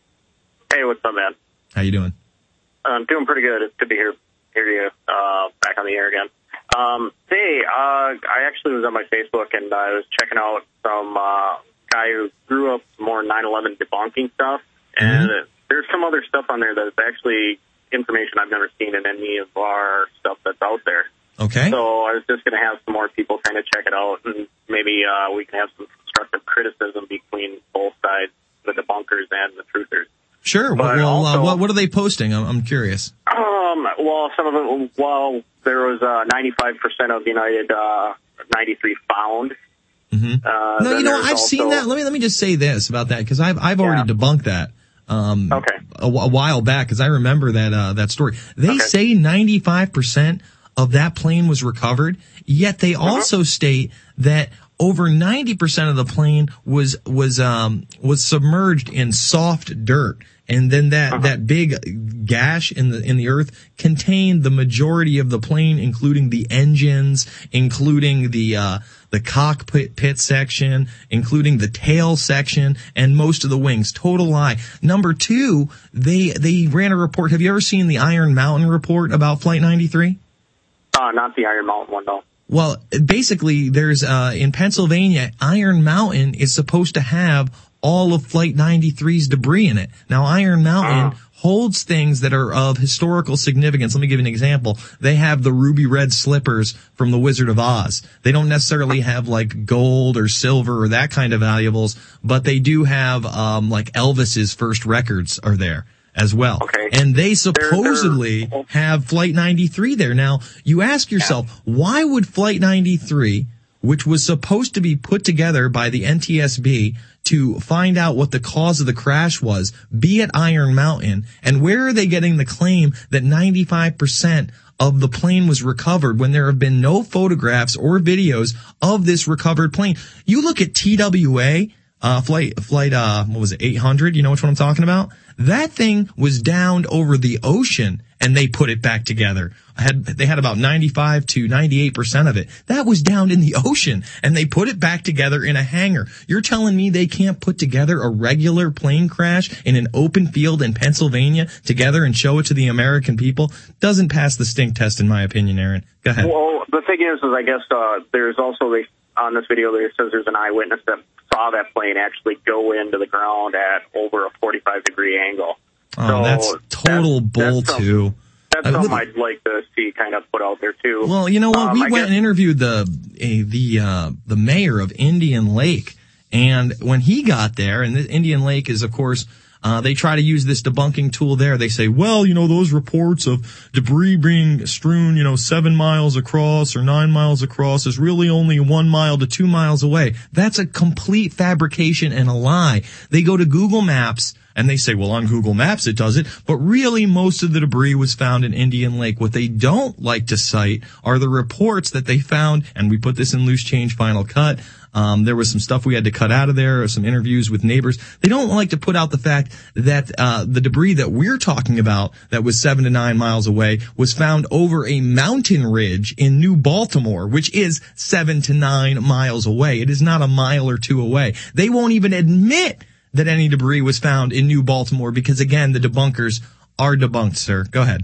Hey, what's up, man? How you doing? I'm doing pretty good. It's good to hear hear you uh, back on the air again. Um, hey, uh, I actually was on my Facebook and I was checking out some uh, guy who grew up more nine eleven debunking stuff, and mm-hmm. there's some other stuff on there that's actually information I've never seen in any of our stuff that's out there. Okay. So I was just going to have some more people kind of check it out, and maybe uh, we can have some constructive criticism between both sides, the debunkers and the truthers. Sure. But well, also, uh, what, what are they posting? I'm, I'm curious. Um, well, some of it, well, there was uh, ninety-five percent of United uh, ninety-three found. Mm-hmm. Uh, no, then you know, there's I've also, seen that. Let me let me just say this about that, because I've I've already Yeah. debunked that. Um, Okay. A, a while back, because I remember that uh, that story. They Okay. say ninety-five percent of that plane was recovered, yet they also state that over ninety percent of the plane was was um was submerged in soft dirt. And then that, Uh-huh. that big gash in the, in the earth contained the majority of the plane, including the engines, including the, uh, the cockpit pit section, including the tail section, and most of the wings. Total lie. Number two, they, they ran a report. Have you ever seen the Iron Mountain report about Flight ninety-three? Uh, not the Iron Mountain one, though. Well, basically, there's, uh, in Pennsylvania, Iron Mountain is supposed to have all of Flight ninety-three's debris in it. Now, Iron Mountain uh. holds things that are of historical significance. Let me give you an example. They have the ruby red slippers from The Wizard of Oz. They don't necessarily have like gold or silver or that kind of valuables, but they do have, um, like Elvis's first records are there as well. Okay. And they supposedly they're, they're, have Flight ninety-three there. Now, you ask yourself, yeah. why would Flight ninety-three, which was supposed to be put together by the N T S B to find out what the cause of the crash was, be at Iron Mountain? And where are they getting the claim that ninety-five percent of the plane was recovered when there have been no photographs or videos of this recovered plane? You look at T W A, uh, flight, flight, uh, what was it, eight hundred? You know which one I'm talking about? That thing was downed over the ocean, and they put it back together. I had, they had about ninety-five to ninety-eight percent of it. That was down in the ocean, and they put it back together in a hangar. You're telling me they can't put together a regular plane crash in an open field in Pennsylvania together and show it to the American people? Doesn't pass the stink test, in my opinion, Aaron. Go ahead. Well, the thing is, is I guess uh, there's also, they, on this video, there says there's an eyewitness that saw that plane actually go into the ground at over a forty-five degree angle. Oh, so that's total that's, bull, that's too. That's something I'd like to see kind of put out there too. Well, you know what? Um, we I went guess, and interviewed the a, the uh, the mayor of Indian Lake, and when he got there, and the Indian Lake is, of course, uh, they try to use this debunking tool there. They say, well, you know, those reports of debris being strewn, you know, seven miles across or nine miles across is really only one mile to two miles away. That's a complete fabrication and a lie. They go to Google Maps. And they say, well, on Google Maps it does it, but really most of the debris was found in Indian Lake. What they don't like to cite are the reports that they found, and we put this in Loose Change Final Cut. Um, there was some stuff we had to cut out of there, or some interviews with neighbors. They don't like to put out the fact that uh the debris that we're talking about, that was seven to nine miles away, was found over a mountain ridge in New Baltimore, which is seven to nine miles away. It is not a mile or two away. They won't even admit that any debris was found in New Baltimore because, again, the debunkers are debunked, sir. Go ahead.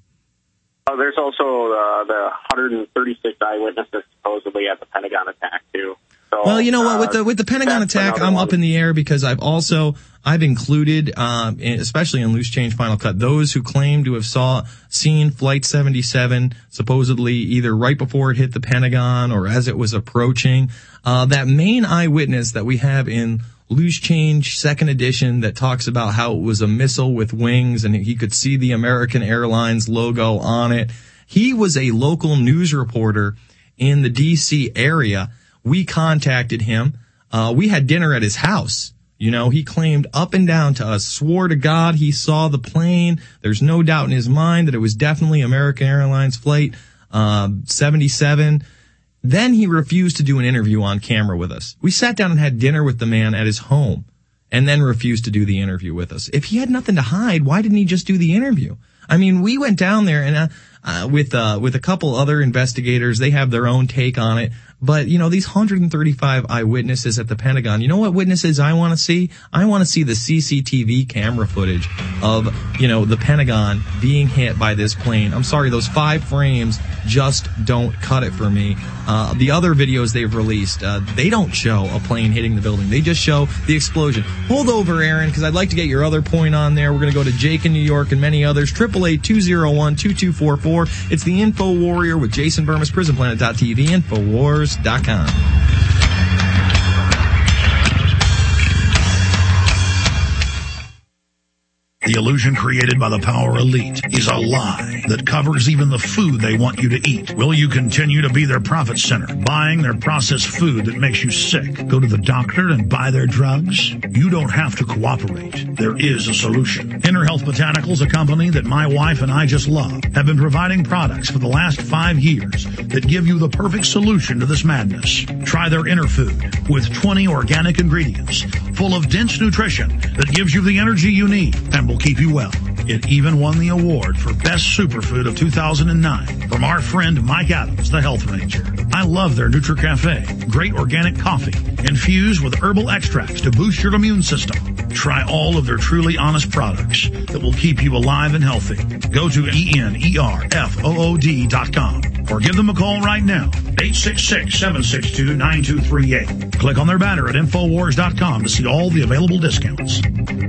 Oh, there's also uh, the one hundred thirty-six eyewitnesses supposedly at the Pentagon attack too. So, well, you know what? Uh, with the with the Pentagon attack, I'm one. up in the air because I've also I've included, um, especially in Loose Change Final Cut, those who claim to have saw seen Flight seventy-seven supposedly either right before it hit the Pentagon or as it was approaching. Uh, that main eyewitness that we have in Loose Change second edition that talks about how it was a missile with wings and he could see the American Airlines logo on it. He was a local news reporter in the D C area. We contacted him. Uh, we had dinner at his house. You know, he claimed up and down to us, swore to God he saw the plane. There's no doubt in his mind that it was definitely American Airlines flight uh, seventy-seven. Then he refused to do an interview on camera with us. We sat down and had dinner with the man at his home and then refused to do the interview with us. If he had nothing to hide, why didn't he just do the interview? I mean, we went down there and uh, uh, with uh, with a couple other investigators. They have their own take on it. But, you know, these one hundred thirty-five eyewitnesses at the Pentagon, you know what witnesses I want to see? I want to see the C C T V camera footage of, you know, the Pentagon being hit by this plane. I'm sorry, those five frames just don't cut it for me. Uh, the other videos they've released, uh, they don't show a plane hitting the building. They just show the explosion. Hold over, Aaron, because I'd like to get your other point on there. We're going to go to Jake in New York and many others. eight eight eight, two oh one, two two four four. It's the Info Warrior with Jason Burmis, prison planet dot t v, Infowars dot com. The illusion created by the power elite is a lie that covers even the food they want you to eat. Will you continue to be their profit center, buying their processed food that makes you sick? Go to the doctor and buy their drugs? You don't have to cooperate. There is a solution. Inner Health Botanicals, a company that my wife and I just love, have been providing products for the last five years that give you the perfect solution to this madness. Try their Inner Food with twenty organic ingredients full of dense nutrition that gives you the energy you need and will keep you well. It even won the award for Best Superfood of two thousand nine from our friend Mike Adams, the Health Ranger. I love their NutriCafe, great organic coffee infused with herbal extracts to boost your immune system. Try all of their truly honest products that will keep you alive and healthy. Go to E N E R F O O D dot com or give them a call right now, eight six six, seven six two, nine two three eight. Click on their banner at Infowars dot com to see all the available discounts.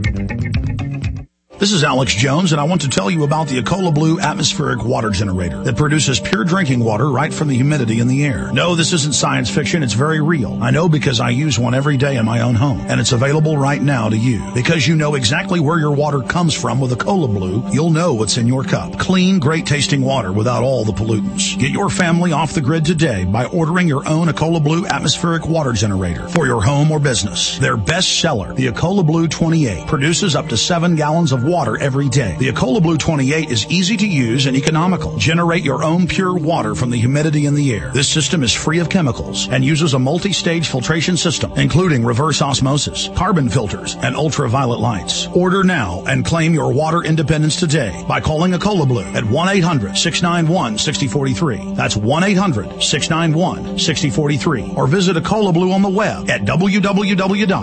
This is Alex Jones, and I want to tell you about the Ecola Blue atmospheric water generator that produces pure drinking water right from the humidity in the air. No, this isn't science fiction. It's very real. I know because I use one every day in my own home, and it's available right now to you. Because you know exactly where your water comes from with Ecola Blue, you'll know what's in your cup. Clean, great-tasting water without all the pollutants. Get your family off the grid today by ordering your own Ecola Blue atmospheric water generator for your home or business. Their best seller, the Ecola Blue twenty-eight, produces up to seven gallons of water every day. The Ecola Blue twenty-eight is easy to use and economical. Generate your own pure water from the humidity in the air. This system is free of chemicals and uses a multi-stage filtration system, including reverse osmosis, carbon filters, and ultraviolet lights. Order now and claim your water independence today by calling Ecola Blue at one eight hundred, six nine one, six oh four three. That's one eight hundred, six nine one, six oh four three. Or visit Ecola Blue on the web at w w w dot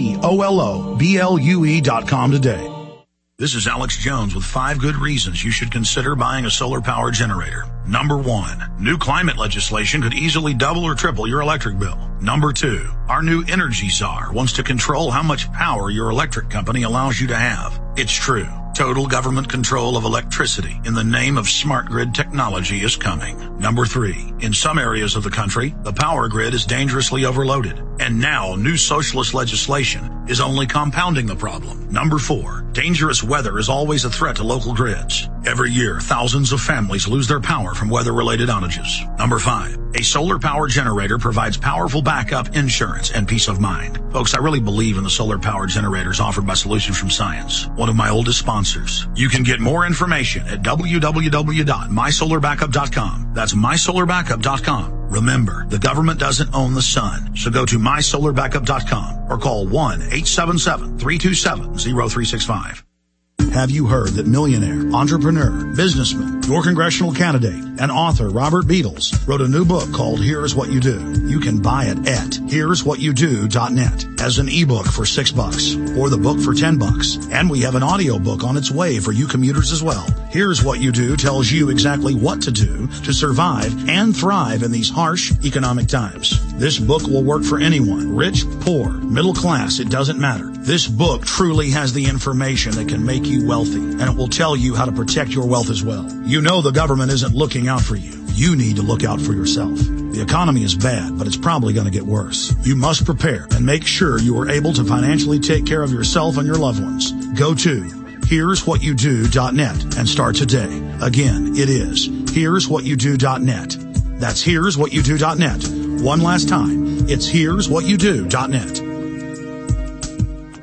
ecola blue dot com today. This is Alex Jones with five good reasons you should consider buying a solar power generator. Number one, new climate legislation could easily double or triple your electric bill. Number two, our new energy czar wants to control how much power your electric company allows you to have. It's true. Total government control of electricity in the name of smart grid technology is coming. Number three, in some areas of the country, the power grid is dangerously overloaded. And now new socialist legislation is only compounding the problem. Number four, dangerous weather is always a threat to local grids. Every year, thousands of families lose their power from weather-related outages. Number five, a solar power generator provides powerful backup, insurance, and peace of mind. Folks, I really believe in the solar power generators offered by Solutions from Science, one of my oldest sponsors. You can get more information at w w w dot my solar backup dot com. That's my solar backup dot com. Remember, the government doesn't own the sun, so go to my solar backup dot com or call one eight seven seven, three two seven, zero three six five. Have you heard that millionaire, entrepreneur, businessman, your congressional candidate, and author Robert Beatles wrote a new book called Here's What You Do? You can buy it at here's what you do dot net as an ebook for six bucks or the book for ten bucks. And we have an audio book on its way for you commuters as well. Here's What You Do tells you exactly what to do to survive and thrive in these harsh economic times. This book will work for anyone, rich, poor, middle class, it doesn't matter. This book truly has the information that can make you wealthy, and it will tell you how to protect your wealth as well. You know the government isn't looking out for you. You need to look out for yourself. The economy is bad, but it's probably going to get worse. You must prepare and make sure you are able to financially take care of yourself and your loved ones. Go to here's what you do dot net and start today. Again, it is here's what you do dot net. That's here's what you do dot net. One last time, it's here's what you do dot net.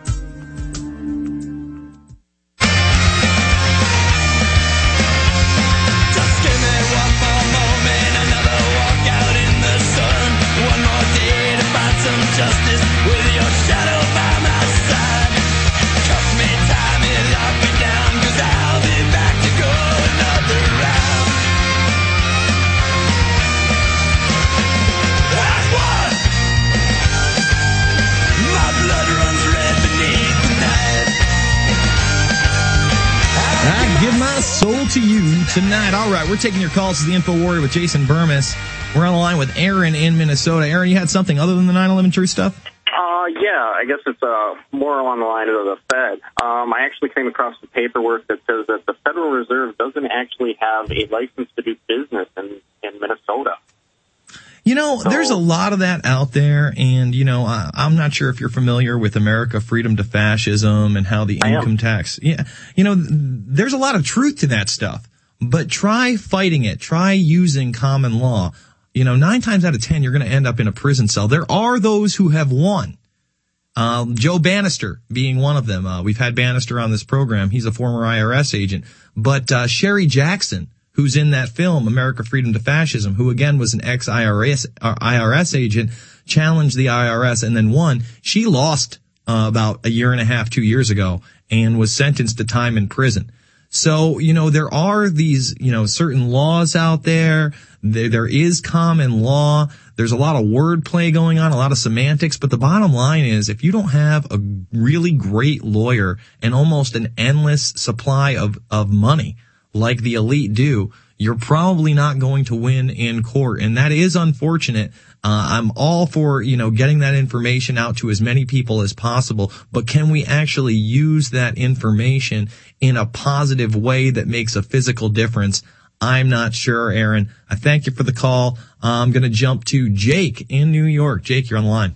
I give my soul to you tonight. All right, we're taking your calls to the Info Warrior with Jason Burmis. We're on the line with Aaron in Minnesota. Aaron, you had something other than the nine eleven truth stuff? Uh, yeah, I guess it's uh, more along the line of the Fed. Um, I actually came across the paperwork that says that the Federal Reserve doesn't actually have a license to do business in, in Minnesota. You know, so, there's a lot of that out there, and, you know, I, I'm not sure if you're familiar with America Freedom to Fascism and how the income tax, yeah, you know, there's a lot of truth to that stuff, but try fighting it. Try using common law. You know, nine times out of ten, you're going to end up in a prison cell. There are those who have won. Um, Joe Bannister being one of them. Uh, we've had Bannister on this program. He's a former I R S agent. But uh, Sherry Jackson, who's in that film, America Freedom to Fascism, who again was an ex-I R S uh, I R S agent, challenged the I R S and then won. She lost uh, about a year and a half, two years ago, and was sentenced to time in prison. So, you know, there are these, you know, certain laws out there. There, there is common law. There's a lot of wordplay going on, a lot of semantics. But the bottom line is, if you don't have a really great lawyer and almost an endless supply of, of money like the elite do, you're probably not going to win in court. And that is unfortunate. Uh, I'm all for, you know, getting that information out to as many people as possible, but can we actually use that information in a positive way that makes a physical difference? I'm not sure, Aaron. I thank you for the call. Uh, I'm going to jump to Jake in New York. Jake, you're on the line.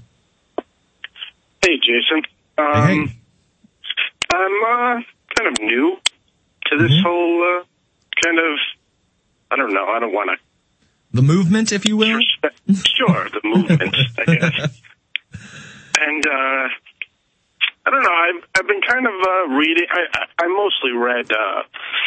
Hey, Jason. Um, hey, hey. I'm uh, kind of new to this Mm-hmm. whole uh, kind of, I don't know, I don't want to. The movement, if you will? Sure, the movement, I guess. And, uh, I don't know, I've, I've been kind of uh, reading, I, I, I mostly read, uh,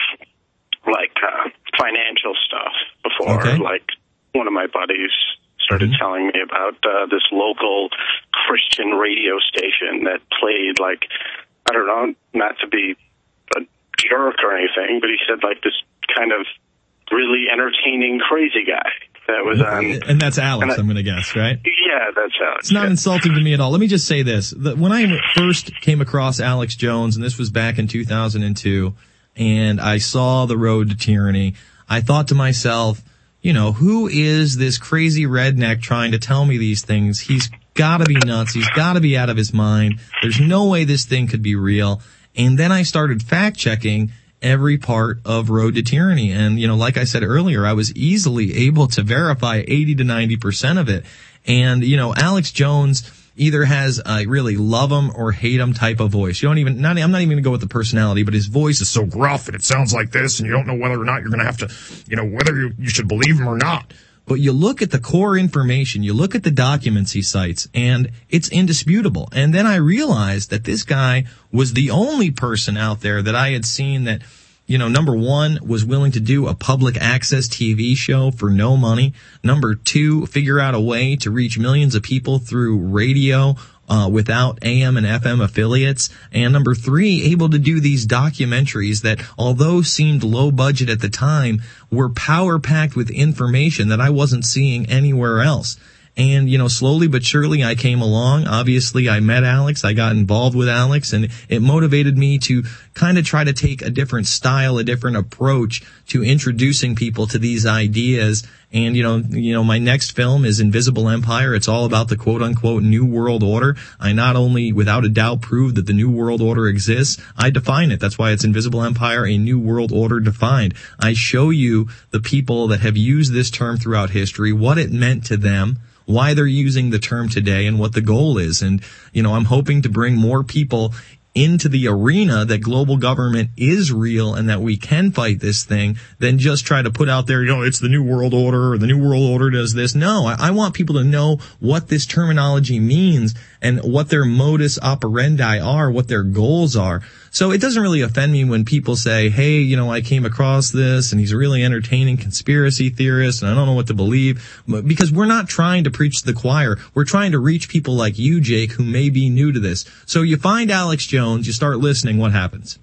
like, uh, financial stuff before. Okay. Like, one of my buddies started Mm-hmm. telling me about uh, this local Christian radio station that played, like, I don't know, not to be a jerk or anything, but he said, like, this kind of really entertaining crazy guy that was on. And that's Alex, and I, I'm going to guess, right? Yeah, that's Alex. It's not yeah. insulting to me at all. Let me just say this. When I first came across Alex Jones, and this was back in two thousand two, and I saw The Road to Tyranny, I thought to myself, you know, who is this crazy redneck trying to tell me these things? He's got to be nuts. He's got to be out of his mind. There's no way this thing could be real. And then I started fact-checking every part of Road to Tyranny. And, you know, like I said earlier, I was easily able to verify eighty to ninety percent of it. And, you know, Alex Jones either has a really love him or hate him type of voice. You don't even, not, I'm not even going to go with the personality, but his voice is so gruff and it sounds like this, and you don't know whether or not you're going to have to, you know, whether you, you should believe him or not. But you look at the core information, you look at the documents he cites, and it's indisputable. And then I realized that this guy was the only person out there that I had seen that, you know, number one, was willing to do a public access T V show for no money. Number two, figure out a way to reach millions of people through radio uh without A M and F M affiliates. And number three, able to do these documentaries that, although seemed low budget at the time, were power-packed with information that I wasn't seeing anywhere else. And, you know, slowly but surely I came along. Obviously, I met Alex. I got involved with Alex, and it motivated me to kind of try to take a different style, a different approach to introducing people to these ideas. And, you know, you know, my next film is Invisible Empire. It's all about the quote unquote New World Order. I not only, without a doubt, prove that the New World Order exists, I define it. That's why it's Invisible Empire, a New World Order defined. I show you the people that have used this term throughout history, what it meant to them, why they're using the term today, and what the goal is. And, you know, I'm hoping to bring more people into the arena that global government is real and that we can fight this thing than just try to put out there, you know, it's the New World Order or the New World Order does this. No, I, I want people to know what this terminology means and what their modus operandi are, what their goals are. So it doesn't really offend me when people say, hey, you know, I came across this and he's a really entertaining conspiracy theorist and I don't know what to believe, because we're not trying to preach to the choir. We're trying to reach people like you, Jake, who may be new to this. So you find Alex Jones, you start listening, what happens?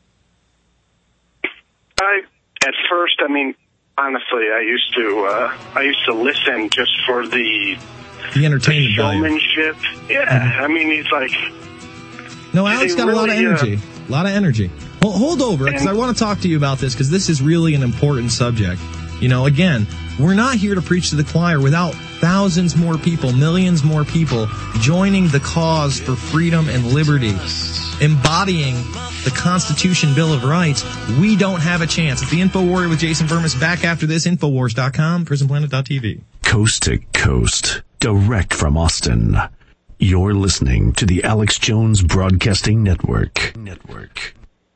I, at first, I mean, honestly, I used to, uh, I used to listen just for the, the entertainment the showmanship. value. Yeah, mm-hmm. I mean, he's like, No, Alex got a lot of really, uh, energy. A lot of energy. Well, hold over, because I want to talk to you about this, because this is really an important subject. You know, again, we're not here to preach to the choir without thousands more people, millions more people joining the cause for freedom and liberty, embodying the Constitution Bill of Rights. We don't have a chance. It's the InfoWarrior with Jason Vermis. Back after this, Infowars dot com, prison planet dot t v. Coast to coast, direct from Austin. You're listening to the Alex Jones Broadcasting Network. Network.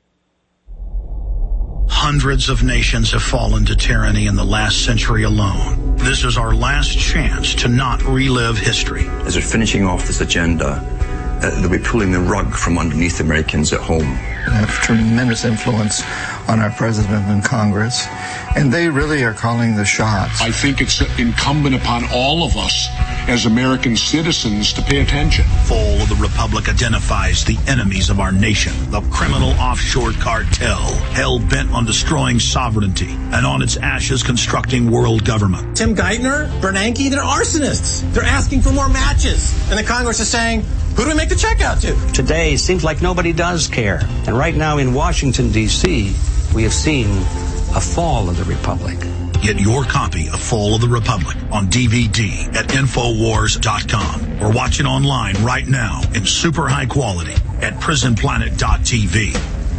Hundreds of nations have fallen to tyranny in the last century alone. This is our last chance to not relive history. As we're finishing off this agenda, uh, they'll be pulling the rug from underneath Americans at home. They have tremendous influence on our president and Congress, and they really are calling the shots. I think it's incumbent upon all of us as American citizens to pay attention. Fall of the Republic identifies the enemies of our nation, the criminal offshore cartel, hell-bent on destroying sovereignty, and on its ashes constructing world government. Tim Geithner, Bernanke, they're arsonists. They're asking for more matches. And the Congress is saying, who do we make the check out to? Today, it seems like nobody does care. And right now in Washington, D C, we have seen a fall of the Republic. Get your copy of Fall of the Republic on D V D at Infowars dot com or watch it online right now in super high quality at prison planet dot t v.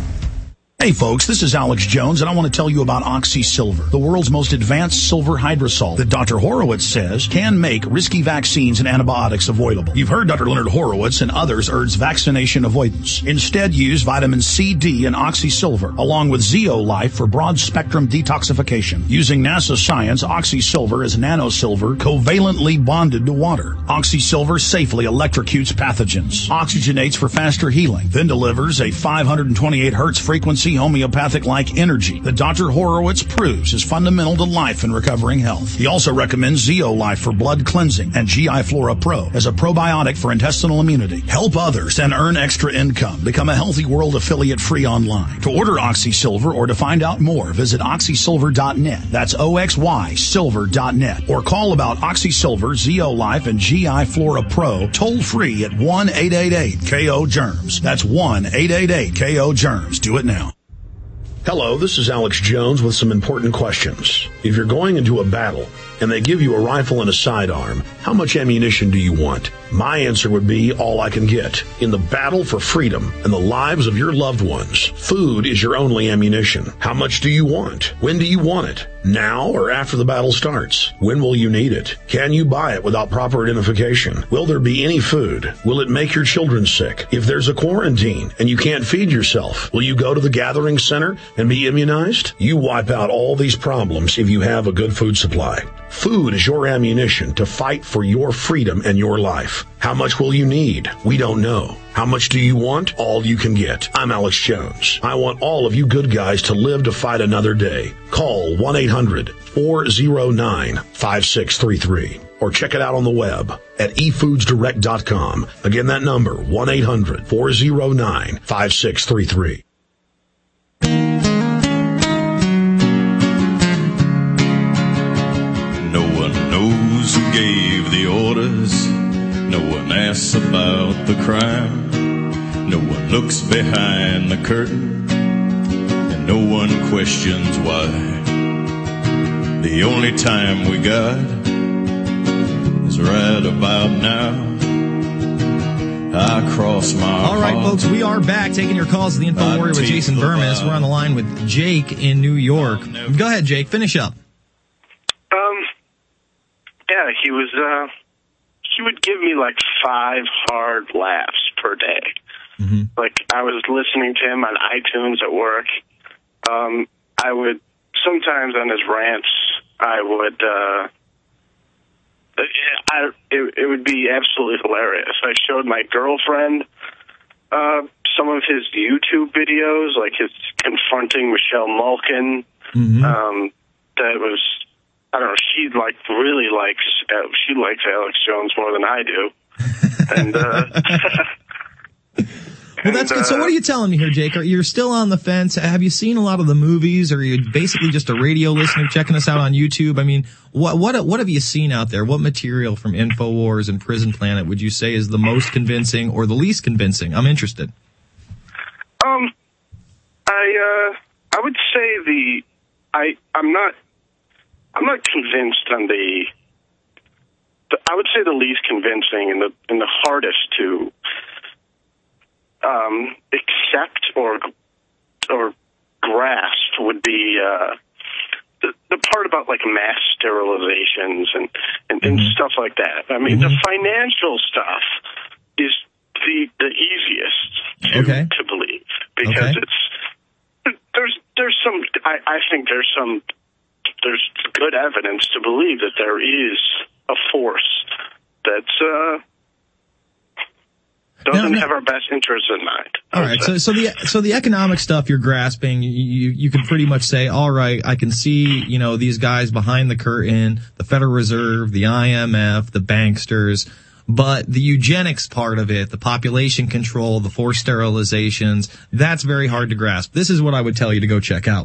Hey folks, this is Alex Jones, and I want to tell you about OxySilver, the world's most advanced silver hydrosol that Doctor Horowitz says can make risky vaccines and antibiotics avoidable. You've heard Doctor Leonard Horowitz and others urge vaccination avoidance. Instead, use vitamin C, D, and OxySilver, along with Zeolife for broad-spectrum detoxification. Using NASA science, OxySilver is nanosilver covalently bonded to water. OxySilver safely electrocutes pathogens, oxygenates for faster healing, then delivers a five hundred twenty-eight hertz frequency homeopathic-like energy that Doctor Horowitz proves is fundamental to life and recovering health. He also recommends Zeolife for blood cleansing and G I Flora Pro as a probiotic for intestinal immunity. Help others and earn extra income. Become a Healthy World affiliate free online. To order OxySilver or to find out more, visit oxy silver dot net. That's O X Y silver dot net. Or call about OxySilver, Zeolife, and G I Flora Pro toll free at one eight eight eight K O germs. That's one eight eight eight K O germs. Do it now. Hello, this is Alex Jones with some important questions. If you're going into a battle and they give you a rifle and a sidearm, how much ammunition do you want? My answer would be all I can get. In the battle for freedom and the lives of your loved ones, food is your only ammunition. How much do you want? When do you want it? Now or after the battle starts? When will you need it? Can you buy it without proper identification? Will there be any food? Will it make your children sick? If there's a quarantine and you can't feed yourself, will you go to the gathering center and be immunized? You wipe out all these problems if you have a good food supply. Food is your ammunition to fight for your freedom and your life. How much will you need? We don't know. How much do you want? All you can get. I'm Alex Jones. I want all of you good guys to live to fight another day. Call one eight hundred four oh nine five six three three or check it out on the web at e foods direct dot com. Again, that number, one eight hundred four oh nine five six three three. No one knows who gave the orders. No one asks about the crime. No one looks behind the curtain. And no one questions why. The only time we got is right about now. I cross my All right, folks, we are back taking your calls to the InfoWarrior with Jason Vermis. We're on the line with Jake in New York. Go ahead, Jake. Finish up. Um, yeah, he was, uh, he would give me like five hard laughs per day. Mm-hmm. Like, I was listening to him on iTunes at work. Um, I would, sometimes on his rants, I would, uh, I, it, it would be absolutely hilarious. I showed my girlfriend, uh, some of his YouTube videos, like his confronting Michelle Malkin. Mm-hmm. Um, that was, I don't know, she like really likes, uh, she likes Alex Jones more than I do. And, uh, well, that's good. So what are you telling me here, Jake? Are you're still on the fence? Have you seen a lot of the movies? Or are you basically just a radio listener checking us out on YouTube? I mean, what what what have you seen out there? What material from InfoWars and Prison Planet would you say is the most convincing or the least convincing? I'm interested. Um, I uh, I would say the I I'm not I'm not convinced on the. the I would say the least convincing and the and the hardest to um, accept or or grasp would be uh, the the part about like mass sterilizations and and, and Mm-hmm. stuff like that. I mean, the financial stuff is the the easiest to Okay. to believe because Okay. it's there's there's some I, I think there's some there's good evidence to believe that there is a force that's uh doesn't Now- now- have our best interests in mind. All right, so so the so the economic stuff you're grasping, you you can pretty much say, all right, I can see, you know, these guys behind the curtain, the Federal Reserve, the I M F, the banksters, but the eugenics part of it, the population control, the forced sterilizations, that's very hard to grasp. This is what I would tell you to go check out.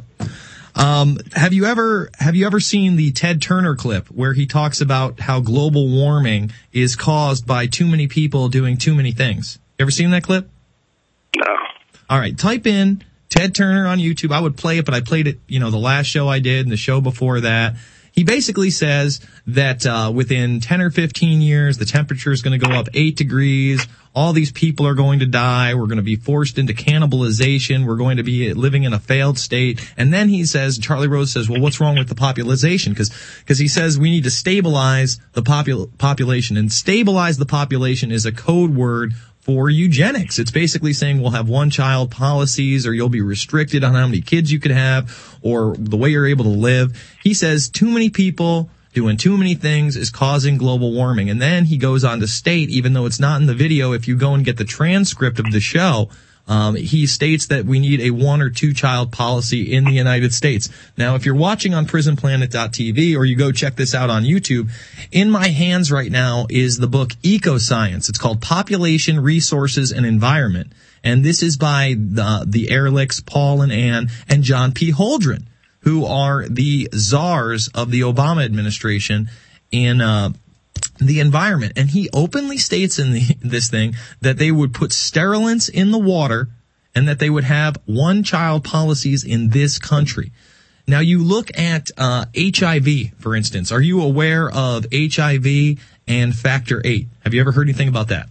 Um, have you ever have you ever seen the Ted Turner clip where he talks about how global warming is caused by too many people doing too many things? You ever seen that clip? No. All right, type in Ted Turner on YouTube. I would play it, but I played it, you know, the last show I did and the show before that. He basically says that uh, within ten or fifteen years, the temperature is going to go up eight degrees. All these people are going to die. We're going to be forced into cannibalization. We're going to be living in a failed state. And then he says, Charlie Rose says, well, what's wrong with the population? Because because he says we need to stabilize the popul- population. And stabilize the population is a code word for eugenics. It's basically saying we'll have one-child policies, or you'll be restricted on how many kids you could have, or the way you're able to live. He says too many people doing too many things is causing global warming. And then he goes on to state, even though it's not in the video, if you go and get the transcript of the show, um, he states that we need a one or two child policy in the United States. Now, if you're watching on prison planet dot t v or you go check this out on YouTube, in my hands right now is the book Ecoscience. It's called Population, Resources, and Environment. And this is by the, the Ehrlichs, Paul and Ann, and John P. Holdren, who are the czars of the Obama administration in uh, the environment. And he openly states in the, this thing that they would put sterilants in the water and that they would have one-child policies in this country. Now, you look at uh, H I V, for instance. Are you aware of H I V and Factor eight? Have you ever heard anything about that?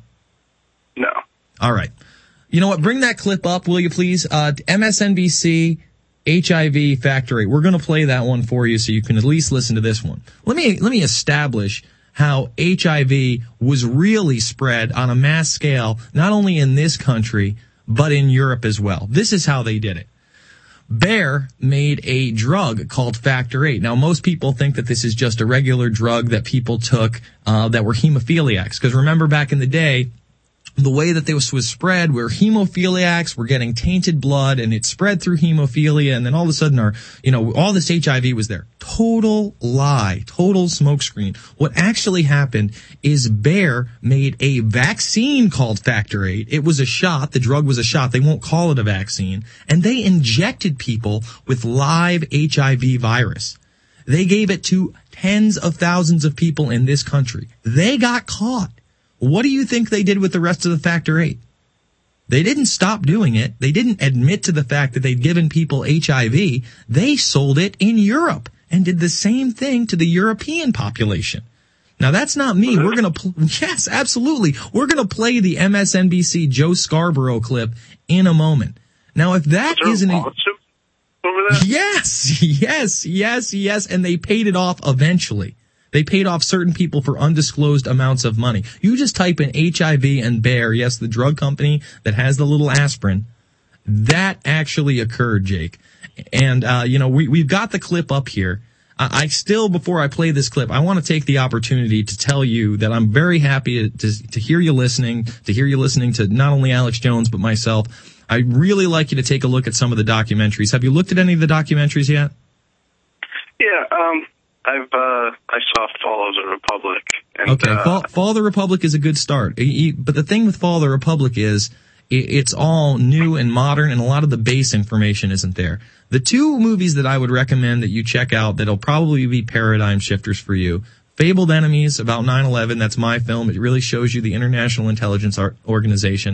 No. All right. You know what? Bring that clip up, will you please? Uh, M S N B C, H I V Factor eight. We're going to play that one for you so you can at least listen to this one. Let me let me establish how H I V was really spread on a mass scale, not only in this country, but in Europe as well. This is how they did it. Bayer made a drug called Factor eight. Now, most people think that this is just a regular drug that people took uh, that were hemophiliacs. Because remember back in the day, the way that this was spread, where hemophiliacs were getting tainted blood, and it spread through hemophilia, and then all of a sudden, our, you know, all this H I V was there. Total lie, total smokescreen. What actually happened is Bayer made a vaccine called Factor eight. It was a shot. The drug was a shot. They won't call it a vaccine. And they injected people with live H I V virus. They gave it to tens of thousands of people in this country. They got caught. What do you think they did with the rest of the Factor eight? They didn't stop doing it. They didn't admit to the fact that they'd given people H I V. They sold it in Europe and did the same thing to the European population. Now, that's not me. We're going to, pl- yes, absolutely. We're going to play the M S N B C Joe Scarborough clip in a moment. Now, if that isn't a, over that? yes, yes, yes, yes, and they paid it off eventually. They paid off certain people for undisclosed amounts of money. You just type in H I V and Bayer, yes, the drug company that has the little aspirin. That actually occurred, Jake. And, uh, you know, we, we've got the clip up here. I, I still, before I play this clip, I want to take the opportunity to tell you that I'm very happy to, to hear you listening, to hear you listening to not only Alex Jones, but myself. I'd really like you to take a look at some of the documentaries. Have you looked at any of the documentaries yet? Yeah, um, I've, uh, I saw Fall of the Republic. And, Okay, uh, Fall, Fall of the Republic is a good start. E- e- But the thing with Fall of the Republic is i- it's all new and modern, and a lot of the base information isn't there. The two movies that I would recommend that you check out that'll probably be paradigm shifters for you, Fabled Enemies about nine eleven, that's my film. It really shows you the International Intelligence Ar- Organization.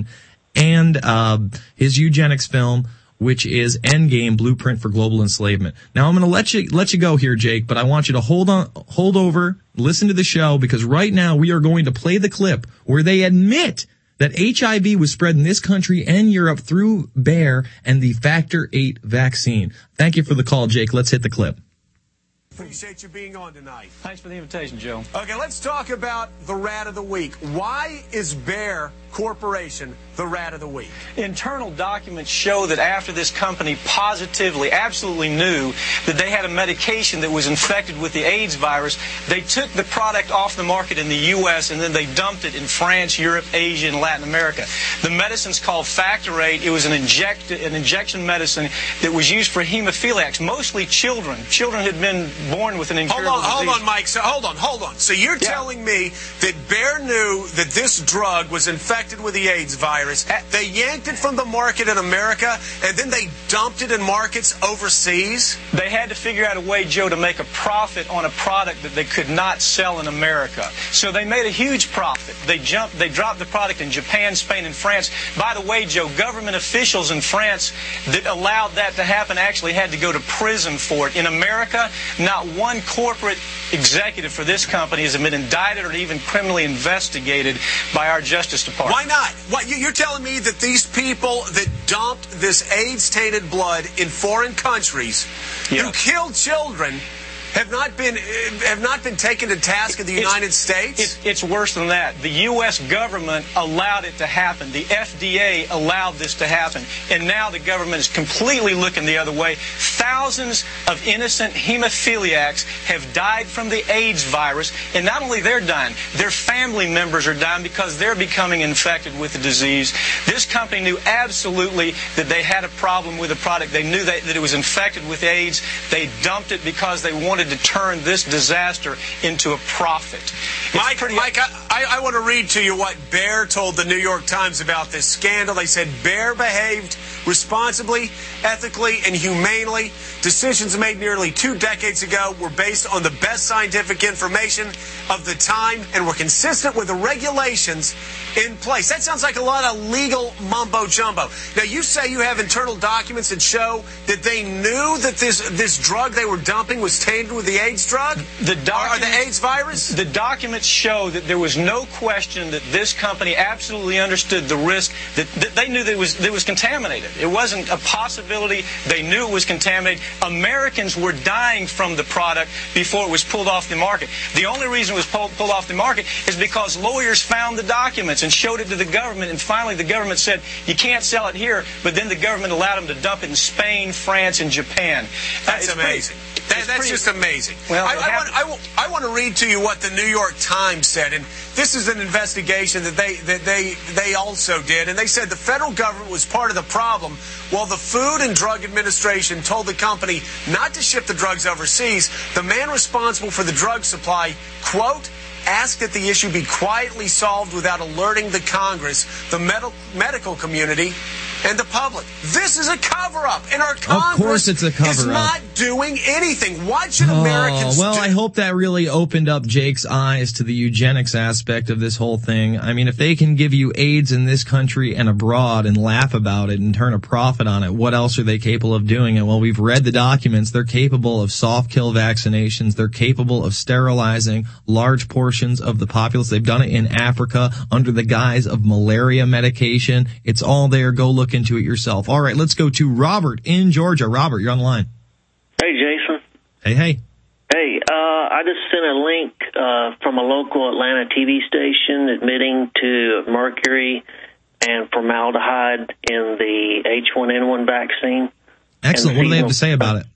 and uh, his eugenics film, which is Endgame: Blueprint for Global Enslavement. Now I'm going to let you let you go here, Jake, but I want you to hold on, hold over, listen to the show, because right now we are going to play the clip where they admit that H I V was spread in this country and Europe through Bayer and the Factor eight vaccine. Thank you for the call, Jake. Let's hit the clip. Appreciate you being on tonight. Thanks for the invitation, Joe. Okay, let's talk about the rat of the week. Why is Bayer Corporation the rat of the week? Internal documents show that after this company positively, absolutely knew that they had a medication that was infected with the AIDS virus, they took the product off the market in the U S and then they dumped it in France, Europe, Asia, and Latin America. The medicine's called Factor eight. It was an, inject, an injection medicine that was used for hemophiliacs, mostly children. Children had been born with an incurable Hold on, disease. hold on, Mike. So hold on, hold on. So you're Yeah. telling me that Bayer knew that this drug was infected with the AIDS virus. They yanked it from the market in America, and then they dumped it in markets overseas? They had to figure out a way, Joe, to make a profit on a product that they could not sell in America. So they made a huge profit. They jumped, they dropped the product in Japan, Spain, and France. By the way, Joe, government officials in France that allowed that to happen actually had to go to prison for it. In America, not one corporate executive for this company has been indicted or even criminally investigated by our Justice Department. Why not? What, you- you're telling me that these people that dumped this AIDS-tainted blood in foreign countries, who killed children, have not been have not been taken to task in the United States? It's, it's worse than that. The U S government allowed it to happen. The F D A allowed this to happen. And now the government is completely looking the other way. Thousands of innocent hemophiliacs have died from the AIDS virus. And not only they're dying, their family members are dying because they're becoming infected with the disease. This company knew absolutely that they had a problem with the product. They knew that, that it was infected with AIDS. They dumped it because they wanted to turn this disaster into a profit. Mike, Mike I, I, I want to read to you what Bayer told the New York Times about this scandal. They said Bayer behaved responsibly, ethically, and humanely. Decisions made nearly two decades ago were based on the best scientific information of the time and were consistent with the regulations in place. That sounds like a lot of legal mumbo-jumbo. Now, you say you have internal documents that show that they knew that this this drug they were dumping was tainted with the AIDS drug? The or the AIDS virus? The documents show that there was no question that this company absolutely understood the risk, that, that they knew that it was, that it was contaminated. It wasn't a possibility. They knew it was contaminated. Americans were dying from the product before it was pulled off the market. The only reason it was pulled, pulled off the market is because lawyers found the documents and showed it to the government, and finally the government said, you can't sell it here, but then the government allowed them to dump it in Spain, France, and Japan. That's Uh, it's amazing. pretty- That, it's that's pretty- just amazing. Well, I, it I, want, happened- I, want, I want to read to you what the New York Times said, and this is an investigation that they that they they also did, and they said the federal government was part of the problem, while the Food and Drug Administration told the company not to ship the drugs overseas. The man responsible for the drug supply, quote, asked that the issue be quietly solved without alerting the Congress, the med- medical community, and the public. This is a cover-up, and our Congress Of course it's a is cover-up. not doing anything. What should Americans Oh, well, do? I hope that really opened up Jake's eyes to the eugenics aspect of this whole thing. I mean, if they can give you AIDS in this country and abroad and laugh about it and turn a profit on it, what else are they capable of doing? And well, we've read the documents. They're capable of soft kill vaccinations. They're capable of sterilizing large portions of the populace. They've done it in Africa under the guise of malaria medication. It's all there. Go look into it yourself. All right, let's go to Robert in Georgia. Robert, you're on the line. Hey, Jason. Hey, hey. Hey, uh, I just sent a link uh, from a local Atlanta T V station admitting to mercury and formaldehyde in the H one N one vaccine. Excellent. What do they have to say about it?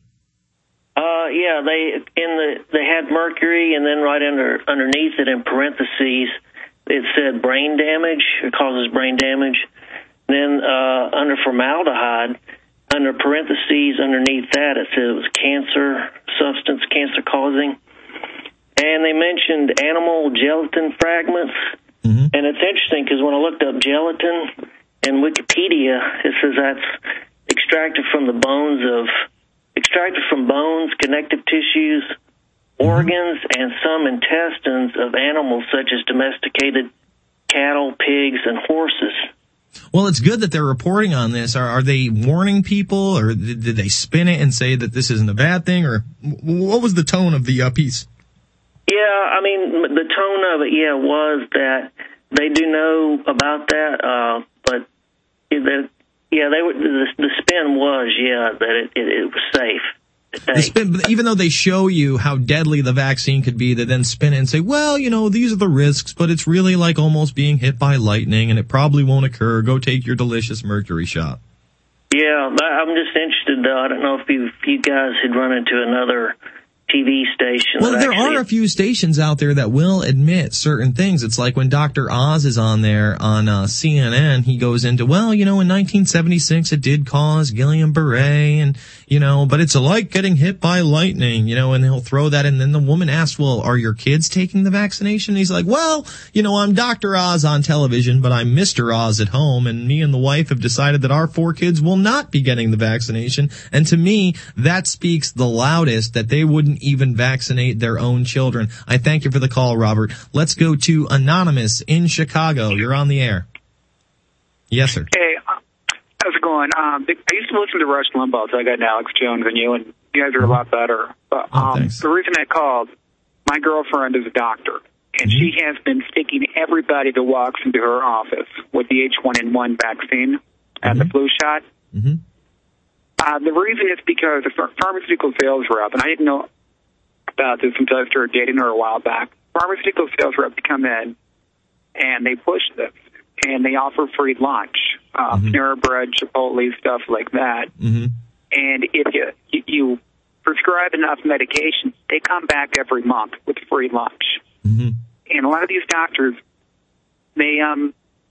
Uh, yeah, they in the they had mercury, and then right under underneath it in parentheses, it said brain damage. It causes brain damage. Then uh, under formaldehyde, under parentheses underneath that, it said it was cancer, substance cancer causing. And they mentioned animal gelatin fragments. Mm-hmm. And it's interesting because when I looked up gelatin in Wikipedia, it says that's extracted from the bones of, extracted from bones, connective tissues, organs, and some intestines of animals such as domesticated cattle, pigs, and horses. Well, it's good that they're reporting on this. Are, are they warning people, or did, did they spin it and say that this isn't a bad thing, or what was the tone of the uh, piece? Yeah, I mean, the tone of it, yeah, was that they do know about that, uh, but the, yeah, they were, the, the spin was, yeah, that it, it, it was safe. The spin, even though they show you how deadly the vaccine could be, they then spin it and say, well, you know, these are the risks, but it's really like almost being hit by lightning, and it probably won't occur. Go take your delicious mercury shot. Yeah, I'm just interested, though. I don't know if you, if you guys had run into another T V station. Well, there actually... are a few stations out there that will admit certain things. It's like when Doctor Oz is on there on uh, C N N, he goes into, well, you know, in nineteen seventy-six it did cause Guillain-Barré, and, you know, but it's like getting hit by lightning, you know, and he'll throw that. And then the woman asks, well, are your kids taking the vaccination? And he's like, well, you know, I'm Doctor Oz on television, but I'm Mister Oz at home, and me and the wife have decided that our four kids will not be getting the vaccination. And to me, that speaks the loudest that they wouldn't even vaccinate their own children. I thank you for the call, Robert. Let's go to Anonymous in Chicago. You're on the air. Yes, sir. Hey, uh, how's it going? Um, I used to listen to Rush Limbaugh, so I got Alex Jones and you, and you guys are a lot better. But um, oh, the reason I called, my girlfriend is a doctor, and mm-hmm. she has been sticking everybody that walks into her office with the H one N one vaccine and mm-hmm. the flu shot. Mm-hmm. Uh, the reason is because the ph- pharmaceutical sales rep, and I didn't know about this until I started dating her a while back. Pharmaceutical sales reps come in and they push this, and they offer free lunch, uh, mm-hmm. Panera Bread, Chipotle, stuff like that. Mm-hmm. And if you, you you prescribe enough medication, they come back every month with free lunch. Mm-hmm. And a lot of these doctors, they um,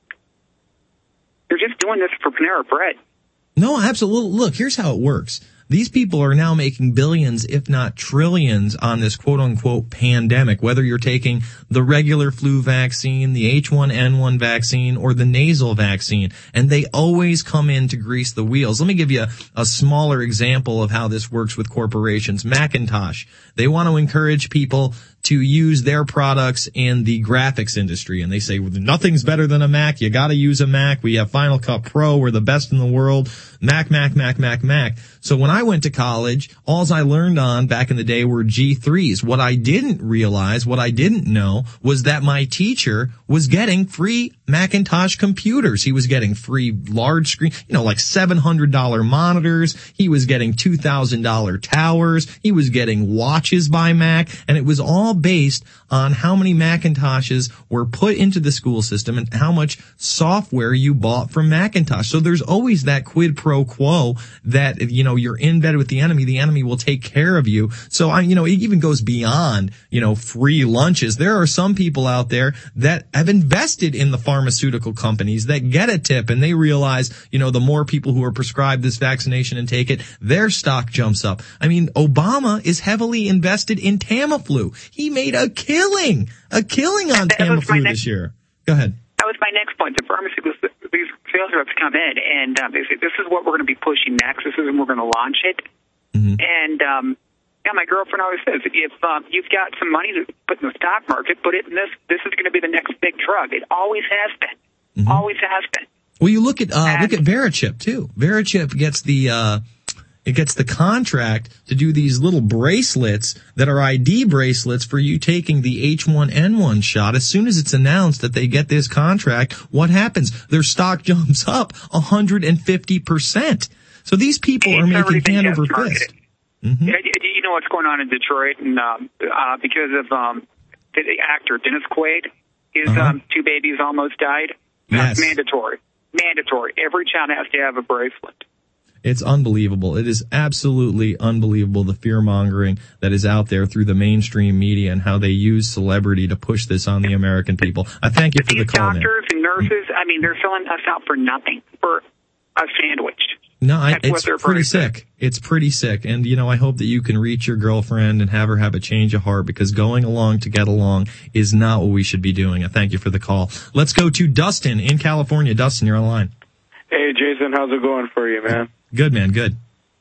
they're just doing this for Panera Bread. No, absolutely. Look, here's how it works. These people are now making billions, if not trillions, on this quote-unquote pandemic, whether you're taking the regular flu vaccine, the H one N one vaccine, or the nasal vaccine, and they always come in to grease the wheels. Let me give you a, a smaller example of how this works with corporations. Macintosh, they want to encourage people to use their products in the graphics industry, and they say, well, nothing's better than a Mac. You got to use a Mac. We have Final Cut Pro. We're the best in the world. Mac, Mac, Mac, Mac, Mac. So when I went to college, alls I learned on back in the day were G threes. What I didn't realize, what I didn't know, was that my teacher was getting free Macintosh computers. He was getting free large screen, you know, like seven hundred dollars monitors. He was getting two thousand dollars towers. He was getting watches by Mac, and it was all based on how many Macintoshes were put into the school system and how much software you bought from Macintosh. So there's always that quid pro quo that, you know, you're in bed with the enemy, the enemy will take care of you. So I, you know, it even goes beyond, you know, free lunches. There are some people out there that have invested in the pharmaceutical companies that get a tip, and they realize, you know, the more people who are prescribed this vaccination and take it, their stock jumps up. I mean, Obama is heavily invested in Tamiflu. He made a killing, a killing on Tamiflu next, this year. Go ahead. That was my next point. The pharmaceuticals, these sales reps come in, and um, they say, this is what we're going to be pushing next. This is when we're going to launch it. Mm-hmm. And, um, yeah, my girlfriend always says, if um, you've got some money to put in the stock market, put it in this. This is going to be the next big drug. It always has been. Mm-hmm. Always has been. Well, you look at uh, look at Verichip too. Verichip gets the uh, it gets the contract to do these little bracelets that are I D bracelets for you taking the H one N one shot. As soon as it's announced that they get this contract, what happens? Their stock jumps up one hundred fifty percent. So these people it's are making hand over marketed. fist. Mm-hmm. You know what's going on in Detroit, and um, uh, because of um, the actor Dennis Quaid, his Uh-huh. um, two babies almost died. That's Yes. mandatory. Mandatory. Every child has to have a bracelet. It's unbelievable. It is absolutely unbelievable, the fear-mongering that is out there through the mainstream media and how they use celebrity to push this on the American people. I thank you for the These call, man. doctors and nurses, I mean, they're selling us out for nothing, for a sandwich. No, I, That's what it's they're pretty pricing. sick. It's pretty sick. And, you know, I hope that you can reach your girlfriend and have her have a change of heart, because going along to get along is not what we should be doing. I thank you for the call. Let's go to Dustin in California. Dustin, you're on the line. Hey, Jason, how's it going for you, man? Good, man. Good.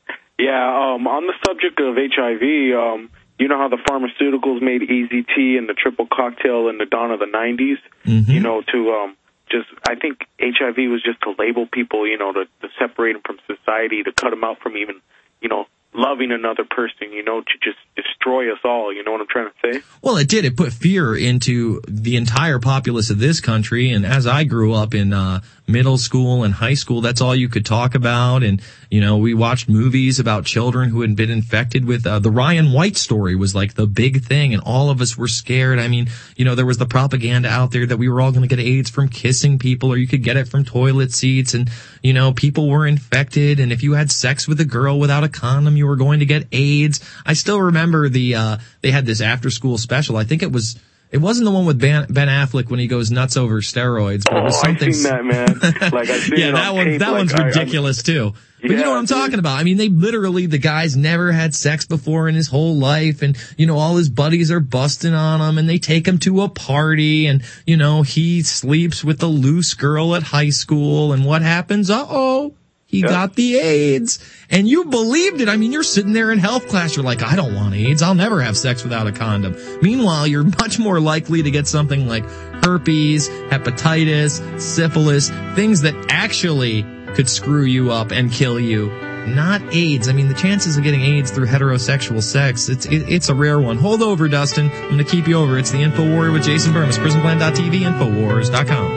Yeah, um, on the subject of H I V, um, you know how the pharmaceuticals made E Z T and the triple cocktail in the dawn of the nineties, Mm-hmm. you know, to um, just, I think H I V was just to label people, you know, to, to separate them from society, to cut them out from even, you know, loving another person, you know, to just destroy us all. You know what I'm trying to say? Well, it did. It put fear into the entire populace of this country. And as I grew up in uh middle school and high school, that's all you could talk about. And, you know, we watched movies about children who had been infected with uh, the Ryan White story was like the big thing. And all of us were scared. I mean, you know, there was the propaganda out there that we were all going to get AIDS from kissing people, or you could get it from toilet seats. And, you know, people were infected. And if you had sex with a girl without a condom, you were going to get AIDS. I still remember the, uh, they had this after school special. I think it was, It wasn't the one with Ben, Ben Affleck when he goes nuts over steroids, but oh, it was something. I've seen that, man. Like, I've seen yeah, it that on one, tape, that like, one's I, ridiculous I'm, too. But yeah, you know what I'm dude. talking about. I mean, they literally, the guy's never had sex before in his whole life, and, you know, all his buddies are busting on him, and they take him to a party, and, you know, he sleeps with a loose girl at high school, and what happens? Uh-oh. He yeah. got the AIDS. And you believed it. I mean, you're sitting there in health class. You're like, I don't want AIDS. I'll never have sex without a condom. Meanwhile, you're much more likely to get something like herpes, hepatitis, syphilis, things that actually could screw you up and kill you. Not AIDS. I mean, the chances of getting AIDS through heterosexual sex, it's it, it's a rare one. Hold over, Dustin. I'm going to keep you over. It's the Info Warrior with Jason Burmis. prison plan dot t v, infowars dot com.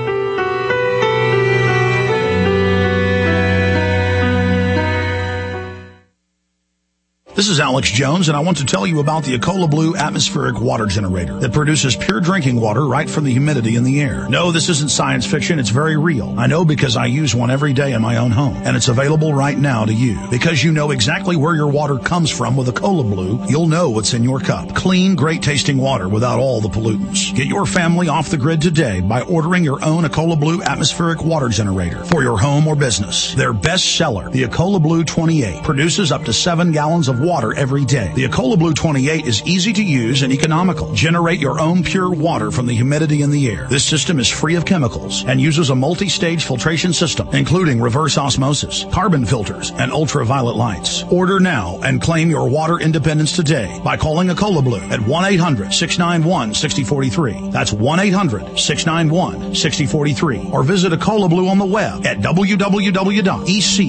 This is Alex Jones, and I want to tell you about the Ecola Blue atmospheric water generator that produces pure drinking water right from the humidity in the air. No, this isn't science fiction. It's very real. I know because I use one every day in my own home, and it's available right now to you. Because you know exactly where your water comes from with Ecola Blue, you'll know what's in your cup. Clean, great-tasting water without all the pollutants. Get your family off the grid today by ordering your own Ecola Blue atmospheric water generator for your home or business. Their best seller, the Ecola Blue twenty-eight, produces up to seven gallons of water water every day. The Ecola Blue twenty-eight is easy to use and economical. Generate your own pure water from the humidity in the air. This system is free of chemicals and uses a multi-stage filtration system, including reverse osmosis, carbon filters, and ultraviolet lights. Order now and claim your water independence today by calling Ecola Blue at one eight hundred, six nine one, six zero four three. That's one eight hundred, six nine one, six zero four three. Or visit Ecola Blue on the web at w w w dot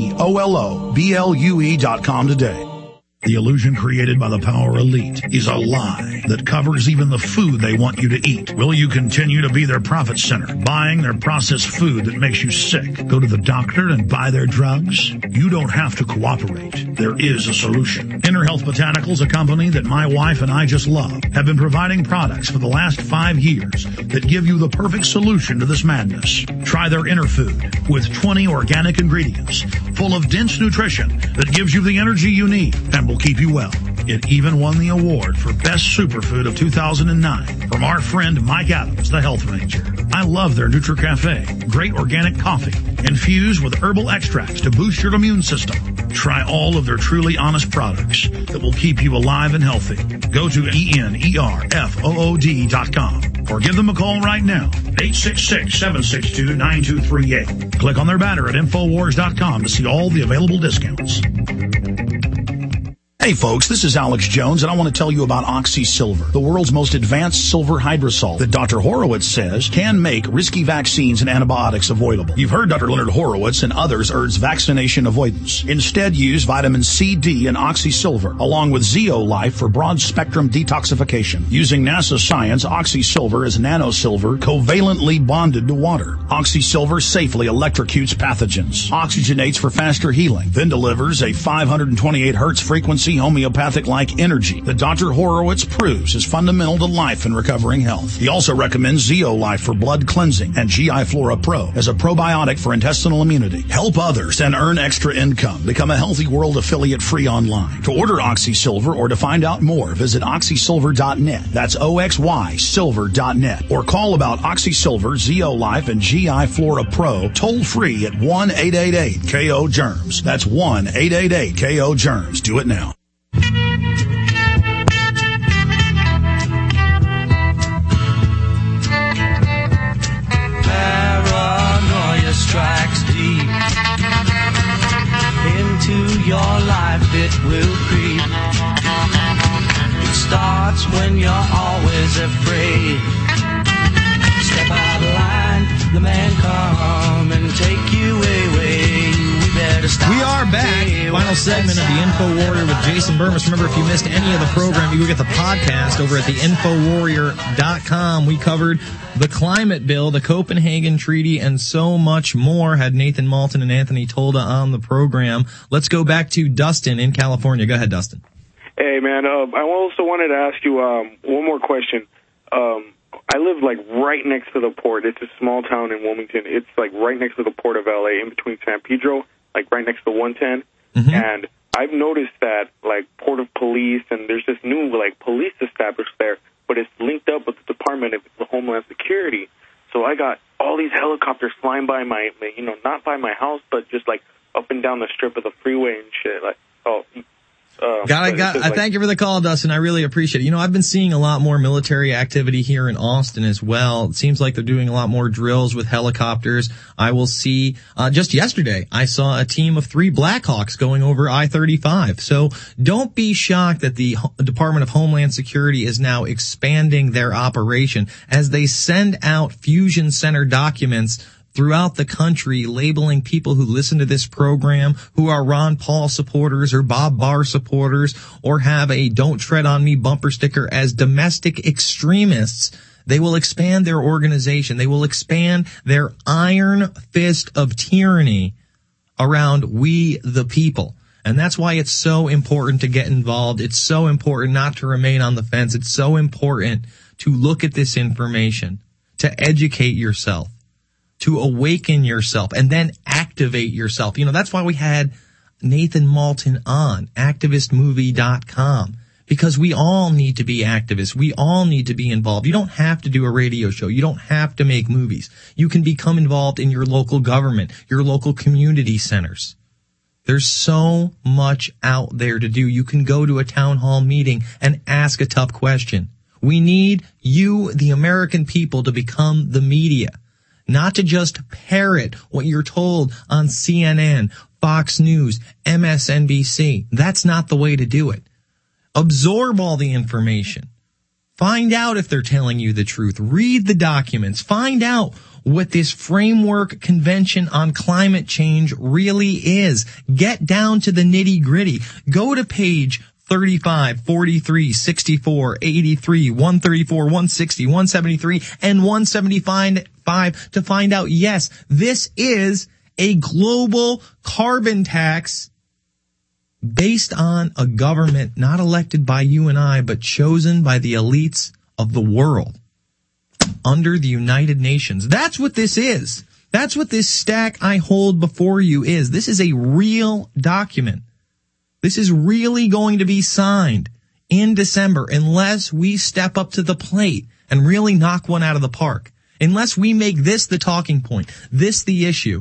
ecola blue dot com today. The illusion created by the Power Elite is a lie that covers even the food they want you to eat. Will you continue to be their profit center, buying their processed food that makes you sick? Go to the doctor and buy their drugs? You don't have to cooperate. There is a solution. Inner Health Botanicals, a company that my wife and I just love, have been providing products for the last five years that give you the perfect solution to this madness. Try their Inner Food with twenty organic ingredients full of dense nutrition that gives you the energy you need and will keep you well. It even won the award for Best Superfood of two thousand nine from our friend Mike Adams, the Health Ranger. I love their NutriCafe, great organic coffee infused with herbal extracts to boost your immune system. Try all of their truly honest products that will keep you alive and healthy. Go to E N E R F O O D dot com or give them a call right now, eight six six, seven six two, nine two three eight. Click on their banner at infowars dot com to see all the available discounts. Hey folks, this is Alex Jones, and I want to tell you about Oxy Silver, the world's most advanced silver hydrosol that Doctor Horowitz says can make risky vaccines and antibiotics avoidable. You've heard Doctor Leonard Horowitz and others urge vaccination avoidance. Instead, use vitamin C, D, and Oxy Silver, along with Zeolife for broad-spectrum detoxification. Using NASA science, Oxy Silver is nanosilver covalently bonded to water. Oxy Silver safely electrocutes pathogens, oxygenates for faster healing, then delivers a five hundred twenty-eight hertz frequency homeopathic-like energy that Doctor Horowitz proves is fundamental to life and recovering health. He also recommends Zeolife for blood cleansing and G I Flora Pro as a probiotic for intestinal immunity. Help others and earn extra income. Become a Healthy World affiliate free online. To order Oxy Silver or to find out more, visit oxy silver dot net. That's O X Y silver dot net. Or call about Oxy Silver, Zeolife, and G I Flora Pro toll free at one eight eight eight K O germs. That's one eight eight eight K O germs. Do it now. Paranoia strikes deep into your life, it will creep. It starts when you're always afraid. Step out of line, the man come and take you away. We better stop. We are back. Final segment of the Info Warrior with Jason Bermas. Remember, if you missed any of the program, you can get the podcast over at the info warrior dot com. We covered the climate bill, the Copenhagen Treaty, and so much more. Had Nathan Malton and Anthony Tolda on the program. Let's go back to Dustin in California. Go ahead, Dustin. Hey, man. Uh, I also wanted to ask you um, one more question. Um, I live, like, right next to the port. It's a small town in Wilmington. It's, like, right next to the port of L A, in between San Pedro, like, right next to one ten. Mm-hmm. And I've noticed that, like, Port of Police, and there's this new, like, police established there, but it's linked up with the Department of Homeland Security. So I got all these helicopters flying by my, you know, not by my house, but just, like, up and down the strip of the freeway and shit. Like, oh... Uh, got it, got, I like, thank you for the call, Dustin. I really appreciate it. You know, I've been seeing a lot more military activity here in Austin as well. It seems like they're doing a lot more drills with helicopters. I will see, uh, just yesterday, I saw a team of three Blackhawks going over I thirty-five. So don't be shocked that the Department of Homeland Security is now expanding their operation as they send out Fusion Center documents throughout the country, labeling people who listen to this program, who are Ron Paul supporters or Bob Barr supporters, or have a Don't Tread on Me bumper sticker as domestic extremists. They will expand their organization. They will expand their iron fist of tyranny around we the people. And that's why it's so important to get involved. It's so important not to remain on the fence. It's so important to look at this information, to educate yourself, to awaken yourself, and then activate yourself. You know, that's why we had Nathan Malton on, activist movie dot com, because we all need to be activists. We all need to be involved. You don't have to do a radio show. You don't have to make movies. You can become involved in your local government, your local community centers. There's so much out there to do. You can go to a town hall meeting and ask a tough question. We need you, the American people, to become the media. Not to just parrot what you're told on C N N, Fox News, M S N B C. That's not the way to do it. Absorb all the information. Find out if they're telling you the truth. Read the documents. Find out what this framework convention on climate change really is. Get down to the nitty gritty. Go to page thirty-five, forty-three, sixty-four, eighty-three, one thirty-four, one sixty, one seventy-three, and one seventy-five to find out, yes, this is a global carbon tax based on a government not elected by you and I, but chosen by the elites of the world under the United Nations. That's what this is. That's what this stack I hold before you is. This is a real document. This is really going to be signed in December unless we step up to the plate and really knock one out of the park. Unless we make this the talking point, this the issue.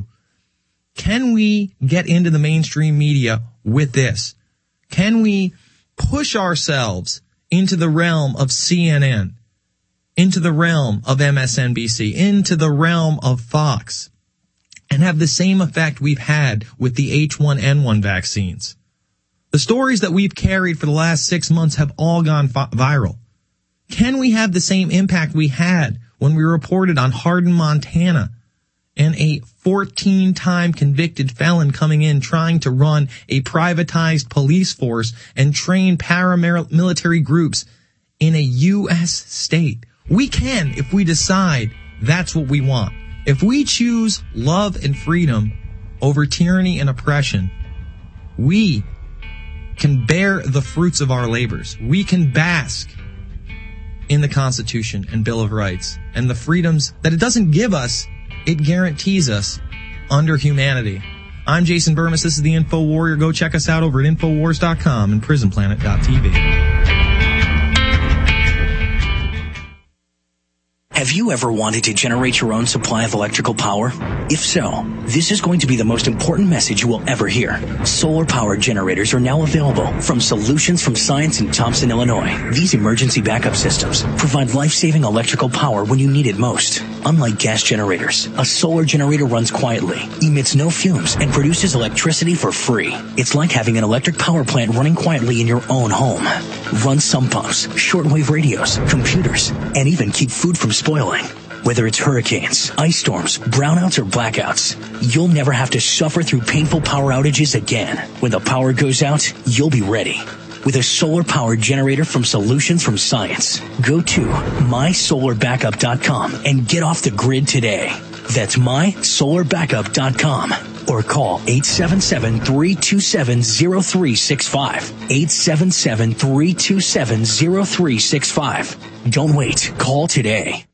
Can we get into the mainstream media with this? Can we push ourselves into the realm of C N N, into the realm of M S N B C, into the realm of Fox, and have the same effect we've had with the H one N one vaccines? The stories that we've carried for the last six months have all gone fi- viral. Can we have the same impact we had when we reported on Hardin, Montana, and a fourteen-time convicted felon coming in trying to run a privatized police force and train paramilitary groups in a U S state? We can if we decide that's what we want. If we choose love and freedom over tyranny and oppression, we can bear the fruits of our labors. We can bask in the Constitution and Bill of Rights and the freedoms that it doesn't give us, it guarantees us under humanity. I'm Jason Bermas. This is the Info Warrior. Go check us out over at infowars dot com and prison planet dot t v. Have you ever wanted to generate your own supply of electrical power? If so, this is going to be the most important message you will ever hear. Solar-powered generators are now available from Solutions from Science in Thompson, Illinois. These emergency backup systems provide life-saving electrical power when you need it most. Unlike gas generators, a solar generator runs quietly, emits no fumes, and produces electricity for free. It's like having an electric power plant running quietly in your own home. Run sump pumps, shortwave radios, computers, and even keep food from spoiling. Whether it's hurricanes, ice storms, brownouts, or blackouts, you'll never have to suffer through painful power outages again. When the power goes out, you'll be ready. With a solar power generator from Solutions from Science. Go to my solar backup dot com and get off the grid today. That's my solar backup dot com. Or call eight seven seven, three two seven, zero three six five. eight seven seven, three two seven, zero three six five. Don't wait. Call today.